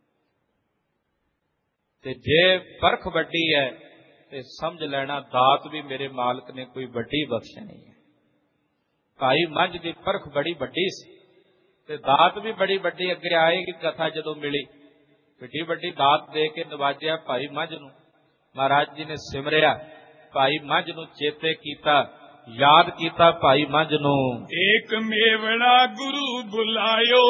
ਤੇ ਜੇ ਪਰਖ ਵੱਡੀ ਹੈ ਤੇ ਸਮਝ ਲੈਣਾ ਦਾਤ ਵੀ ਮੇਰੇ ਮਾਲਕ ਨੇ ਕੋਈ ਵੱਡੀ ਬਖਸ਼ਣੀ ਹੈ। ਭਾਈ ਮੰਝ ਦੀ ਪਰਖ ਬੜੀ ਵੱਡੀ ਸੀ ਤੇ ਦਾਤ ਵੀ ਬੜੀ ਵੱਡੀ। ਅੱਗੇ ਆਏਗੀ ਕਥਾ ਜਦੋਂ ਮਿਲੀ, ਵੱਡੀ ਵੱਡੀ ਦਾਤ ਦੇ ਕੇ ਨਵਾਜਿਆ ਭਾਈ ਮੰਝ ਨੂੰ। ਮਹਾਰਾਜ ਜੀ ਨੇ ਸਿਮਰਿਆ, ਭਾਈ ਮੰਝ ਨੂੰ ਚੇਤੇ ਕੀਤਾ, ਯਾਦ ਕੀਤਾ ਭਾਈ ਮੰਝ ਨੂੰ। ਏਕ ਮੇਵੜਾ ਗੁਰੂ ਬੁਲਾਇਓ,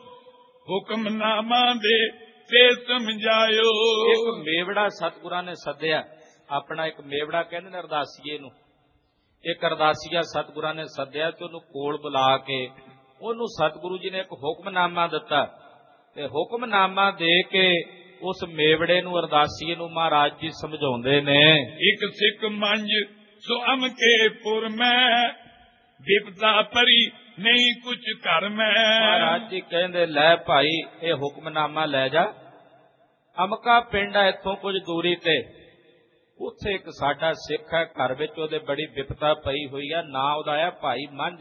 ਹੁਕਮਨਾਮਾ ਦੇ ਤੇ ਸਮਝਾਇਓ। ਇੱਕ ਮੇਵੜਾ ਸਤਿਗੁਰਾਂ ਨੇ ਸੱਦਿਆ, ਆਪਣਾ ਇੱਕ ਮੇਵੜਾ ਕਹਿੰਦੇ ਨੇ ਅਰਦਾਸੀਏ ਨੂੰ। ਇੱਕ ਅਰਦਾਸੀਆ ਸਤਿਗੁਰਾਂ ਨੇ ਸੱਦਿਆ ਤੇ ਉਹਨੂੰ ਕੋਲ ਬੁਲਾ ਕੇ ਉਹਨੂੰ ਸਤਿਗੁਰੂ ਜੀ ਨੇ ਇੱਕ ਹੁਕਮਨਾਮਾ ਦਿੱਤਾ ਤੇ ਹੁਕਮਨਾਮਾ ਦੇ ਕੇ ਉਸ ਮੇਵੜੇ ਨੂੰ, ਅਰਦਾਸੀਏ ਨੂੰ ਮਹਾਰਾਜ ਜੀ ਸਮਝਾਉਂਦੇ ਨੇ। ਇੱਕ ਸਿੱਖ ਮੰਝ ਸੋ ਅਮ ਕੇ ਪੁਰ ਮੈਂ, ਵਿਪਤਾ ਪਰੀ ਨਹੀਂ ਕੁਛ ਘਰ ਮੈਂ। ਮਹਾਰਾਜ ਜੀ ਕਹਿੰਦੇ ਲੈ ਭਾਈ ਇਹ ਹੁਕਮਨਾਮਾ ਲੈ ਜਾ, ਅਮਕਾ ਪਿੰਡ ਹੈ ਇੱਥੋਂ ਕੁਝ ਦੂਰੀ ਤੇ, ਉੱਥੇ ਇੱਕ ਸਾਡਾ ਸਿੱਖ ਹੈ, ਘਰ ਵਿੱਚ ਉਹਦੇ ਬੜੀ ਵਿਪਤਾ ਪਈ ਹੋਈ ਆ, ਨਾਂ ਉਹਦਾ ਆ ਭਾਈ ਮੰਝ।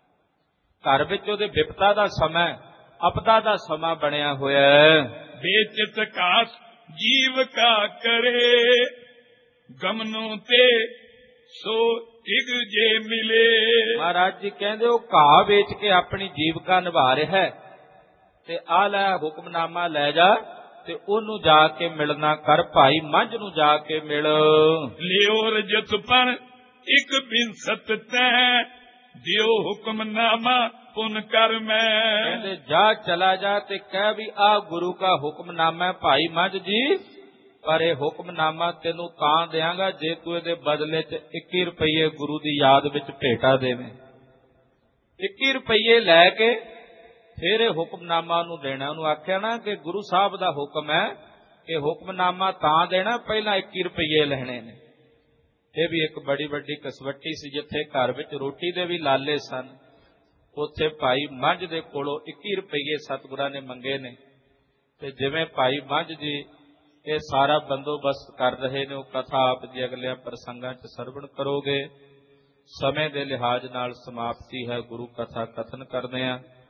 ਘਰ ਵਿੱਚ ਉਹਦੇ ਵਿਪਤਾ ਦਾ ਸਮਾਂ, ਅਪਦਾ ਦਾ ਸਮਾਂ ਬਣਿਆ ਹੋਇਆ ਹੈ। ਬੇਚਿਤ ਕਾਸ ਜੀਵ ਕਾ ਕਰੇ, ਗਮਨੋਂ ਤੇ ਸੋ ਟਿਕ ਜੇ ਮਿਲੇ। ਮਹਾਰਾਜ ਜੀ ਕਹਿੰਦੇ ਉਹ ਘਾਹ ਵੇਚ ਕੇ ਆਪਣੀ ਜੀਵਕਾ ਨਿਭਾ ਰਿਹਾ ਹੈ ਤੇ ਆ ਲੈ ਹੁਕਮਨਾਮਾ ਲੈ ਜਾ ਤੇ ਉਹਨੂੰ ਜਾ ਕੇ ਮਿਲਣਾ ਕਰ, ਭਾਈ ਮੰਝ ਨੂੰ ਜਾ ਕੇ ਮਿਲ। ਲਿਓ ਰਜਤ ਪਰ ਇੱਕ ਬਿਨਸਤ ਤੈ, ਦਿਓ ਹੁਕਮਨਾਮਾ ਪੁਨ ਕਰ ਮੈਂ। ਕਹਿੰਦੇ ਜਾ ਚਲਾ ਜਾ ਤੇ ਕਹਿ ਵੀ ਆ ਗੁਰੂ ਕਾ ਹੁਕਮਨਾਮਾ ਹੈ ਭਾਈ ਮੰਝ ਜੀ, ਪਰ ਇਹ ਹੁਕਮਨਾਮਾ ਤੈਨੂੰ ਤਾਂ ਦਿਆਂਗਾ ਜੇ ਤੂੰ ਇਹਦੇ ਬਦਲੇ 'ਚ 21 ਰੁਪਏ ਗੁਰੂ ਦੀ ਯਾਦ ਵਿੱਚ ਭੇਟਾ ਦੇਵੇਂ। 21 ਰੁਪਏ ਲੈ ਕੇ ਫਿਰ ਇਹ ਹੁਕਮਨਾਮਾ ਉਹਨੂੰ ਦੇਣਾ। ਉਹਨੂੰ ਆਖਿਆ ਨਾ ਕਿ ਗੁਰੂ ਸਾਹਿਬ ਦਾ ਹੁਕਮ ਹੈ ਕਿ ਹੁਕਮਨਾਮਾ ਤਾਂ ਦੇਣਾ, ਪਹਿਲਾਂ 21 ਰੁਪਏ ਲੈਣੇ ਨੇ। ਇਹ ਵੀ ਇੱਕ ਬੜੀ ਵੱਡੀ ਕਸਵੱਟੀ ਸੀ। ਜਿੱਥੇ ਘਰ ਵਿੱਚ ਰੋਟੀ ਦੇ ਵੀ ਲਾਲੇ ਸਨ, ਉੱਥੇ ਭਾਈ ਮੰਝ ਦੇ ਕੋਲੋਂ 21 ਰੁਪਏ ਸਤਿਗੁਰਾਂ ਨੇ ਮੰਗੇ ਨੇ ਤੇ ਜਿਵੇਂ ਭਾਈ ਮੰਝ ਜੀ ਇਹ ਸਾਰਾ ਬੰਦੋਬਸਤ ਕਰ ਰਹੇ ਨੇ, ਉਹ ਕਥਾ ਆਪ ਜੀ ਅਗਲਿਆਂ ਪ੍ਰਸੰਗਾਂ 'ਚ ਸਰਵਣ ਕਰੋਗੇ। ਸਮੇਂ ਦੇ ਲਿਹਾਜ਼ ਨਾਲ ਸਮਾਪਤੀ ਹੈ, ਗੁਰੂ ਕਥਾ ਕਥਨ ਕਰਦੇ ਹਾਂ।